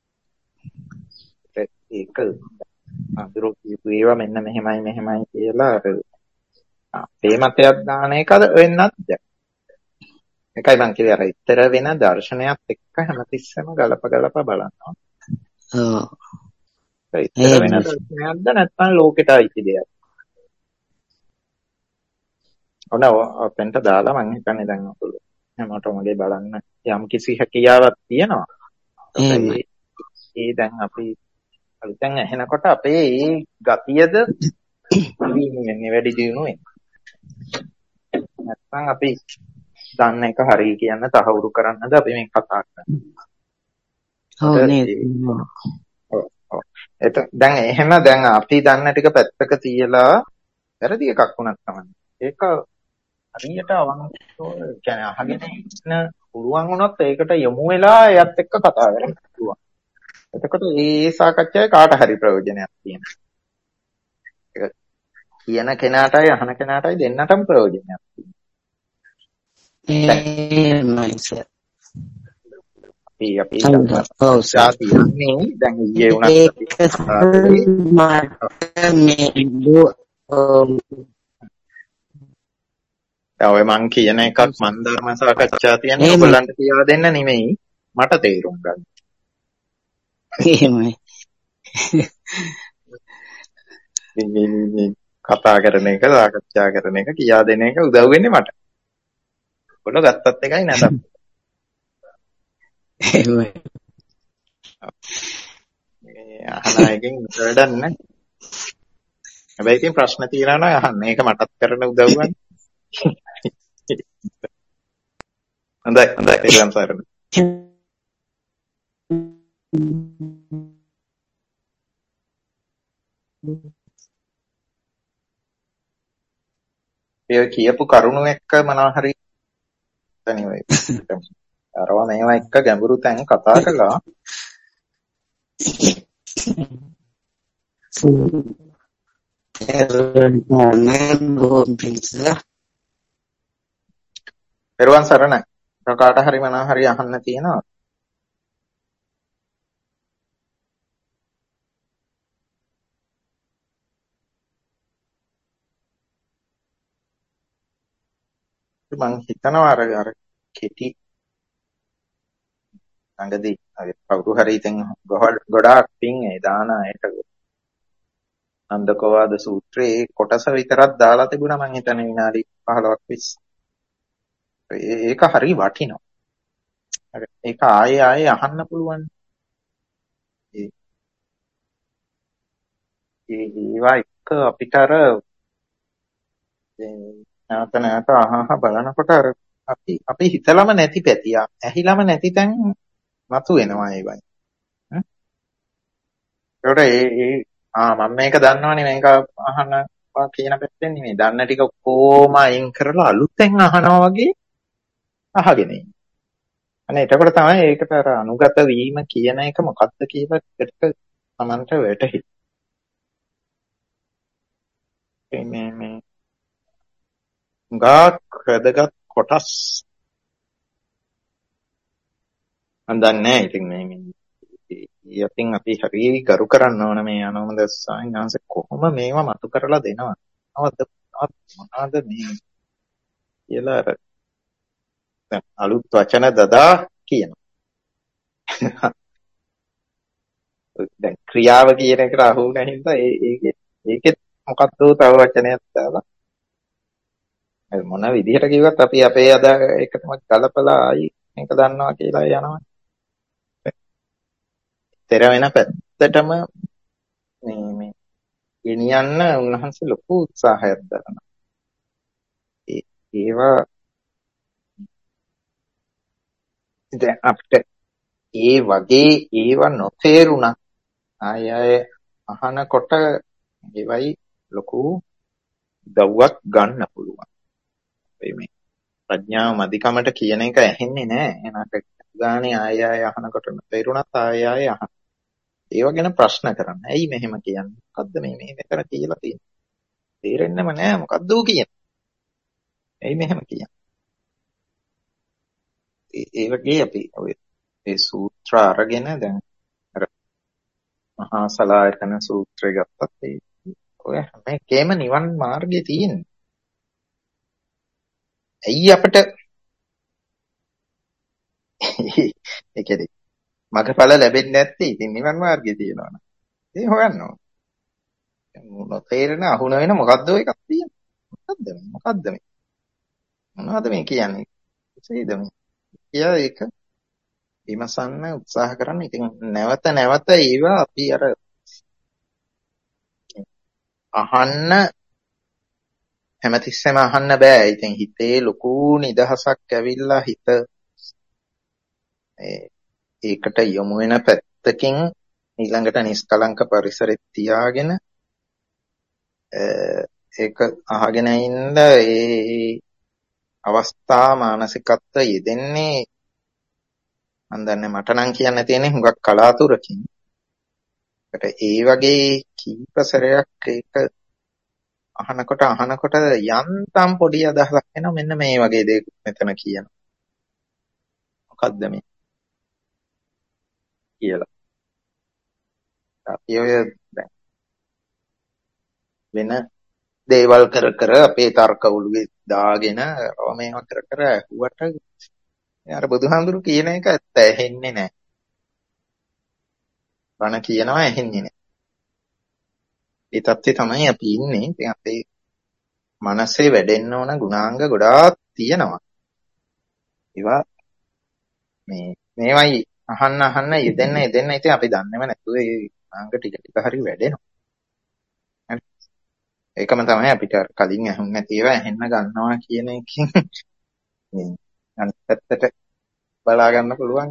A: ඒක අඳුර කියපු ඒවා මෙන්න මෙහෙමයි මෙහෙමයි කියලා අර අපේ මතයක් දාන එකද වෙන්නත් බැහැ. ඒකයි මං කිව්වේ අර ඉතර වෙන දර්ශනයත් එක්ක හැමතිස්සෙම ගලප ගලප බලනවා.
G: ඔව්
A: ඒක ඉතර වෙන
G: එහෙමයි.
A: දර්ශනයක්ද නැත්නම් ලෝකෙට අයිති දෙයක්. ඔන්න ඔතෙන්ට දාලා මං හිතන්නේ දැන් ඔයගොල්ලෝ හැමෝටම වගේ බලන්න යම් කිසි හැකියාවක් තියෙනවා.
G: එහෙමයි.
A: ඒ දැන් අපි අලුතෙන් ඇහෙනකොට අපේ ඒ ගතියද වෙන්නේ වැඩි දියුණුවේ. නැත්නම් අපි දන්න එක හරි කියන්න තහවුරු කරන්නද අපි මේ කතා කරන්නේ.
G: ඔව් නේද.
A: ඔව් ඔව්. ඒක දැන් එහෙම දැන් අපි දන්න ටික පැත්තක තියලා වැරදි එකක් වුණත් තමයි. ඒක හරියට අවංකව කියන්නේ අහගෙන ඉන්න පුළුවන් වුණොත් ඒකට යොමු වෙලා එයත් එක්ක කතා කරන්න පුළුවන්. එතකොට මේ සාකච්ඡාවේ කාට හරි ප්‍රයෝජනයක් තියෙනවා. ඒක කියන කෙනාටයි අහන කෙනාටයි දෙන්නටම ප්‍රයෝජනයක් තියෙනවා.
G: එහෙමයි සර්.
A: අපි අපි
G: ඔව් සර්.
A: සාතියන්නේ දැන් ඊයේ උනත් අපි
G: ඒක මට මේ
A: ඔය මං කියන එකක් මන් ධර්ම සාකච්ඡා තියන්නේ
G: එහෙමයි.
A: ඔයගලන්ට කියලා දෙන්න නෙමෙයි මට තේරුම් ගන්න.
G: එහෙමයි.
A: මේ මේ කතා කරන එක සාකච්ඡා කරන එක කියා දෙන එක උදව් වෙන්නේ මට. ඔයගොල්ලෝ ගත්තත් එකයි නැතත්.
G: එහෙමයි.
A: මේ අහන එකෙන් වැඩක් නැහැ. හැබැයි ඉතින් ප්‍රශ්න තියනවා නම් අහන්න. මේක මටත් කරන උදව්වක්. හොඳයි හොඳයි පිළිගන්න සරණ. ඒ කියපු කරුණු එක්ක මොනවා හරි anyway අරවා මේවා එක්ක ගැඹුරු තැන් කතා කළා. පෙරවන් සරණයි. කාට හරි මොනවා හරි අහන්න තියෙනවා. මං හිතනවා අර අර කෙටි ළඟදී අර කවුරු හරි ඉතින් ගොඩාක් පිං ඒ දාන අයට අන්දකවාද සූත්‍රයේ කොටස විතරක් දාලා තිබුණා මං හිතන්නේ විනාඩි පහළොවක් විස්ස. ඒක හරි වටිනවා. ඒක ආයේ ආයේ අහන්න පුළුවන්. ඒ ඒවා එක අපිට අර නැවත නැවත අහහ බලනකොට අර අපි අපි හිතලම නැති පැතිය ඇහිලම නැති තැන් මතු වෙනවා ඒවයි. ඒකට ඒ ඒ ආ මම මේක දන්නවනේ මේක අහනවා කියන පැත්තෙන් නෙමෙයි. දන්න ටික කොහොම අයින් කරලා අලුතෙන් අහනවා වගේ අහගෙන ඉන්න. අනේ එතකොට තමයි ඒකට අර අනුගත වීම කියන එක මොකක්ද කියලා ටික තමන්ට වැටහෙයි. මේ මේ හුඟක් වැදගත් කොටස් මම දන්නේ. ඉතින් මේ යතින් අපි හරි කරු කරන්න ඕන මේ අනෝමද සාංශ කොහොම මේවා මතු කරලා දෙනවා. අවද මොනවාද මේ කියලා අර දැන් අලුත් වචන දදා කියනවා. දැන් ක්‍රියාව කියන එකට අහු වෙන හින්දා ඒ ඒකේ ඒකෙත් මොකක්ද තව වචනයක් දාලා මොන විදිහට කිව්වත් අපි අපේ අද එකටම ගලපලා ආයි මේක දන්නවා කියලා යනවා. තෙර වෙන පැත්තටම මේ මේ ගෙනියන්න උන්වහන්සේ ලොකු උත්සාහයක් දරනවා. ඒ ඒවා දැන් අපිට ඒ වගේ ඒවා නොතේරුණා ආය ආය අහනකොට ඒවයි ලොකු දව්වක් ගන්න පුළුවන්. මේ ප්‍රඥාව මදිකමට කියන එක ඇහෙන්නේ නැහැ. එනකට ගානේ ආය ආය අහනකොට තේරුණත් ආය ආය අහන. ඒව ගැන ප්‍රශ්න කරන්න. ඇයි මෙහෙම කියන්නේ? මොකද්ද මේ මේ මෙතන කියලා තියෙන්නේ? තේරෙන්නේම නැහැ මොකද්ද ඌ කියන්නේ. ඇයි මෙහෙම කියන්නේ? ඒ ඒ වගේ අපි ඔය ඒ සූත්‍ර අරගෙන දැන් අර මහා සලායතන සූත්‍රය ගත්තත් ඒ ඔය හැම එකේම නිවන් මාර්ගය තියෙන්නේ. ඇයි අපිට ඒ කියන්නේ මගඵල ලැබෙන්නේ නැත්තේ? ඉතින් නිවන් මාර්ගය තියෙනවනේ. ඒ හොයන්න ඕන. තේරෙන අහුන වෙන මොකද්ද ඔය එකක් තියෙන්නේ? මොකද්ද මේ? මොකද්ද මේ? මොනවද මේ කියන්නේ? ඉතින් මේ කියා ඒක විමසන්න උත්සාහ කරන්න. ඉතින් නැවත නැවත ඒවා අපි අර අහන්න හැමතිස්සෙම අහන්න බෑ. ඉතින් හිතේ ලොකු නිදහසක් ඇවිල්ලා හිත ඒකට යොමු වෙන පැත්තකින් ඊළඟට නිස්කලංක පරිසරෙත් තියාගෙන ඒක අහගෙන ඉන්න ඒ අවස්ථා මානසිකත්වය යෙදෙන්නේ මම දන්නේ මට නම් කියන්න තියෙන්නේ හුඟක් කලාතුරකින්. ඒකට ඒ වගේ කීප සැරයක් ඒක අහනකොට අහනකොට යන්තම් පොඩි අදහසක් එනවා මෙන්න මේ වගේ දෙයක් මෙතන කියනවා. මොකද්ද මේ කියලා. අපි ඔය දැන් වෙන දේවල් කර කර අපේ තර්ක ඔළුවේ දාගෙන මේවා කර කර ඇහුවට අර බුදුහාමුදුරු කියන එක ඇත්ත ඇහෙන්නේ නැහැ. බණ කියනවා ඇහෙන්නේ නැහැ. ඒ තත්ත්වයේ තමයි අපි ඉන්නේ. ඉතින් අපේ මනසේ වැඩෙන්න ඕන ගුණාංග ගොඩාක් තියෙනවා. ඒවා මේ මේවයි අහන්න අහන්න යෙදෙන්න යෙදෙන්න ඉතින් අපි දන්නේම නැතුව ඒ ගුණාංග ටික ටික හරි වැඩෙනවා. ඒකම තමයි අපිට කලින් ඇහුන්නේ නැති ඒවා ඇහෙන්න ගන්නවා කියන එකෙන් මේ අනිත් පැත්තට බලා ගන්න පුළුවන්.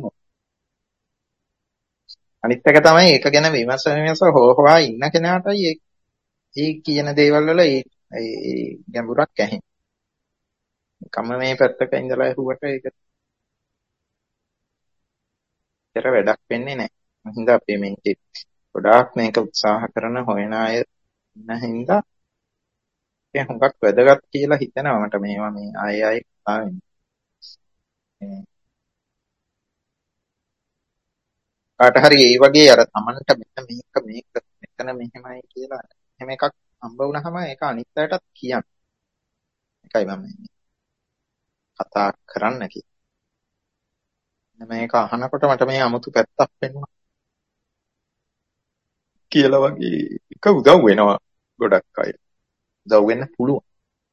A: අනිත් එක තමයි ඒක ගැන විමස විමස හොහොවා ඉන්න කෙනාටයි ඒ ඒ කියන දේවල් වල ඒ ඒ ගැඹුරක් ඇහෙන්නේ. කම මේ පැත්තක ඉඳලා ඇහුවට ඒක ඒතර වැඩක් වෙන්නේ නැහැ. හින්දා අපි මේකේ ගොඩාක් මේක උත්සාහ කරන හොයන අය ඉන්න හින්දා ඒක හුඟක් වැදගත් කියලා හිතනවා මට මේවා මේ ආයෙ ආයෙ කතා වෙන්නේ. කාට හරි ඒ වගේ අර තමන්ට මෙන්න මේක මේක මෙතන මෙහෙමයි කියලා එහෙම එකක් හම්බ වුණාම ඒක අනිත් අයටත් කියන්න. ඒකයි මම කතා කරන්න කිව්වේ. මේක අහනකොට මට මේ 아무තු පැත්තක් වෙනවා කියලා වගේ එක උදව් වෙනවා ගොඩක් අය. උදව් වෙන්න පුළුවන්.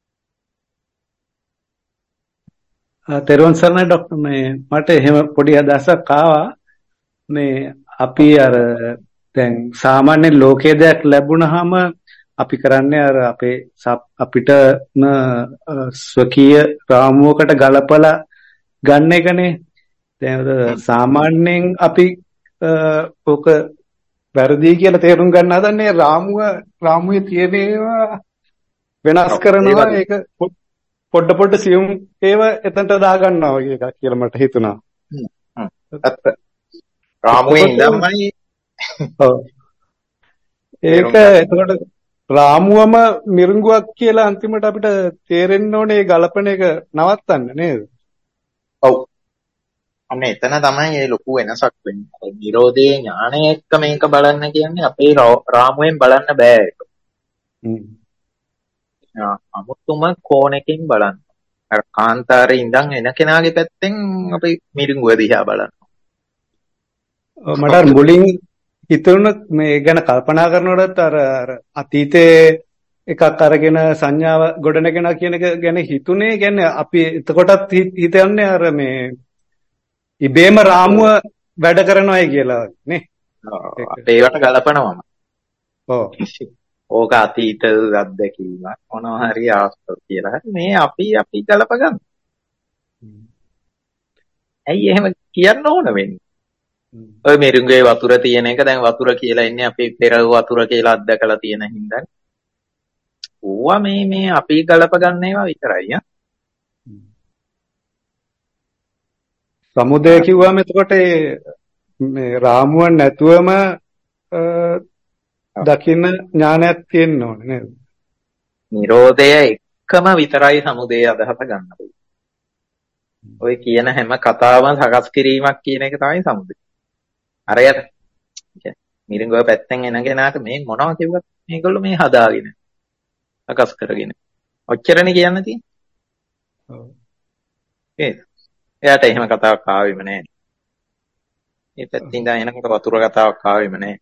H: තෙරුවන් සරණයි ડોක්ටර් මේ මට එහෙම පොඩි අදහසක් ආවා. මේ අපි අර දැන් සාමාන්‍ය ලෝකයේ දෙයක් ලැබුණාම අපි කරන්නේ අර අපේ අපිට ස්වකීය රාමුවකට ගලපලා ගන්න එකනේ. දැන් සාමාන්‍යයෙන් අපි ඕක වැරදි කියලා තේරුම් ගන්න හදන්නේ රාමුව රාමුවේ තියෙන ඒවා වෙනස් කරනවා. ඒක පොඩ පොඩ සියුම් ඒව එතනට දා ගන්නවා වගේ එකක් කියලා මට හිතුණා.
A: රාමුවේ ඉඳන්මයි
H: ඔව් ඒක එතකොට රාමුවම මිරිඟුවක් කියලා අන්තිමට අපිට තේරෙන්න ඕනේ ගලපන එක නවත්තන්න නේද?
A: ඔව්. අන්න එතන තමයි මේ ලොකු වෙනසක් වෙන්නේ. නිරෝධයේ ඥානය එක්ක මේක බලන්න කියන්නේ අපේ රාමුවෙන් බලන්න බෑ ඒක.
H: හ්ම්.
A: අමුතුම කෝණකින් බලන්න. අර කාන්තාරේ ඉඳන් එන කෙනාගේ පැත්තෙන් අපි මිරිඟුව දිහා බලන්න.
H: මට මුලින් හිතුණා මේ ගැන කල්පනා කරනකොටත් අර අර අතීතයේ එකක් අරගෙන සංඥාව ගොඩනගෙන කියන එක ගැන හිතුනේ. කියන්නේ අපි එතකොටත් හිතන්නේ අර මේ ඉබේම රාමුව වැඩ කරනවායි කියලා නේ.
A: ඒකට ගලපනවම.
H: ඔව්.
A: ඕක අතීත අත්දැකීමක් මොනවා හරි ආස්තව කියලා. හරි මේ අපි අපි ගලප ගන්න. ඇයි එහෙම කියන්න ඕන වෙන්නේ? ඔය මිරිඟුවේ වතුර තියෙන එක දැන් වතුර කියලා ඉන්නේ අපි පෙර වතුර කියලා අත්දකලා තියෙන හින්දා. ඕවා මේ මේ අපි ගලප ගන්න ඒවා විතරයි ආ.
H: සමුදය කිව්වම එතකොට මේ රාමුව නැතුවම දකින්න ඥානයක් තියෙන්න ඕනේ නේද?
A: නිරෝධය එකම විතරයි සමුදය අදහස ගන්න පුළුවන්. ඔය කියන හැම කතාවම සකස් කිරීමක් කියන එක තමයි සමුදය. අරයට මිරිඟුව පැත්තෙන් එන කෙනාට මේ මොනවා කිව්වත් මේගොල්ලෝ මේ හදාගෙන සකස් කරගෙන ඔච්චරනේ කියන්න තියෙන්නේ.
H: ඔව්.
A: ඒ එයාට එහෙම කතාවක් ආවෙම නැහැ. මේ පැත්තෙන් ඉඳන් එනකොට වතුර කතාවක් ආවෙම නැහැ.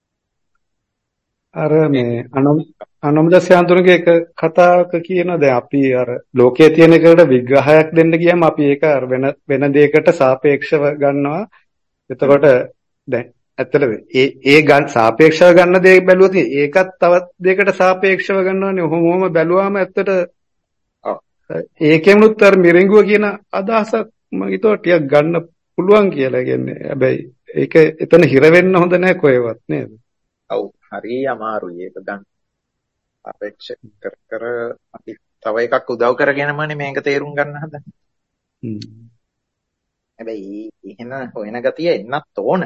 H: අර මේ අනොමදස් යන්තුරුගේ එක කතාවක කියනවා දැන් අපි අර ලෝකයේ තියෙන එකට විග්‍රහයක් දෙන්න ගියාම අපි ඒක අර වෙන වෙන දෙයකට සාපේක්ෂව ගන්නවා. එතකොට දැන් ඇත්තටම ඒ ඒ ගන්න සාපේක්ෂව ගන්න දේ බැලුවොත් ඒකත් තවත් දෙයකට සාපේක්ෂව ගන්නවානේ. ඔහොමම බැලුවාම ඇත්තට ඒකෙමුත් අර මිරිඟුව කියන අදහසක් මම හිතුවා ටිකක් ගන්න පුළුවන් කියලා. කියන්නේ හැබැයි ඒක එතන හිර වෙන්න හොඳ නැහැ කොහෙවත් නේද?
A: ඔව් හරි අමාරුයි ඒක ගන්න. අපේක්ෂ කර කර අපි තව එකක් උදව් කරගෙනමනේ මේක තේරුම් ගන්න හදන්නේ.
H: හ්ම්.
A: හැබැයි එහෙම හොයන ගතිය එන්නත් ඕන.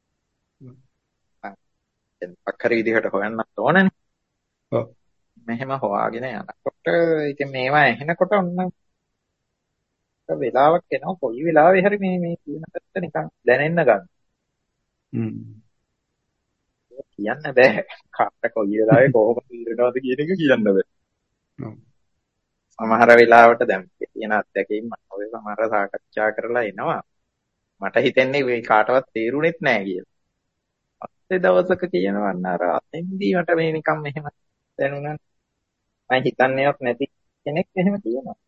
A: දැන් අක්කර විදිහට හොයන්නත් ඕනනේ.
H: ඔව්.
A: මෙහෙම හොයාගෙන යනකොට ඉතින් මේවා ඇහෙනකොට ඔන්න වෙලාවක් එනවා කොයි වෙලාවෙ හරි මේ මේ කියන පැත්ත නිකන් දැනෙන්න ගන්න.
H: හ්ම්.
A: කියන්න බෑ. කාට කොයි වෙලාවෙ කොහොමද ඉරනවද කියන එක කියන්න බෑ.
H: ඔව්.
A: සමහර වෙලාවට දැන් කියන අත්දැකීම් මම ඔය සමහර සාකච්ඡා කරලා එනවා. මට හිතෙන්නේ මේ කාටවත් තේරුණෙත් නෑ කියලා. අත්ේ දවසක කියනවා අර අතෙන්දී මට මේ නිකන් මෙහෙම දැනුණා. මම හිතන්නේවත් නැති කෙනෙක් එහෙම කියනවා.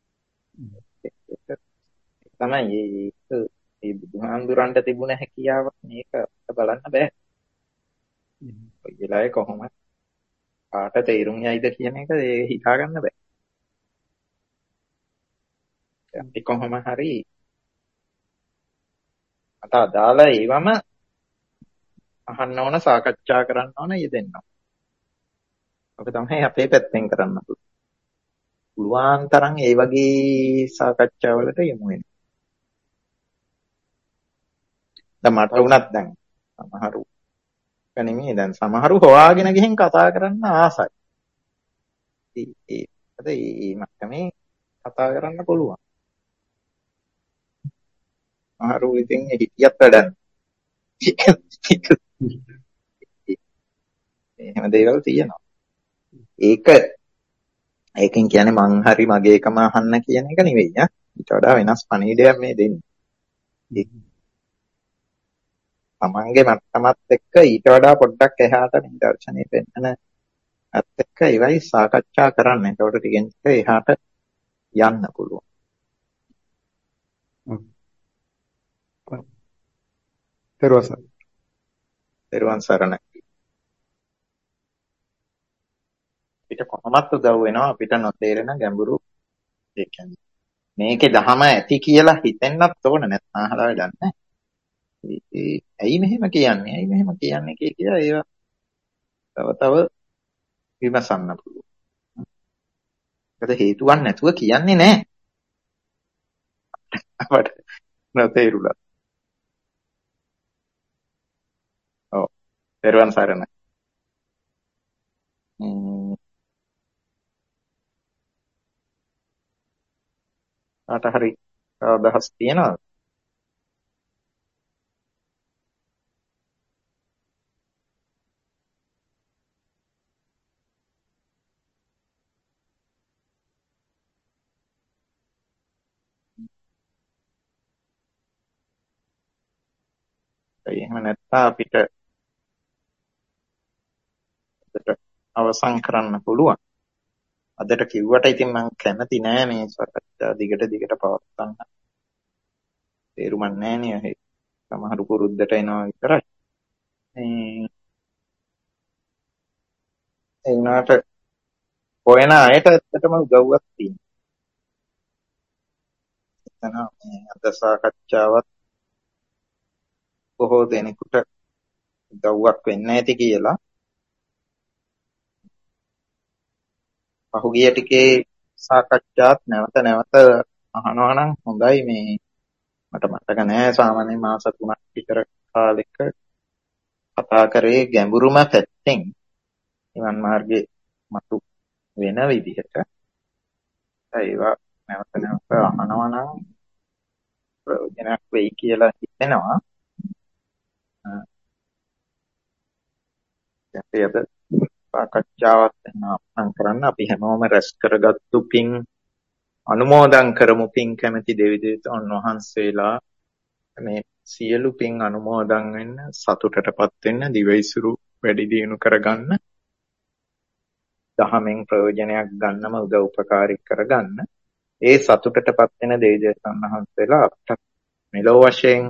A: තමයි ඒක ඒ බුදුහාමුදුරන්ට තිබුණ හැකියාවක් මේක බලන්න බෑ. ඔය වෙලාවේ කොහොමද කාට තේරුම් යයිද කියන එක ඒ හිතා ගන්න බෑ. අපි කොහොම හරි අත අදාළ ඒවම අහන්න ඕන සාකච්ඡා කරන්න ඕන යෙදෙන්න. ඔක තමයි අපේ පැත්තෙන් කරන්න පුළුවන් තරම් ඒ වගේ සාකච්ඡාවලට යමු වෙන. දැන් මට වුණත් දැන් සමහරු කණෙමේ දැන් සමහරු හොයාගෙන ගිහින් කතා කරන්න ආසයි. ඒ ඒ ඒ මට්ටමේ කතා කරන්න පුළුවන්. සමහරු ඉතින් හිතියත් වැඩක්. එහෙම දේවල් තියෙනවා. ඒක ඒකෙන් කියන්නේ මං හරි මගේ එකම අහන්න කියන එක නෙවෙයි ඈ. ඊට වඩා වෙනස් පණිවිඩයක් මේ දෙන්නේ. තමන්ගේ මට්ටමත් එක්ක ඊට වඩා පොඩ්ඩක් එහාට නිදර්ශනය පෙන්නන අත් එක්ක ඒවයි සාකච්ඡා කරන්න. ඒකට ටිකෙන් ටික එහාට යන්න පුළුවන්.
H: පෙරවසන.
A: පෙරවන් සරණයි. අපිට කොහොමත් උදව් වෙනවා අපිට නොතේරෙන ගැඹුරු ඒ කියන්නේ මේකේ දහම ඇති කියලා හිතෙන්නත් ඕන නැත්නම් අහලා වැඩක් නැහැ. ඒ ඇයි මෙහෙම කියන්නේ? ඇයි මෙහෙම කියන්නේ කියලා ඒවා තව තව විමසන්න පුළුවන්. ඒකට හේතුවක් නැතුව කියන්නේ නැහැ. අපට නොතේරුණා. ඔව්. පෙරවන් සරණයි. කාට හරි අදහස් තියනවද? එහෙම නැත්නම් අපිට අදට අවසන් කරන්න පුළුවන්. අදට කිව්වට ඉතින් මම කැමති නෑ මේ සාකච්ඡා දිගට දිගට පවත්වන්න. තේරුමක් නෑ නේ. සමහරු පුරුද්දට එනවා විතරයි. මේ ඒ වුණාට හොයන අයට ඇත්තටම උදව්වක් තියෙනවා. මේ අද සාකච්ඡාවත් බොහෝ දෙනෙකුට උදව්වක් වෙන්න ඇති කියලා. පහුගිය ටිකේ සාකච්ඡාත් නැවත නැවත අහනවා නම් හොඳයි. මේ මට මතක නෑ සාමාන්‍ය මාස තුනක් විතර කාලෙක කතා කරේ ගැඹුරුම පැත්තෙන් නිවන් මාර්ගේ මතු වෙන විදිහට. ඒවා නැවත නැවත අහනවා නම් ප්‍රයෝජනක් වෙයි කියලා හිතෙනවා. අපි අද සාකච්ඡාවත් නම් කරන්න අපි හැමෝම රැස් කරගත්තු පින් අනුමෝදන් කරමු. පින් කැමැති දෙවි දේවතාවුන් වහන්සේලා මේ සියලු පින් අනුමෝදන් වෙන්න, සතුටටපත් වෙන්න, දිවයිසුරු වැඩි දියුණු කරගන්න, දහමෙන් ප්‍රයෝජනයක් ගන්නම උදව් උපකාරී කරගන්න. ඒ සතුටටපත් වෙන දෙවි දේවතාවුන් වහන්සේලා අපට මෙලොව වශයෙන්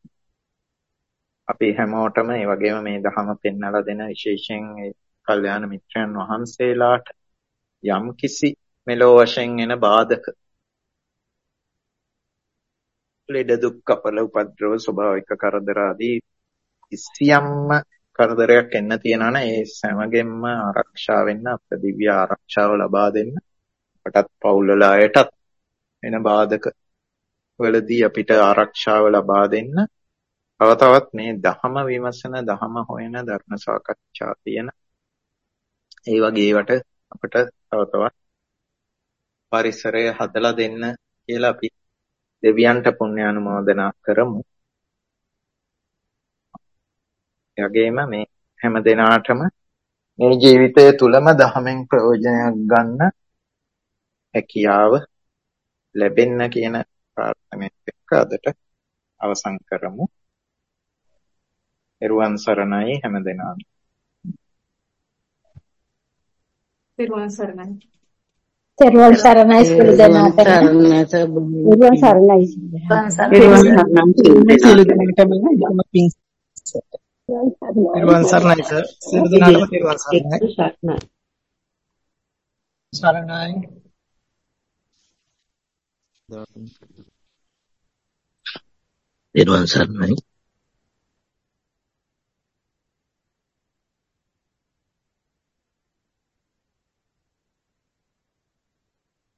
A: අපි හැමෝටම ඒ වගේම මේ දහම පෙන්වලා දෙන විශේෂයෙන් ඒ කල්යාණ මිත්‍රයන් වහන්සේලාට යම් කිසි මෙලොව වශයෙන් එන බාධක ලෙඩ දුක් කපල උපද්‍රව ස්වභාවික කරදර ආදී කිසියම්ම කරදරයක් එන්න තියනවා නම් ඒ සෑමගෙන්ම ආරක්ෂා වෙන්න අපේ දිව්‍ය ආරක්ෂාව ලබා දෙන්න අපටත් පවුල් වල අයටත් එන බාධක වලදී අපිට ආරක්ෂාව ලබා දෙන්න තව තවත් මේ දහම විමසන දහම හොයන ධර්ම සාකච්ඡා තියෙන ඒ වගේ ඒවට අපිට තව තවත් පරිසරය හදලා දෙන්න කියලා අපි දෙවියන්ට පුණ්‍ය අනුමෝදනා කරමු. ඒ වගේම මේ හැම දිනාටම මේ ජීවිතය තුලම දහමෙන් ප්‍රයෝජනයක් ගන්න හැකියාව ලැබෙන්න කියන ප්‍රාර්ථනාවත් එක්ක අදට අවසන් කරමු. එරුවන් සරණයි හැම දිනාටම.
I: එරුවන් සරණයි.
D: තෙරුවන් සරණයි සියලු දෙනාට. තෙරුවන් සරණයි.
J: තෙරුවන් සරණයි සියලු දෙනාටම තෙරුවන් සරණයි. සරණයි.
K: තෙරුවන් සරණයි.